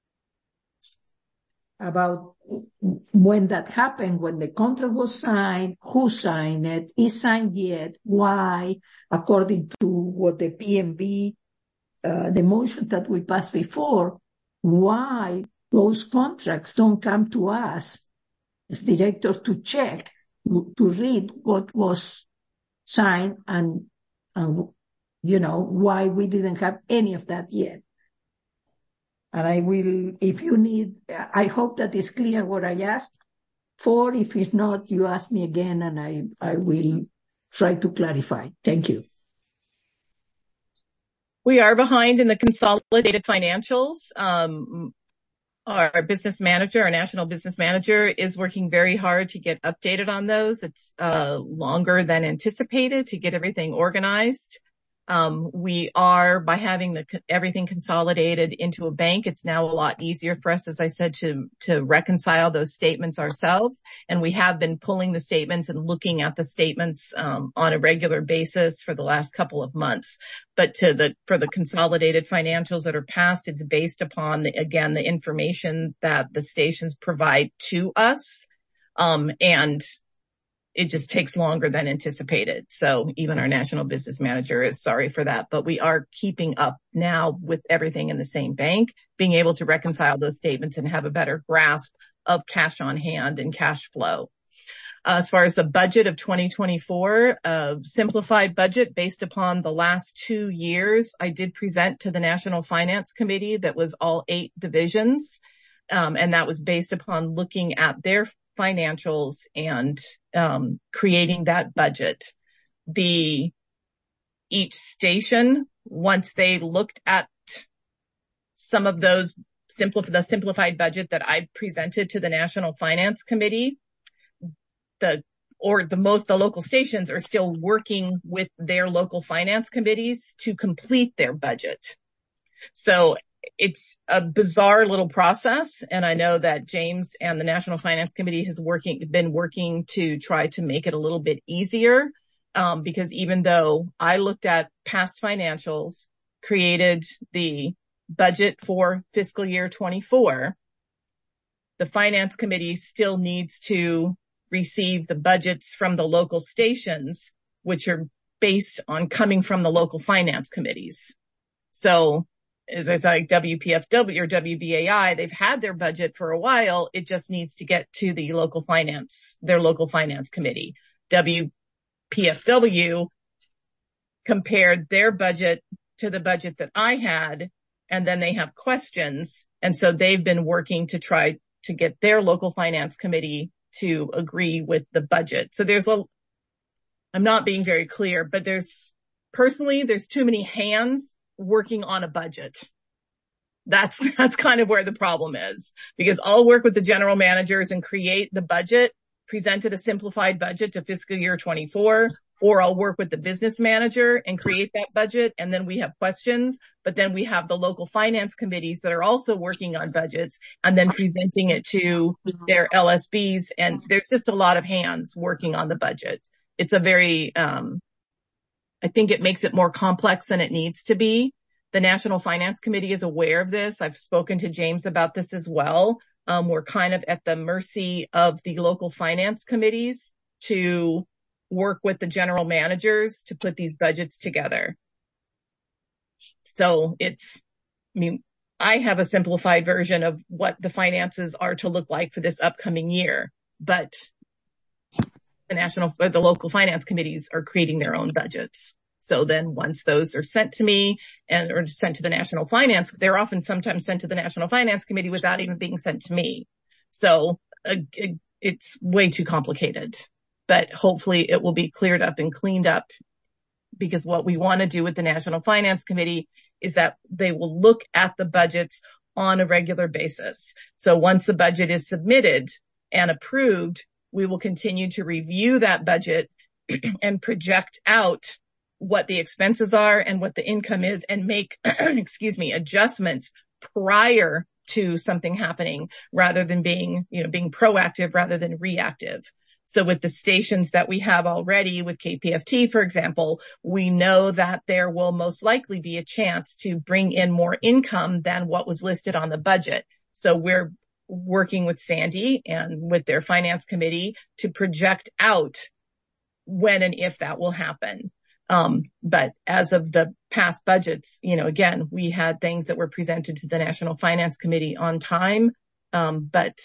about when that happened, when the contract was signed, who signed it, is signed yet, why, according to what the P M B, uh, the motion that we passed before, why those contracts don't come to us as directors to check, to read what was signed and, and, you know, why we didn't have any of that yet. And I will, if you need, I hope that is clear what I asked for. If it's not, you ask me again and I, I will try to clarify. Thank you. We are behind in the consolidated financials. Um, our business manager, our national business manager, is working very hard to get updated on those. It's uh, longer than anticipated to get everything organized. Um, we are, by having the, everything consolidated into a bank, it's now a lot easier for us, as I said, to, to reconcile those statements ourselves. And we have been pulling the statements and looking at the statements, um, on a regular basis for the last couple of months. But to the, for the consolidated financials that are passed, it's based upon the, again, the information that the stations provide to us. Um, and it just takes longer than anticipated. So even our national business manager is sorry for that, but we are keeping up now with everything in the same bank, being able to reconcile those statements and have a better grasp of cash on hand and cash flow. Uh, as far as the budget of twenty twenty-four, uh, simplified budget based upon the last two years, I did present to the National Finance Committee that was all eight divisions. Um, and that was based upon looking at their financials and um creating that budget. The each station, once they looked at some of those simplif- the simplified budget that I presented to the National Finance Committee, the or the most the local stations are still working with their local finance committees to complete their budget. So it's a bizarre little process, and I know that James and the National Finance Committee has working been working to try to make it a little bit easier, um, because even though I looked at past financials, created the budget for fiscal year twenty-four, the Finance Committee still needs to receive the budgets from the local stations, which are based on coming from the local finance committees. So as I say, W P F W or W B A I, they've had their budget for a while. It just needs to get to the local finance, their local finance committee. W P F W compared their budget to the budget that I had, and then they have questions. And so they've been working to try to get their local finance committee to agree with the budget. So there's a, I'm not being very clear, but there's personally, there's too many hands working on a budget. That's, that's kind of where the problem is, because I'll work with the general managers and create the budget, presented a simplified budget to fiscal year twenty-four, or I'll work with the business manager and create that budget. And then we have questions, but then we have the local finance committees that are also working on budgets and then presenting it to their L S Bs. And there's just a lot of hands working on the budget. It's a very, um, I think it makes it more complex than it needs to be. The National Finance Committee is aware of this. I've spoken to James about this as well. Um, we're kind of at the mercy of the local finance committees to work with the general managers to put these budgets together. So it's, I mean, I have a simplified version of what the finances are to look like for this upcoming year, but the national, or the local finance committees are creating their own budgets. So then once those are sent to me and or sent to the National Finance, they're often sometimes sent to the National Finance Committee without even being sent to me. So uh, it, it's way too complicated, but hopefully it will be cleared up and cleaned up, because what we want to do with the National Finance Committee is that they will look at the budgets on a regular basis. So once the budget is submitted and approved, we will continue to review that budget and project out what the expenses are and what the income is, and make, excuse me, adjustments prior to something happening, rather than being, you know, being proactive rather than reactive. So with the stations that we have already with K P F T, for example, we know that there will most likely be a chance to bring in more income than what was listed on the budget. So we're working with Sandy and with their finance committee to project out when and if that will happen. Um, but as of the past budgets, you know, again, we had things that were presented to the National Finance Committee on time. Um, but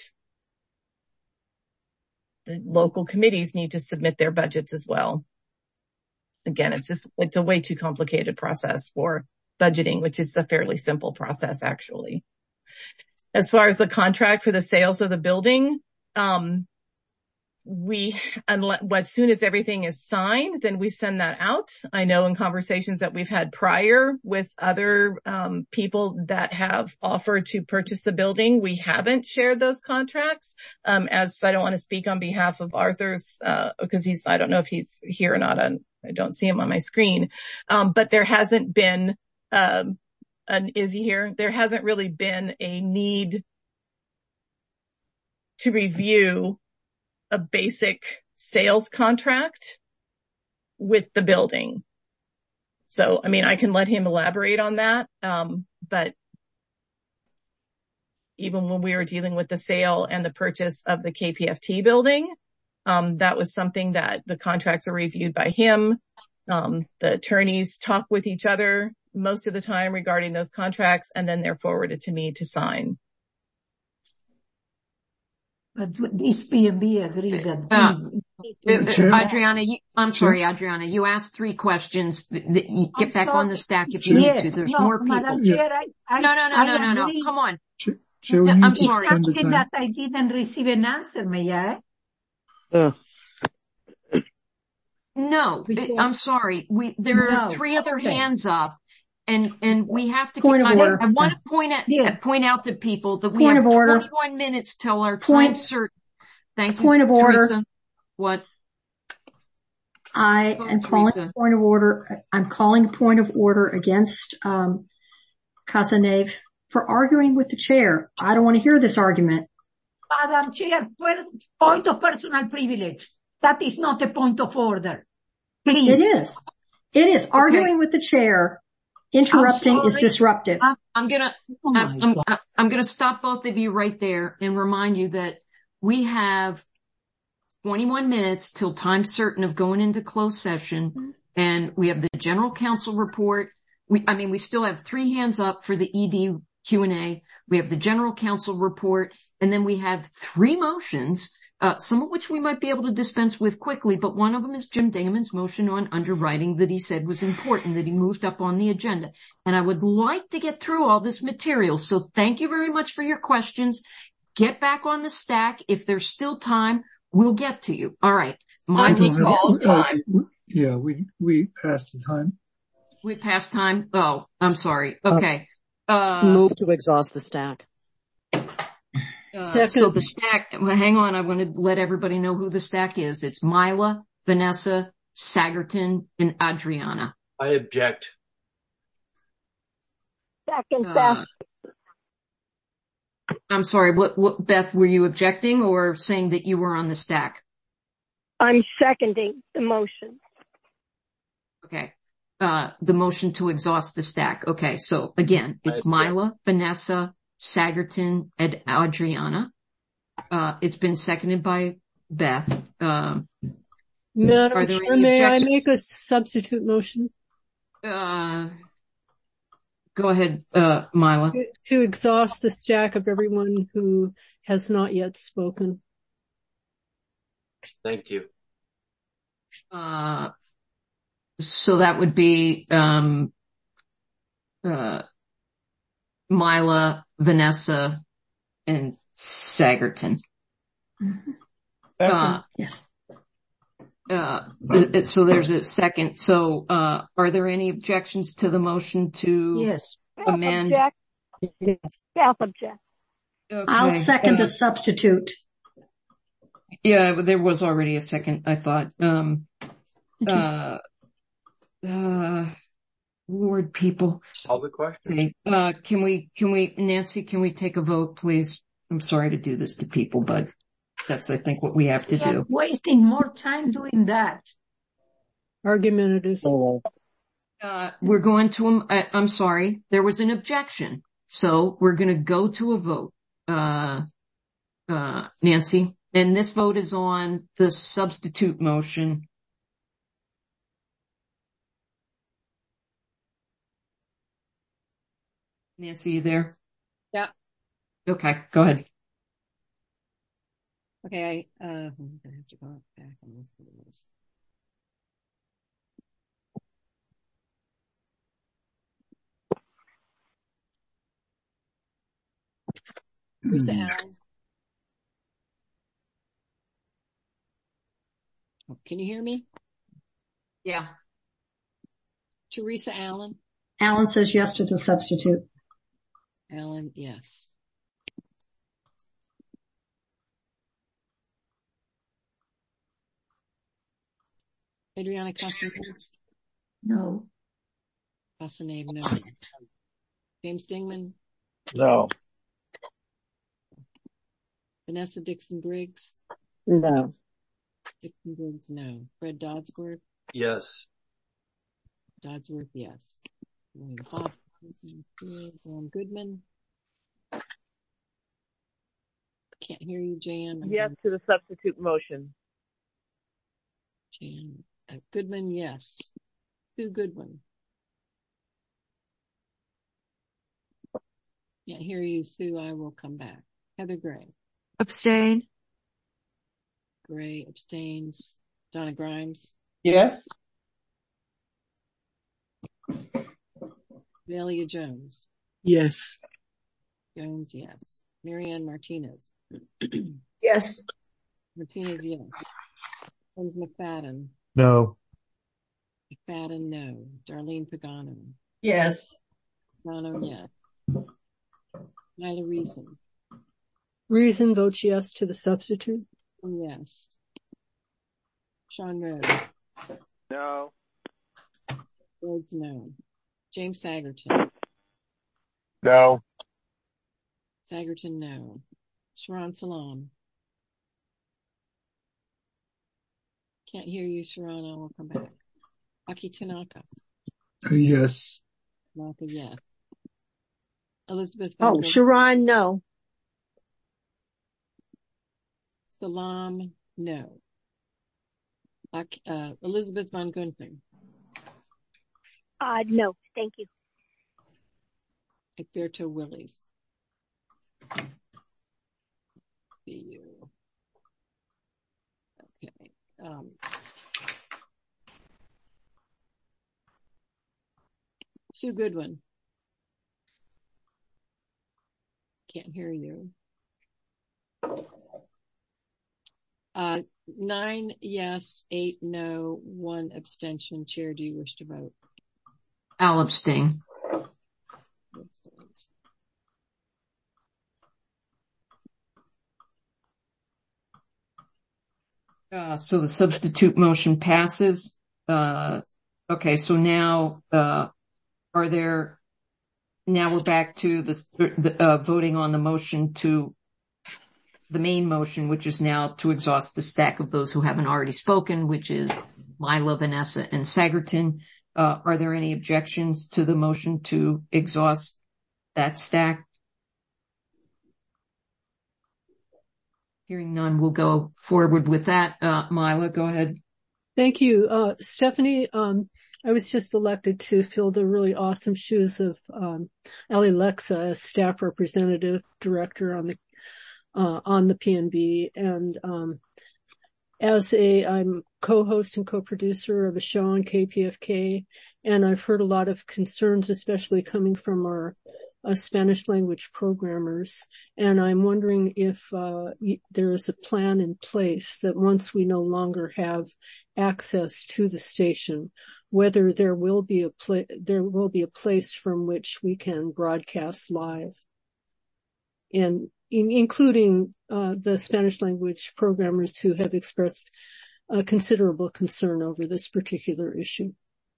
the local committees need to submit their budgets as well. Again, it's just, it's a way too complicated process for budgeting, which is a fairly simple process, actually. As far as the contract for the sales of the building, um, we, unless, as soon as everything is signed, then we send that out. I know in conversations that we've had prior with other um, people that have offered to purchase the building, we haven't shared those contracts. Um, as I don't want to speak on behalf of Arthur's, uh, because he's, I don't know if he's here or not. I, I don't see him on my screen. Um, but there hasn't been, um, an, is he here? There hasn't really been a need to review a basic sales contract with the building. So, I mean, I can let him elaborate on that. Um, but even when we were dealing with the sale and the purchase of the K P F T building, um, that was something that the contracts are reviewed by him. Um, the attorneys talk with each other most of the time regarding those contracts, and then they're forwarded to me to sign. But this P and B agreed that Uh, we, uh, uh, Adriana, you, I'm sorry, Adriana, you asked three questions. Th- th- you get I'm back sorry. on the stack if you Yes, need to. There's no, more people. Madam Chair, I, I, No, no, no, I no, no, no. agree. Come on. Chair, Chair, we I'm need to sorry. extend the Something time. that I didn't receive an answer, may I? Uh, No, Because- I'm sorry. We, there are No. three other Okay. hands up, and, and we have to, Point of I, order. I want to point out, Yeah. point out to people that we Point have of order. twenty-one minutes till our Point- time certain. Thank you, Point of order. Teresa. What? I Go, am calling Teresa. a point of order. I'm calling a point of order against um, Cazenave for arguing with the chair. I don't want to hear this argument. Madam Chair, per- point of personal privilege. That is not a point of order. Please. It is. It is. Arguing with the chair, interrupting is sorry. disruptive. I'm, I'm gonna, oh my I'm, I'm, God. I'm gonna stop both of you right there and remind you that we have twenty-one minutes till time certain of going into closed session, and we have the general counsel report. We, I mean, we still have three hands up for the E D Q and A. We have the general counsel report, and then we have three motions, uh, some of which we might be able to dispense with quickly, but one of them is Jim Dingaman's motion on underwriting that he said was important, that he moved up on the agenda. And I would like to get through all this material. So thank you very much for your questions. Get back on the stack. If there's still time, we'll get to you. All right. My On We he don't have- calls uh, time. Yeah, we, we passed the time. We passed time. Oh, I'm sorry. Okay. Uh, Move to exhaust the stack. uh, Second. so the stack, well, hang on. I'm going to let everybody know who the stack is. It's Mila, Vanessa, Sagerton, and Adriana. I object. Second, Uh, Beth. I'm sorry. What, what, Beth, were you objecting or saying that you were on the stack? I'm seconding the motion. Okay. uh, the motion to exhaust the stack. Okay. So again, it's Mila, Vanessa, Sagerton, and Adriana. Uh, it's been seconded by Beth. Um, Madam are there Chair, any may I objections? make a substitute motion? Uh, go ahead, uh, Mila. To, to exhaust the stack of everyone who has not yet spoken. Thank you. Uh, so that would be, um, uh, Mila, Vanessa, and Sagerton. Mm-hmm. Uh, yes. Uh, so there's a second. So, uh, are there any objections to the motion to Yes. amend? Object. Yes. Self object. Okay. I'll second Uh, the substitute. Yeah, but there was already a second, I thought. Um, Okay. uh, uh, Lord, people. Call the question. Okay. Uh, can we, can we, Nancy, can we take a vote, please? I'm sorry to do this to people, but that's, I think, what we have to We are do. wasting more time doing that. Argumentative. Uh, we're going to, um, I, I'm sorry, there was an objection. So we're going to go to a vote. Uh, uh, Nancy, and this vote is on the substitute motion. Nancy, you there? Yeah. Okay, go ahead. Okay, I, uh, I'm gonna have to go back on this list. Teresa Allen. Oh, can you hear me? Yeah. Teresa Allen. Alan says yes to the substitute. Allen, yes. Adriana Casanave. No. Casanave, no. James Dingman. No. Vanessa Dixon Briggs. No. Dixon Briggs, no. Fred Dodsworth. Yes. Dodsworth, yes. William Hoffman, Jan Goodman. Can't hear you, Jan. Yes to the substitute motion. Jan uh, Goodman, yes. Sue Goodwin. Can't hear you, Sue. I will come back. Heather Gray. Abstain. Gray abstains. Donna Grimes. Yes. Valia Jones. Yes. Jones, yes. Marianne Martinez. Yes. Martinez, yes. James McFadden. No. McFadden, no. Darlene Pagano. Yes. Pagano, yes. Nyla Reason. Reason votes yes to the substitute. Yes. Sean Rhodes. No. Rhodes, no. James Sagerton. No. Sagerton, no. Sharon Salam. Can't hear you, Sharon. I will come back. Aki Tanaka. Yes. Tanaka, yes. Elizabeth. Oh, Van Gogh. Sharon, no. Salam, no. Ak- uh, Elizabeth Von Gunting. Uh, no, thank you. Egberto Willies. See you. Okay. Um, Sue Goodwin. Can't hear you. Uh, nine yes, eight no, one abstention. Chair, do you wish to vote? I'll abstain. Uh, so the substitute motion passes. Uh, okay, so now, uh, are there, now we're back to the, the uh, voting on the motion to, the main motion, which is now to exhaust the stack of those who haven't already spoken, which is Mila, Vanessa, and Sagerton. Uh, are there any objections to the motion to exhaust that stack? Hearing none, we'll go forward with that. Uh, Mila, go ahead. Thank you. Uh, Stephanie, um, I was just elected to fill the really awesome shoes of, um, Ellie Lexa as staff representative director on the, uh, on the P N B. And, um, as a, I'm co-host and co-producer of a show on K P F K, and I've heard a lot of concerns, especially coming from our uh, Spanish language programmers. And I'm wondering if uh, there is a plan in place that once we no longer have access to the station, whether there will be a pla- there will be a place from which we can broadcast live, and in, including uh, the Spanish language programmers who have expressed uh, considerable concern over this particular issue.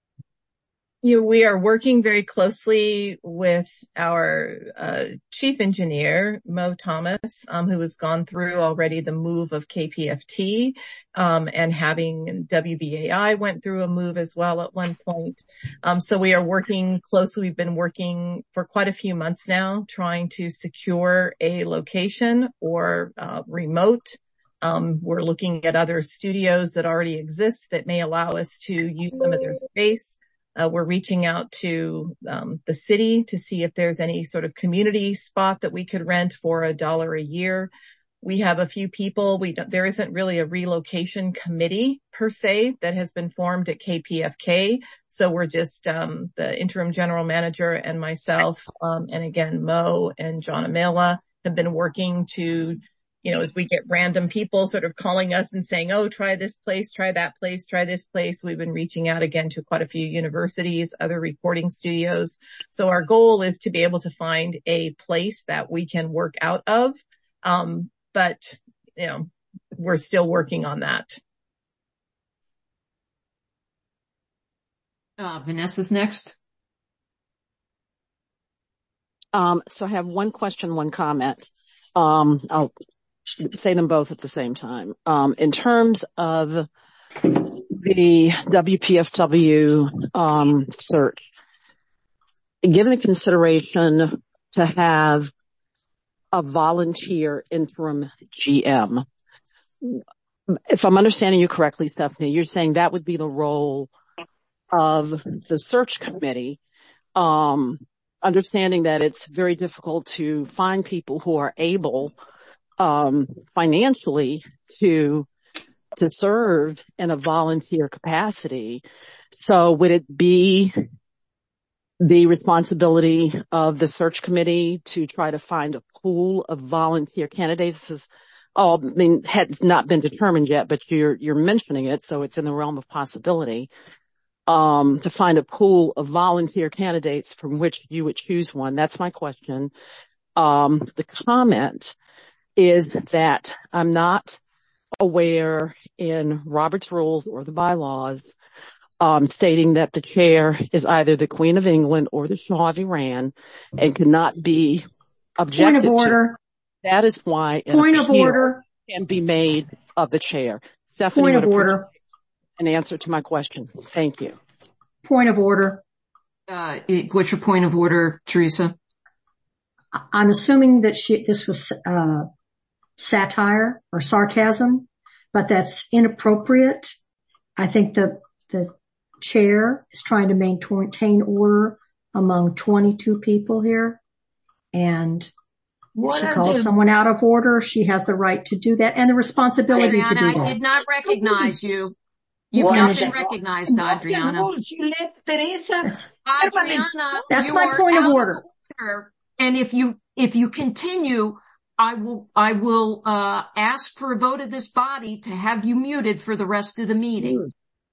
You know, we are working very closely with our uh, chief engineer, Mo Thomas, um, who has gone through already the move of K P F T, um, and having W B A I went through a move as well at one point. Um, so we are working closely. We've been working for quite a few months now, trying to secure a location or uh, remote. Um, we're looking at other studios that already exist that may allow us to use some of their space. Uh, we're reaching out to um, the city to see if there's any sort of community spot that we could rent for a dollar a year. We have a few people. We don't, there isn't really a relocation committee per se that has been formed at K P F K. So we're just um, the interim general manager and myself, um, and again Mo and John Amela have been working to, you know, as we get random people sort of calling us and saying, oh, try this place, try that place, try this place. We've been reaching out again to quite a few universities, other reporting studios. So our goal is to be able to find a place that we can work out of. Um, but, you know, we're still working on that. Uh, Vanessa's next. Um, so I have one question, one comment. Um, I'll say them both at the same time. Um, in terms of the W P F W um, search, given the consideration to have a volunteer interim G M, if I'm understanding you correctly, Stephanie, you're saying that would be the role of the search committee, um, understanding that it's very difficult to find people who are able um, financially to, to serve in a volunteer capacity. So would it be the responsibility of the search committee to try to find a pool of volunteer candidates? This is all, I mean, had not been determined yet, but you're, you're mentioning it. So it's in the realm of possibility, um, to find a pool of volunteer candidates from which you would choose one. That's my question. Um, the comment is that I'm not aware in Robert's rules or the bylaws, um, stating that the chair is either the Queen of England or the Shah of Iran and cannot be objected to. Point of order. That is why an Point of appeal order. can be made of the chair. Stephanie, Point would of appreciate order. an answer to my question. Thank you. Point of order. Uh, what's your point of order, Teresa? I'm assuming that she, this was, uh, satire or sarcasm, but that's inappropriate. I think the, the chair is trying to maintain order among twenty-two people here. And What she are calls the- someone out of order. She has the right to do that and the responsibility Adriana, to do I that. did not recognize you. You've What not is been it? recognized, Adriana. That's, Adriana, that's you my are point of out order. order. And if you, if you continue, I will, I will, uh, ask for a vote of this body to have you muted for the rest of the meeting.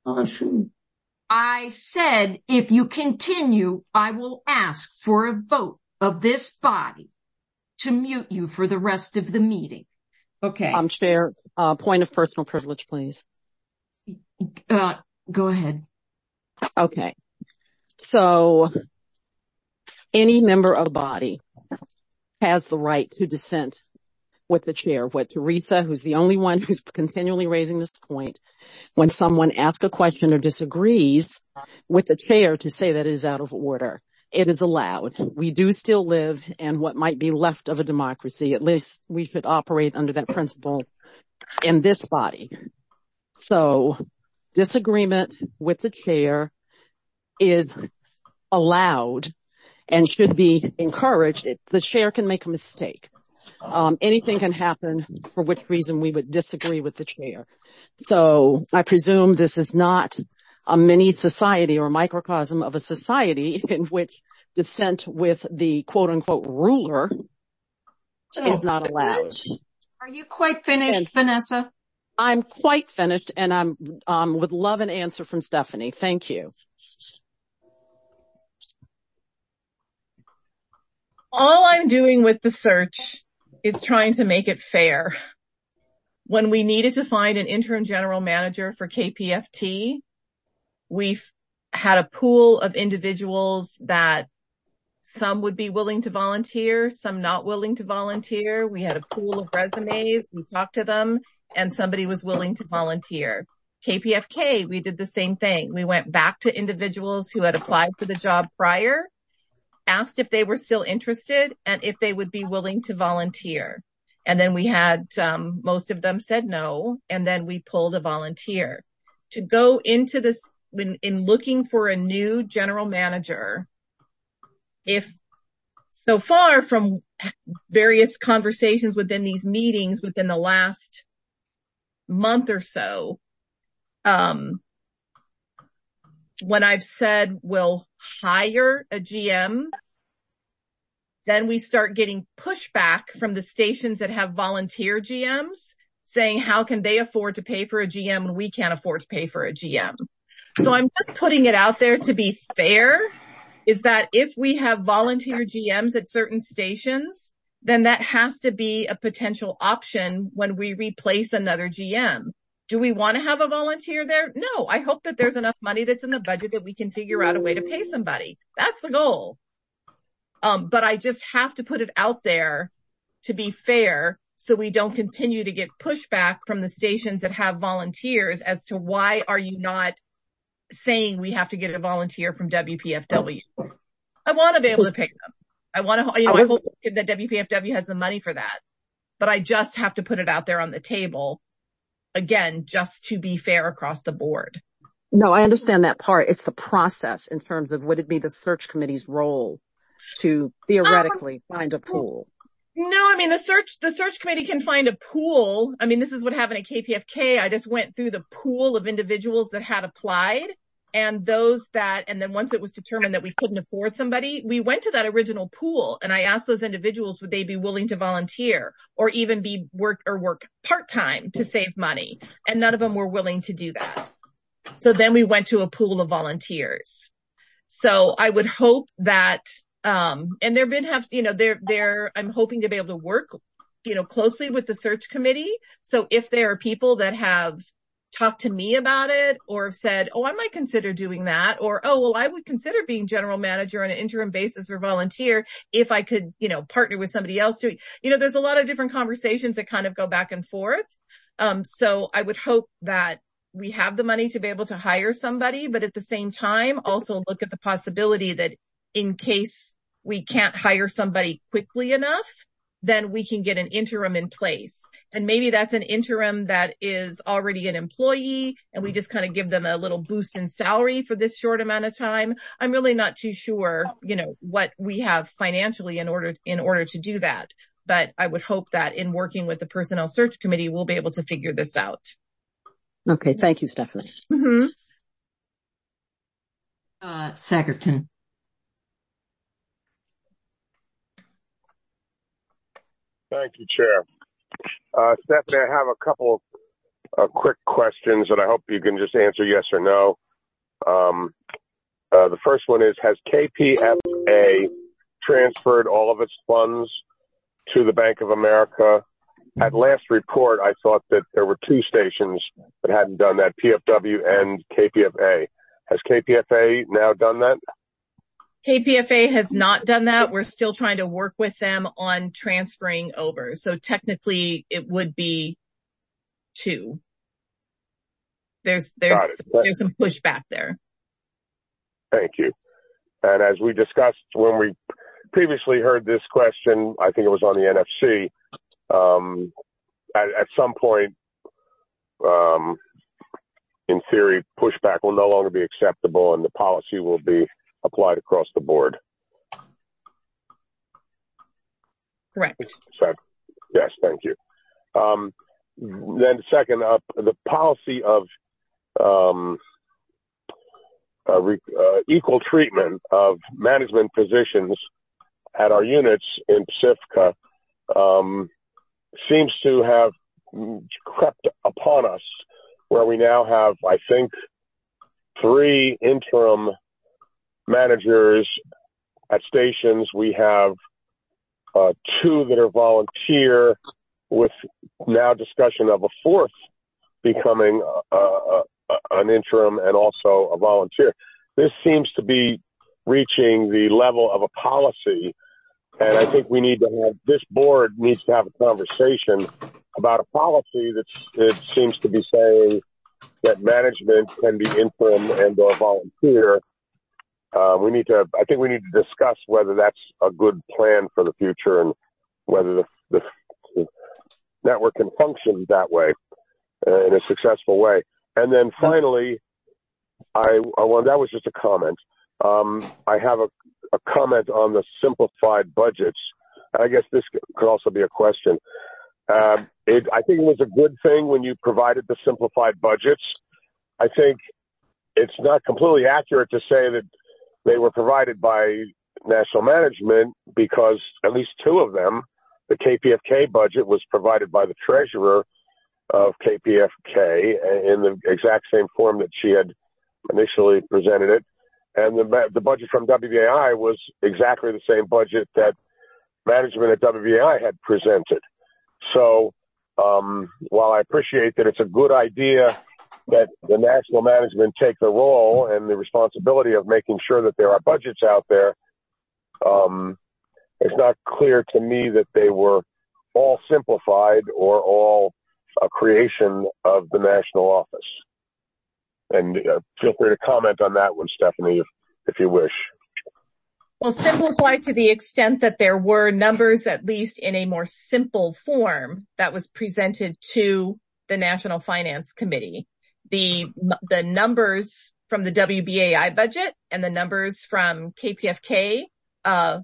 I said, if you continue, I will ask for a vote of this body to mute you for the rest of the meeting. Okay. Um, Chair, uh, point of personal privilege, please. Uh, go ahead. Okay. So any member of the body has the right to dissent with the chair. What Teresa, who's the only one who's continually raising this point, when someone asks a question or disagrees with the chair, to say that it is out of order. It is allowed. We do still live in what might be left of a democracy. At least we should operate under that principle in this body. So disagreement with the chair is allowed and should be encouraged. The chair can make a mistake. Um, anything can happen for which reason we would disagree with the chair. So I presume this is not a mini society or a microcosm of a society in which dissent with the quote unquote ruler is not allowed. Are you quite finished, and Vanessa? I'm quite finished, and I'm um, would love an answer from Stephanie. Thank you. All I'm doing with the search is trying to make it fair. When we needed to find an interim general manager for K P F T, we've had a pool of individuals that some would be willing to volunteer, some not willing to volunteer. We had a pool of resumes. We talked to them, and somebody was willing to volunteer. K P F K, we did the same thing. We went back to individuals who had applied for the job prior, asked if they were still interested and if they would be willing to volunteer. And then we had, um, most of them said no, and then we pulled a volunteer. To go into this, in, in looking for a new general manager, if so far from various conversations within these meetings within the last month or so, um, when I've said we'll hire a G M, then we start getting pushback from the stations that have volunteer G Ms saying, how can they afford to pay for a G M when we can't afford to pay for a G M? So I'm just putting it out there to be fair, is that if we have volunteer G Ms at certain stations, then that has to be a potential option when we replace another G M. Do we want to have a volunteer there? No, I hope that there's enough money that's in the budget that we can figure out a way to pay somebody. That's the goal. Um, but I just have to put it out there to be fair so we don't continue to get pushback from the stations that have volunteers as to why are you not saying we have to get a volunteer from W P F W. I want to be able to pay them. I want to, you know, I hope that W P F W has the money for that, but I just have to put it out there on the table again, just to be fair across the board. No, I understand that part. It's the process in terms of would it be the search committee's role to theoretically um, find a pool? No, I mean, the search, the search committee can find a pool. I mean, this is what happened at K P F K. I just went through the pool of individuals that had applied and those that, and then once it was determined that we couldn't afford somebody, we went to that original pool and I asked those individuals, would they be willing to volunteer or even be work or work part-time to save money? And none of them were willing to do that. So then we went to a pool of volunteers. So I would hope that, um, and there been have, you know, they're, they're, I'm hoping to be able to work, you know, closely with the search committee. So if there are people that have talked to me about it or have said, oh, I might consider doing that, or, oh, well, I would consider being general manager on an interim basis or volunteer if I could, you know, partner with somebody else doing, you know, there's a lot of different conversations that kind of go back and forth. Um, so I would hope that we have the money to be able to hire somebody, but at the same time, also look at the possibility that in case we can't hire somebody quickly enough, then we can get an interim in place. And maybe that's an interim that is already an employee and we just kind of give them a little boost in salary for this short amount of time. I'm really not too sure, you know, what we have financially in order, in order to do that. But I would hope that in working with the personnel search committee, we'll be able to figure this out. Okay. Thank you, Stephanie. Mm-hmm. Uh, Sagerton. Thank you, Chair. Uh, Stephanie, I have a couple of uh, quick questions that I hope you can just answer yes or no. Um, uh, the first one is, has K P F A transferred all of its funds to the Bank of America? At last report, I thought that there were two stations that hadn't done that, P F W and K P F A. Has K P F A now done that? K P F A has not done that. We're still trying to work with them on transferring over. So technically it would be two. There's, there's, there's some pushback there. Thank you. And as we discussed when we previously heard this question, I think it was on the N F C, um, at, at some point, um, in theory, pushback will no longer be acceptable and the policy will be applied across the board. Correct. So, yes, thank you. Um, then second up, the policy of um, uh, re, uh, equal treatment of management positions at our units in Pacifica um, seems to have crept upon us, where we now have, I think, three interim managers at stations. We have uh, two that are volunteer, with now discussion of a fourth becoming uh, uh, an interim and also a volunteer. This seems to be reaching the level of a policy, and I think we need to have, this board needs to have a conversation about a policy that it seems to be saying that management can be interim and or volunteer. Uh, we need to, I think we need to discuss whether that's a good plan for the future and whether the, the, the network can function that way uh, in a successful way. And then finally, I, I want, that was just a comment. Um, I have a, a comment on the simplified budgets. I guess this could also be a question. Uh, it, I think it was a good thing when you provided the simplified budgets. I think it's not completely accurate to say that they were provided by national management, because at least two of them, the K P F K budget was provided by the treasurer of K P F K in the exact same form that she had initially presented it. And the, the budget from W B A I was exactly the same budget that management at W B A I had presented. So um, while I appreciate that it's a good idea that the national management take the role and the responsibility of making sure that there are budgets out there, um, it's not clear to me that they were all simplified or all a creation of the national office. And uh, feel free to comment on that one, Stephanie, if, if you wish. Well, simplified to the extent that there were numbers, at least in a more simple form, that was presented to the National Finance Committee. The, the numbers from the W B A I budget and the numbers from K P F K, uh,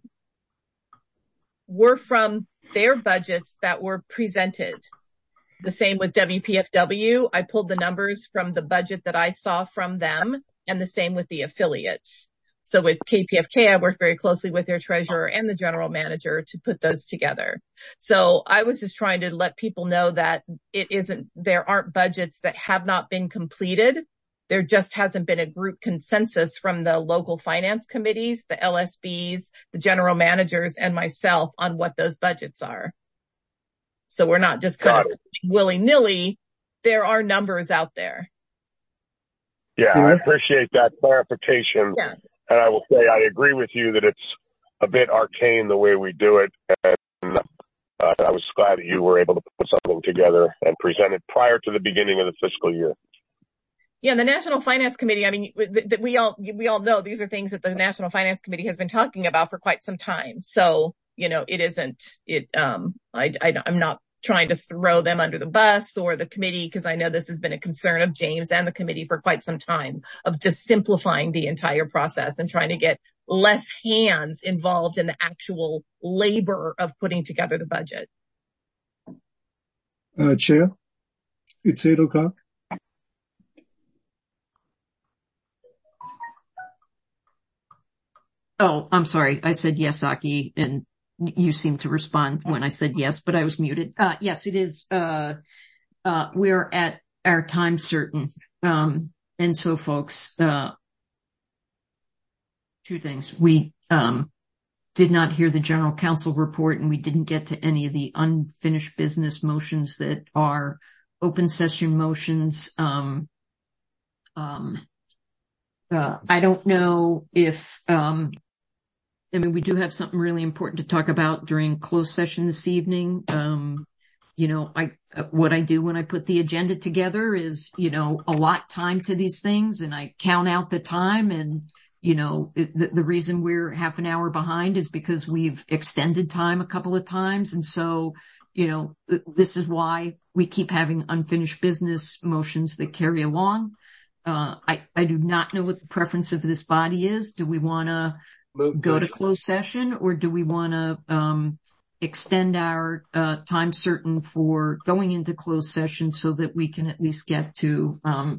were from their budgets that were presented. The same with W P F W. I pulled the numbers from the budget that I saw from them, and the same with the affiliates. So with K P F K, I worked very closely with their treasurer and the general manager to put those together. So I was just trying to let people know that it isn't, there aren't budgets that have not been completed. There just hasn't been a group consensus from the local finance committees, the L S Bs, the general managers, and myself on what those budgets are. So we're not just kind of willy-nilly. There are numbers out there. Yeah, I appreciate that clarification. Yeah. And I will say I agree with you that it's a bit arcane the way we do it. And uh, I was glad that you were able to put something together and present it prior to the beginning of the fiscal year. Yeah, the National Finance Committee, I mean, we all, we all know these are things that the National Finance Committee has been talking about for quite some time. So, you know, it isn't, it, um, I, I, I'm not trying to throw them under the bus or the committee, because I know this has been a concern of James and the committee for quite some time, of just simplifying the entire process and trying to get less hands involved in the actual labor of putting together the budget. Uh, Chair, it's eight o'clock. Oh, I'm sorry. I said yes, Aki, and you seemed to respond when I said yes, but I was muted. Uh, yes, it is. Uh, uh, we're at our time certain. Um, and so folks, uh, two things. We, um, did not hear the general counsel report, and we didn't get to any of the unfinished business motions that are open session motions. Um, um, uh, I don't know if, um, I mean, we do have something really important to talk about during closed session this evening. Um, you know, I, what I do when I put the agenda together is, you know, allot time to these things, and I count out the time. And, you know, the, the reason we're half an hour behind is because we've extended time a couple of times. And so, you know, th- this is why we keep having unfinished business motions that carry along. Uh, I, I do not know what the preference of this body is. Do we want to go to closed session, or do we want to, um, extend our, uh, time certain for going into closed session so that we can at least get to, um,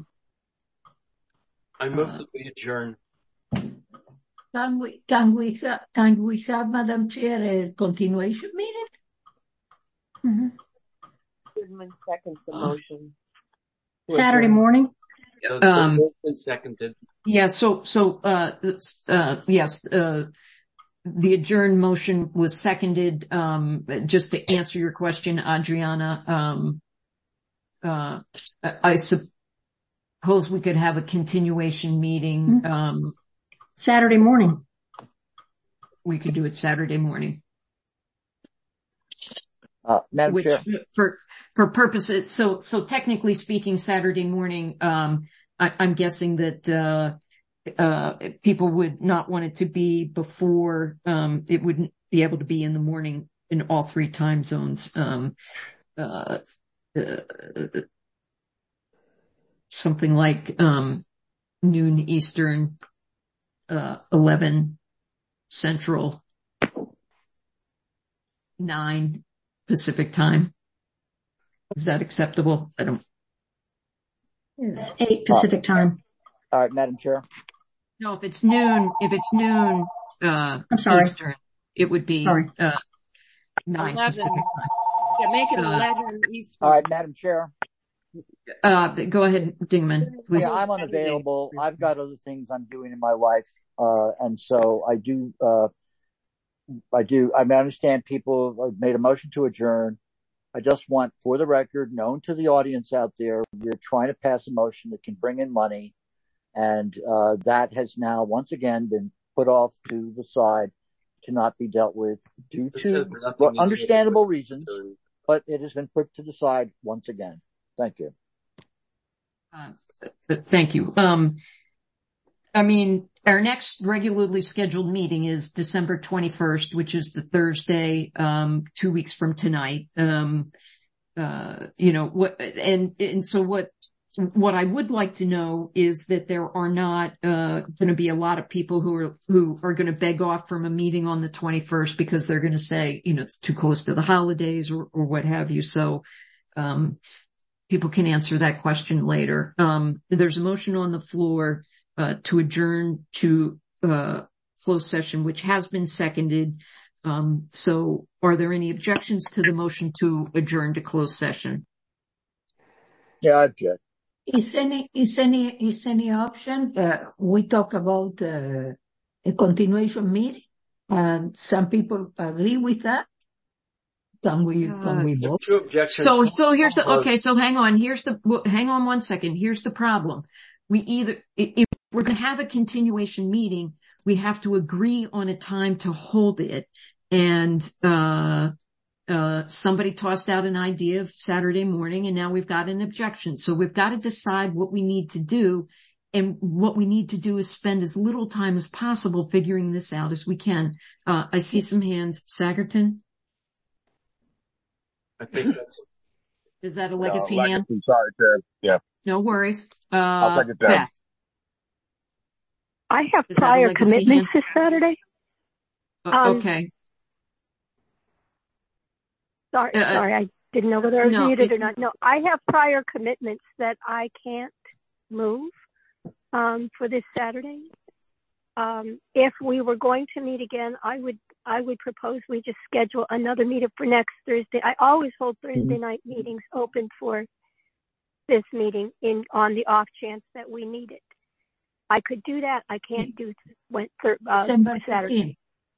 I move uh, that we adjourn. Can we, can we, ha- can we have, Madam Chair, a continuation meeting? Mm-hmm. Goodman seconds the motion. Saturday morning? Yeah, Um, both been seconded. Yeah, so, so, uh, it's, uh, yes, uh, the adjourn motion was seconded. Um, just to answer your question, Adriana, um, uh, I suppose we could have a continuation meeting. Um, Saturday morning. We could do it Saturday morning. Uh, Madam Which, Chair. for, for purposes, so, so technically speaking, Saturday morning, um, I, I'm guessing that, uh, uh, people would not want it to be before, um, it wouldn't be able to be in the morning in all three time zones. Um, uh, uh something like, um, noon Eastern, uh, eleven Central, nine Pacific time. Is that acceptable? I don't. It's eight Pacific time. All right, Madam Chair. No, if it's noon, if it's noon, uh, I'm sorry. Eastern, it would be, Sorry. uh, nine eleven. Pacific time. Yeah, make it Uh, eleven Eastern. All right, Madam Chair. Uh, go ahead, Dingman, please. Yeah, I'm unavailable. I've got other things I'm doing in my life. Uh, and so I do, uh, I do, I understand people have made a motion to adjourn. I just want, for the record, known to the audience out there, we're trying to pass a motion that can bring in money. And, uh, that has now once again been put off to the side to not be dealt with due This to has nothing well, to do understandable with reasons, adjourn. but it has been put to the side once again. Thank you. Uh, thank you. Um, I mean, our next regularly scheduled meeting is December twenty-first, which is the Thursday, um, two weeks from tonight. Um, uh, you know, what, and, and so what, what I would like to know is that there are not, uh, going to be a lot of people who are, who are going to beg off from a meeting on the twenty-first because they're going to say, you know, it's too close to the holidays or, or what have you. So, um, people can answer that question later. Um, there's a motion on the floor, uh, to adjourn to, uh, closed session, which has been seconded. Um, so are there any objections to the motion to adjourn to closed session? Yeah, I object. Is any, is any, is any option? Uh, we talk about, uh, a continuation meeting, and some people agree with that. Can we, can we vote? Two objections. So, so here's the, okay, so hang on, here's the, hang on one second, here's the problem. We either, if we're going to have a continuation meeting, we have to agree on a time to hold it. And, uh, uh, somebody tossed out an idea of Saturday morning, and now we've got an objection. So we've got to decide what we need to do. And what we need to do is spend as little time as possible figuring this out as we can. Uh, I see some hands. Sagerton? I think that's Is that a legacy no, hand? legacy, sorry, Chair. Yeah. No worries. Uh, I'll take it down. Beth. I have Is that a prior legacy commitments hand? this Saturday. Uh, Um, okay. Sorry, Uh, sorry, I didn't know whether I was no, muted it- or not. No, I have prior commitments that I can't move um, for this Saturday. Um, if we were going to meet again, I would I would propose we just schedule another meeting for next Thursday. I always hold Thursday night meetings open for this meeting in on the off chance that we need it. I could do that. I can't do went thir- uh, December Saturday. fifteenth.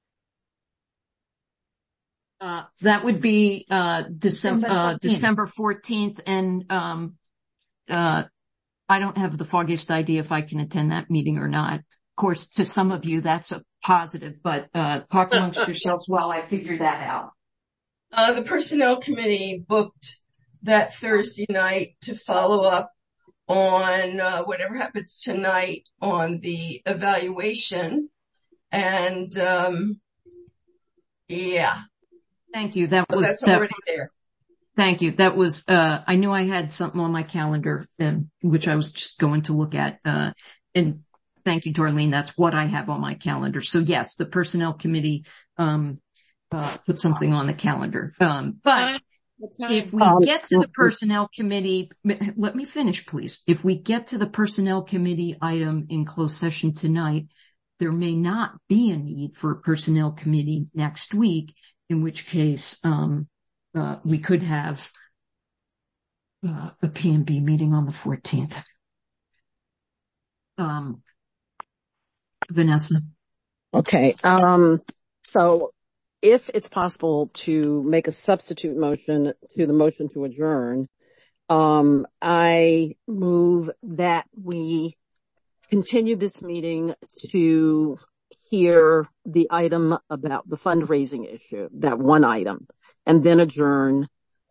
Uh, that would be, uh, December, uh, fourteenth. December fourteenth. And, um, uh, I don't have the foggiest idea if I can attend that meeting or not. course, to some of you, that's a positive, but, uh, talk amongst yourselves while I figure that out. Uh, the Personnel Committee booked that Thursday night to follow up on uh, whatever happens tonight on the evaluation. And, um, yeah. Thank you. That so was, that's that, already there. Thank you. That was, uh, I knew I had something on my calendar, um, which I was just going to look at, uh, and thank you, Darlene. That's what I have on my calendar. So yes, the Personnel Committee, um, uh, put something on the calendar. Um, but if we Um, get to the Personnel Committee, let me finish, please. If we get to the Personnel Committee item in closed session tonight, there may not be a need for a Personnel Committee next week, in which case, um, uh, we could have uh, a P and B meeting on the fourteenth. Um, Vanessa. Okay. Um, so if it's possible to make a substitute motion to the motion to adjourn, um, I move that we continue this meeting to hear the item about the fundraising issue, that one item, and then adjourn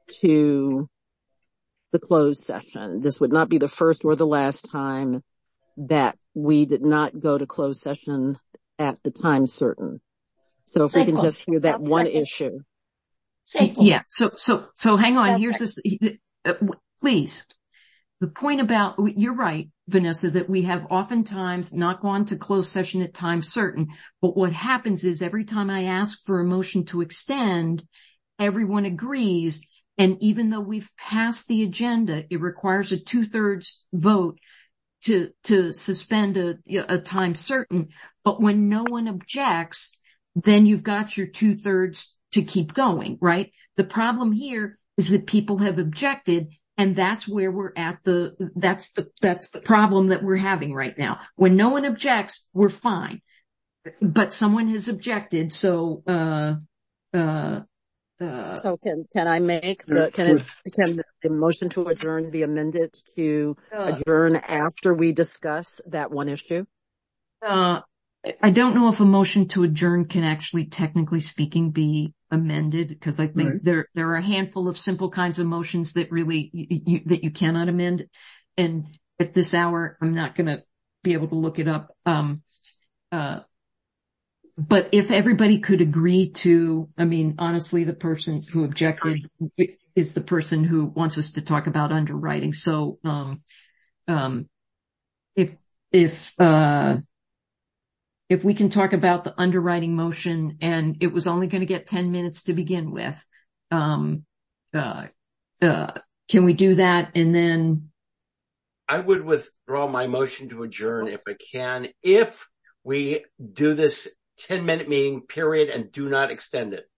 to the closed session. This would not be the first or the last time that we did not go to closed session at the time certain. So if we can just hear that one issue. Yeah. So, so, so hang on. Here's this, uh, please. The point about, you're right, Vanessa, that we have oftentimes not gone to closed session at time certain. But what happens is every time I ask for a motion to extend, everyone agrees. And even though we've passed the agenda, it requires a two thirds vote to, to suspend a, a time certain. But when no one objects, then you've got your two thirds to keep going, right? The problem here is that people have objected, and that's where we're at the, that's the, that's the problem that we're having right now. When no one objects, we're fine. But someone has objected, so, uh, uh, uh. So can, can I make the, can it, can the motion to adjourn be amended to adjourn after we discuss that one issue? Uh, I don't know if a motion to adjourn can actually, technically speaking, be amended, because I think right. there there are a handful of simple kinds of motions that really you, you, that you cannot amend. And at this hour, I'm not going to be able to look it up. Um, uh, but if everybody could agree to, I mean, honestly, the person who objected is the person who wants us to talk about underwriting. So, um, um, if if uh. If we can talk about the underwriting motion, and it was only going to get ten minutes to begin with, um, uh, uh, can we do that? And then I would withdraw my motion to adjourn if I can, if we do this ten minute meeting period and do not extend it.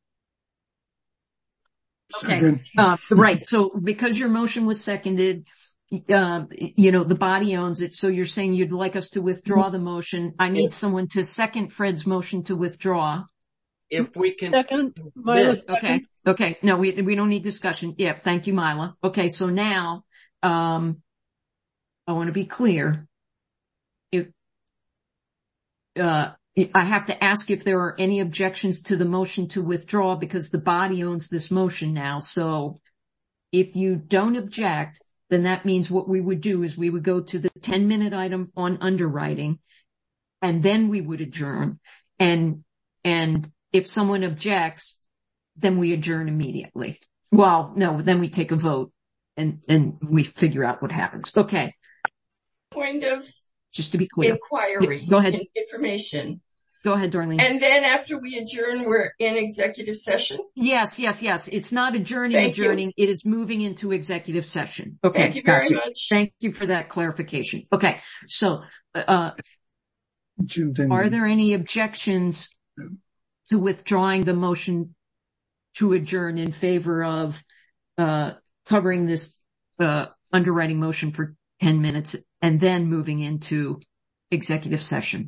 Okay. Uh, right. So because your motion was seconded, Uh, you know, the body owns it. So you're saying you'd like us to withdraw the motion. I need someone to second Fred's motion to withdraw. If we can. Second. Mila, okay. Okay. No, we, we don't need discussion. Yeah. Thank you, Mila. Okay. So now, um, I want to be clear. If, uh, I have to ask if there are any objections to the motion to withdraw, because the body owns this motion now. So if you don't object, then that means what we would do is we would go to the ten minute item on underwriting, and then we would adjourn. And, and if someone objects, then we adjourn immediately. Well, no, then we take a vote and, and we figure out what happens. Okay. Point of just to be clear. Inquiry. Go ahead. And information. Go ahead, Darlene. And then after we adjourn, we're in executive session? Yes, yes, yes. It's not adjourning, Thank adjourning. You. It is moving into executive session. Okay. Thank you very gotcha. much. Thank you for that clarification. Okay. So, uh, are there any objections to withdrawing the motion to adjourn in favor of, uh, covering this, uh, underwriting motion for ten minutes and then moving into executive session?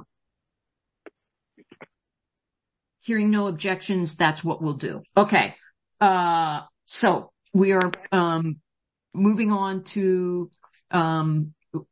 Hearing no objections, that's what we'll do. Okay. Uh, so we are, um, moving on to, um,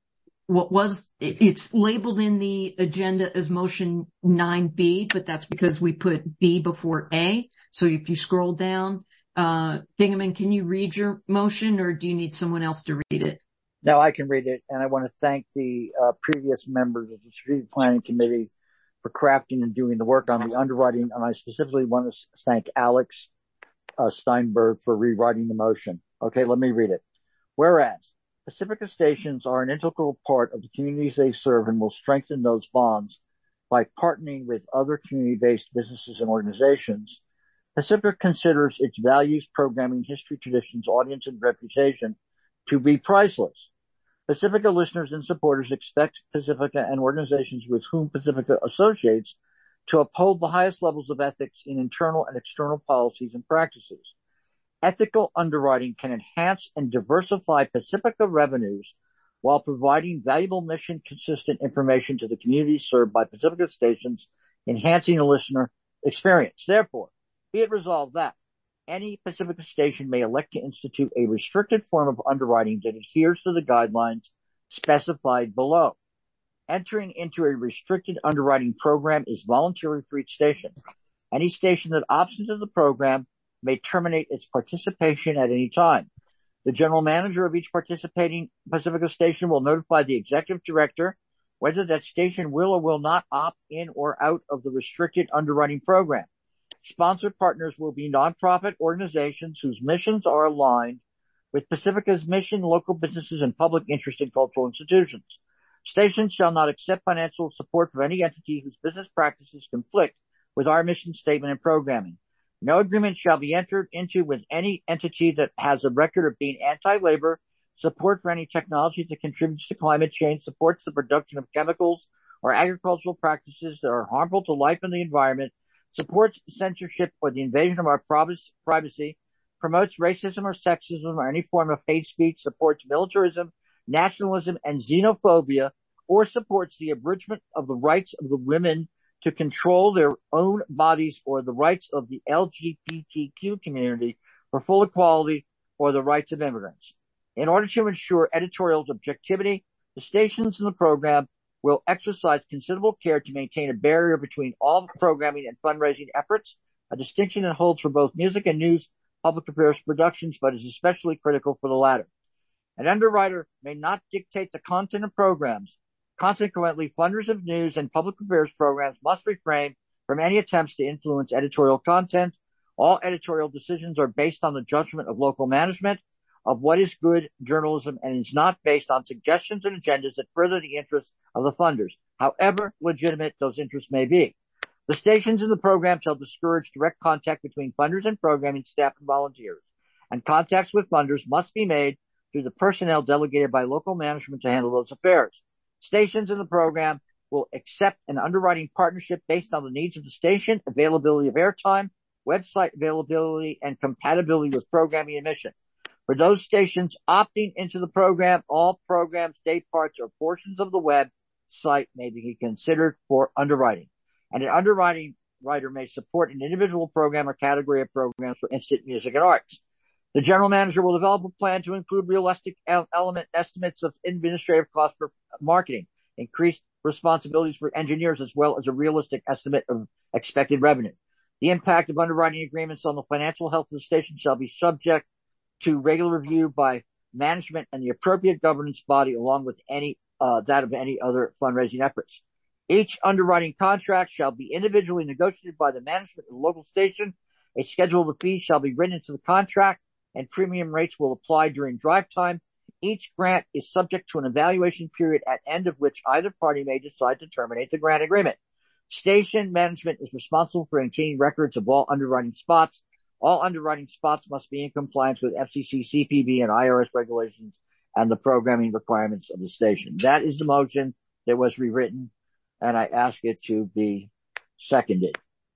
what was, it's labeled in the agenda as motion nine B, but that's because we put B before A. So if you scroll down, uh, Dingaman, can you read your motion, or do you need someone else to read it? No, I can read it. And I want to thank the uh, previous members of the Strategic Planning Committee for crafting and doing the work on the underwriting. And I specifically want to thank Alex uh, Steinberg for rewriting the motion. Okay, let me read it. Whereas Pacifica stations are an integral part of the communities they serve and will strengthen those bonds by partnering with other community-based businesses and organizations, Pacifica considers its values, programming, history, traditions, audience, and reputation to be priceless. Pacifica listeners and supporters expect Pacifica and organizations with whom Pacifica associates to uphold the highest levels of ethics in internal and external policies and practices. Ethical underwriting can enhance and diversify Pacifica revenues while providing valuable mission-consistent information to the communities served by Pacifica stations, enhancing the listener experience. Therefore, be it resolved that any Pacifica station may elect to institute a restricted form of underwriting that adheres to the guidelines specified below. Entering into a restricted underwriting program is voluntary for each station. Any station that opts into the program may terminate its participation at any time. The general manager of each participating Pacifica station will notify the executive director whether that station will or will not opt in or out of the restricted underwriting program. Sponsored partners will be nonprofit organizations whose missions are aligned with Pacifica's mission, local businesses, and public interest in cultural institutions. Stations shall not accept financial support from any entity whose business practices conflict with our mission statement and programming. No agreement shall be entered into with any entity that has a record of being anti-labor, support for any technology that contributes to climate change, supports the production of chemicals or agricultural practices that are harmful to life and the environment, supports censorship or the invasion of our privacy, promotes racism or sexism or any form of hate speech, supports militarism, nationalism, and xenophobia, or supports the abridgment of the rights of the women to control their own bodies or the rights of the L G B T Q community for full equality or the rights of immigrants. In order to ensure editorial objectivity, the stations in the program will exercise considerable care to maintain a barrier between all programming and fundraising efforts, a distinction that holds for both music and news public affairs productions, but is especially critical for the latter. An underwriter may not dictate the content of programs. Consequently, funders of news and public affairs programs must refrain from any attempts to influence editorial content. All editorial decisions are based on the judgment of local management of what is good journalism and is not based on suggestions and agendas that further the interests of the funders, however legitimate those interests may be. The stations in the program shall discourage direct contact between funders and programming staff and volunteers, and contacts with funders must be made through the personnel delegated by local management to handle those affairs. Stations in the program will accept an underwriting partnership based on the needs of the station, availability of airtime, website availability, and compatibility with programming and mission. For those stations opting into the program, all programs, day parts, or portions of the website may be considered for underwriting. And an underwriting writer may support an individual program or category of programs, for instance, music and arts. The general manager will develop a plan to include realistic element estimates of administrative costs for marketing, increased responsibilities for engineers, as well as a realistic estimate of expected revenue. The impact of underwriting agreements on the financial health of the station shall be subject to regular review by management and the appropriate governance body, along with any uh, that of any other fundraising efforts. Each underwriting contract shall be individually negotiated by the management of the local station. A schedule of fees shall be written into the contract, and premium rates will apply during drive time. Each grant is subject to an evaluation period, at end of which either party may decide to terminate the grant agreement. Station management is responsible for maintaining records of all underwriting spots. All underwriting spots must be in compliance with F C C, C P B, and I R S regulations and the programming requirements of the station. That is the motion that was rewritten, and I ask it to be seconded.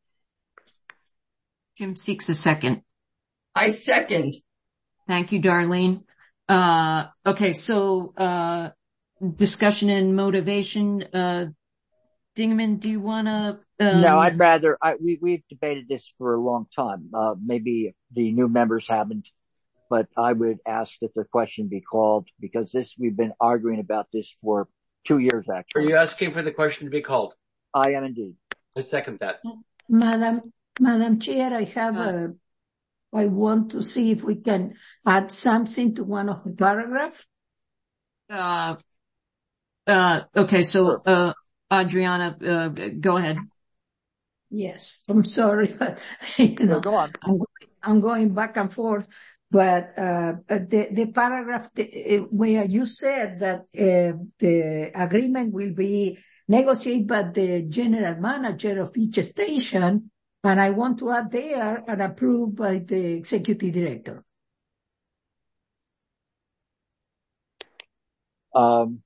Jim seeks a second. I second. Thank you, Darlene. Uh, okay, so, uh, discussion and motivation. Uh, Dingaman, do you want to? Um... No, I'd rather, I, we, we've debated this for a long time. Uh, maybe the new members haven't, but I would ask that the question be called, because this, we've been arguing about this for two years Are actually. you asking for the question to be called? I am indeed. I second that. Madam, Madam Chair, I have Uh, a, I want to see if we can add something to one of the paragraphs. Uh, uh, okay, so, uh, Adriana, uh, go ahead. Yes, I'm sorry, but, you know, No, go on. I'm, I'm going back and forth. But uh, the, the paragraph the, uh, where you said that uh, the agreement will be negotiated by the general manager of each station, and I want to add there and approved by the executive director. Um,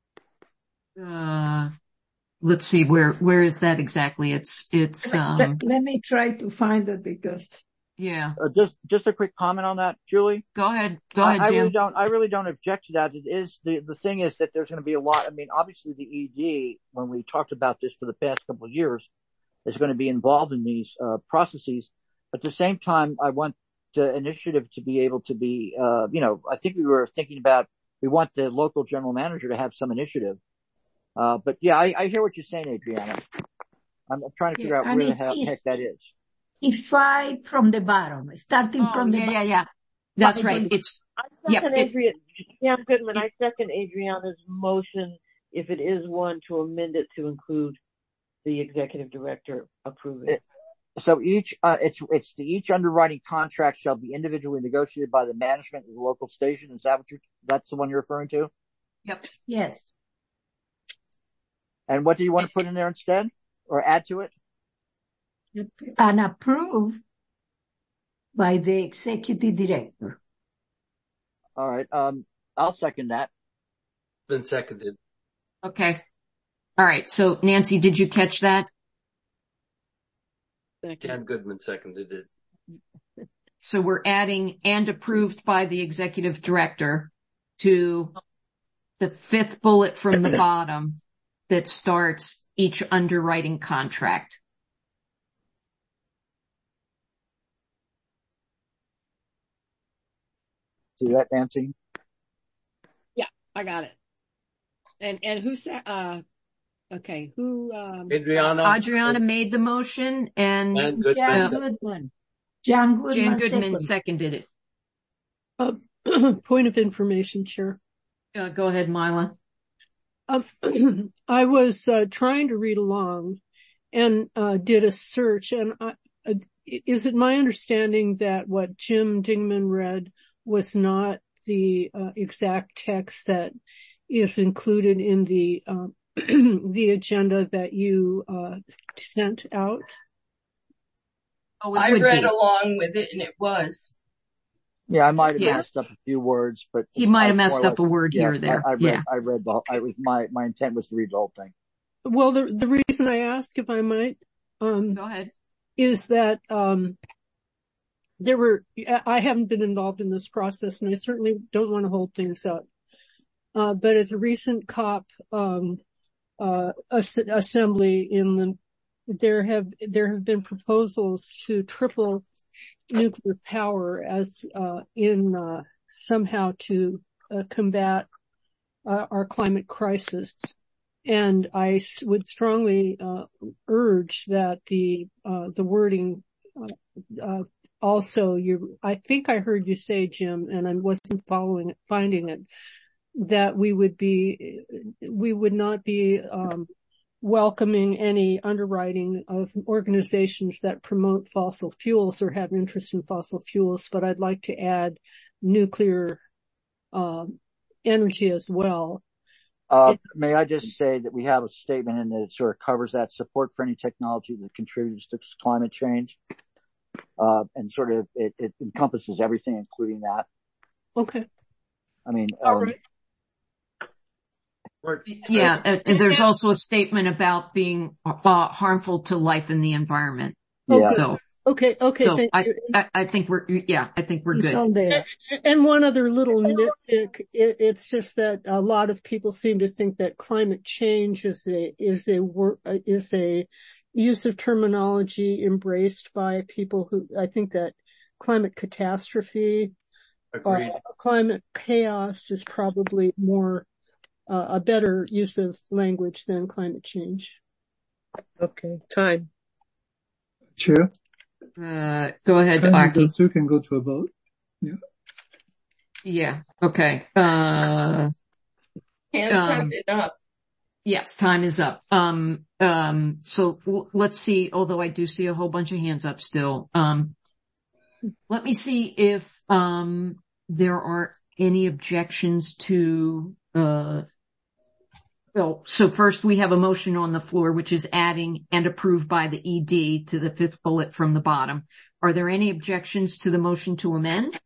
Uh, let's see, where, where is that exactly? It's, it's, um, let, let me try to find it because. yeah. Uh, just, just a quick comment on that, Julie. Go ahead. Go I, ahead, I Jim. really don't, I really don't object to that. It is, the, the thing is that there's going to be a lot, I mean, obviously the E D, when we talked about this for the past couple of years, is going to be involved in these, uh, processes. At the same time, I want the initiative to be able to be, uh, you know, I think we were thinking about, we want the local general manager to have some initiative. Uh, but yeah, I, I hear what you're saying, Adriana. I'm, I'm trying to figure Yeah, out where the hell, heck that is. If I from the bottom, starting Oh, from the yeah, bottom. yeah, yeah. That's Five right. hundred. It's, I yeah, second it, Adrian, Pam Goodman, it, I second Adriana's motion, if it is one, to amend it to include the executive director approving. It, so each, uh, it's, it's the each underwriting contract shall be individually negotiated by the management of the local station. Is that what you're, that's the one you're referring to? yep. Yes. And what do you want to put in there instead or add to it? And approved by the executive director. All right. Um, I'll second that. Been seconded. Okay. All right. So Nancy, did you catch that? Dan Goodman seconded it. So we're adding and approved by the executive director to the fifth bullet from the bottom that starts each underwriting contract. See that, Nancy? Yeah, I got it. And, and who said, uh, okay, who, um, Adriana. Adriana made the motion and Dan Jan Goodman. uh, Goodman. Jan Goodman, Jan Goodman second. seconded it. Uh, point of information, Chair. Uh, go ahead, Mila. Uh, I was uh, trying to read along and uh, did a search, and I, uh, is it my understanding that what Jim Dingman read was not the uh, exact text that is included in the uh, the agenda that you uh, sent out? Oh, it I would read be. along with it and it was. Yeah, I might have Yeah. messed up a few words, but He might have I- messed more or up a less- word yeah, here or there. I, I read, Yeah. I read the whole, I was, my, my intent was to read the whole thing. Well, the the reason I ask, if I might, um, Go ahead. is that um, there were, I haven't been involved in this process, and I certainly don't want to hold things up. Uh, but at the recent COP um, uh, ass- assembly, in the there have there have been proposals to triple nuclear power as uh, in uh, somehow to uh, combat uh, our climate crisis. And I s- would strongly uh, urge that the uh, the wording uh, uh, also you. I think I heard you say, Jim, and I wasn't following it, finding it, that we would be we would not be um, welcoming any underwriting of organizations that promote fossil fuels or have interest in fossil fuels, but I'd like to add nuclear um, energy as well. Uh, may I just say that we have a statement in there that sort of covers that support for any technology that contributes to climate change. Uh, and sort of, it, it encompasses everything, including that. Okay. I mean, All um, right. Yeah, and, and there's also a statement about being uh, harmful to life and the environment. Yeah. So, Okay. Okay. so Thank I, you. I, I think we're, yeah, I think we're It's good. all there. And, and one other little nitpick, it, it's just that a lot of people seem to think that climate change is a, is a wor- is a use of terminology embraced by people who, I think that climate catastrophe, uh, Agreed. climate chaos is probably more uh, a better use of language than climate change. Okay, time. Chair? Uh, go ahead, Time is Aki. up, so we can go to a vote. Yeah. Yeah, okay. Uh, Hands um, have been up. Yes, time is up. Um, um, so w- let's see, although I do see a whole bunch of hands up still. Um, let me see if, um, there are any objections to, uh, well, so first we have a motion on the floor, which is adding and approved by the E D to the fifth bullet from the bottom. Are there any objections to the motion to amend?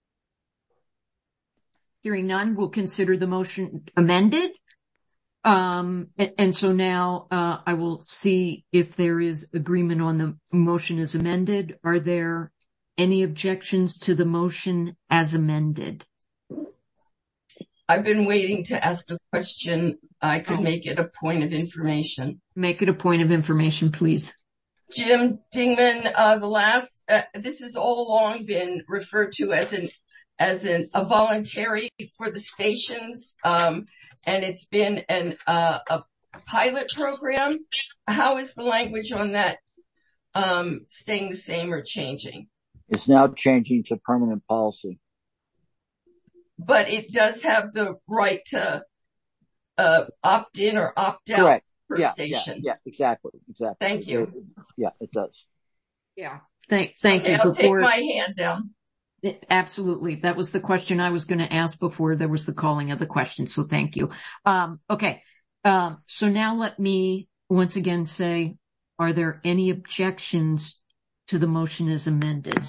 Hearing none, we'll consider the motion amended. Um, and, and so now, uh, I will see if there is agreement on the motion as amended. Are there any objections to the motion as amended? I've been waiting to ask a question. I could make it a point of information. Make it a point of information, please. Jim Dingman, uh, the last, uh, this has all along been referred to as an, as an, a voluntary for the stations. Um, and it's been an, uh, a pilot program. How is the language on that, um, staying the same or changing? It's now changing to permanent policy. But it does have the right to, uh, opt in or opt out. Correct. Per yeah, station. Yeah, yeah, exactly, exactly. Thank you. It, yeah, it does. Yeah. Thank, thank okay, you. I'll Before, take my hand down. Absolutely. That was the question I was going to ask before there was the calling of the question. So thank you. Um, okay. Um, so now let me once again say, are there any objections to the motion as amended?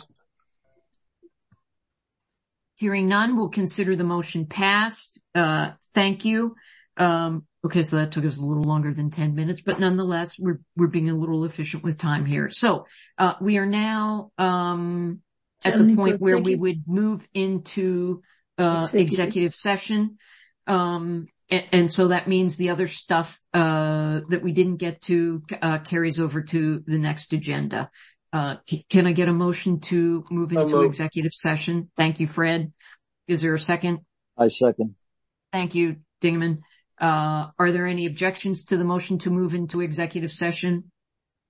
Hearing none, we'll consider the motion passed. Uh, thank you. Um, okay. So that took us a little longer than ten minutes, but nonetheless, we're, we're being a little efficient with time here. So, uh, we are now, um, at the point where we would move into, uh, executive, executive session. Um, and, and so that means the other stuff, uh, that we didn't get to, uh, carries over to the next agenda. Uh, can I get a motion to move into move. executive session? Thank you, Fred. Is there a second? I second. Thank you, Dingman. Uh, are there any objections to the motion to move into executive session?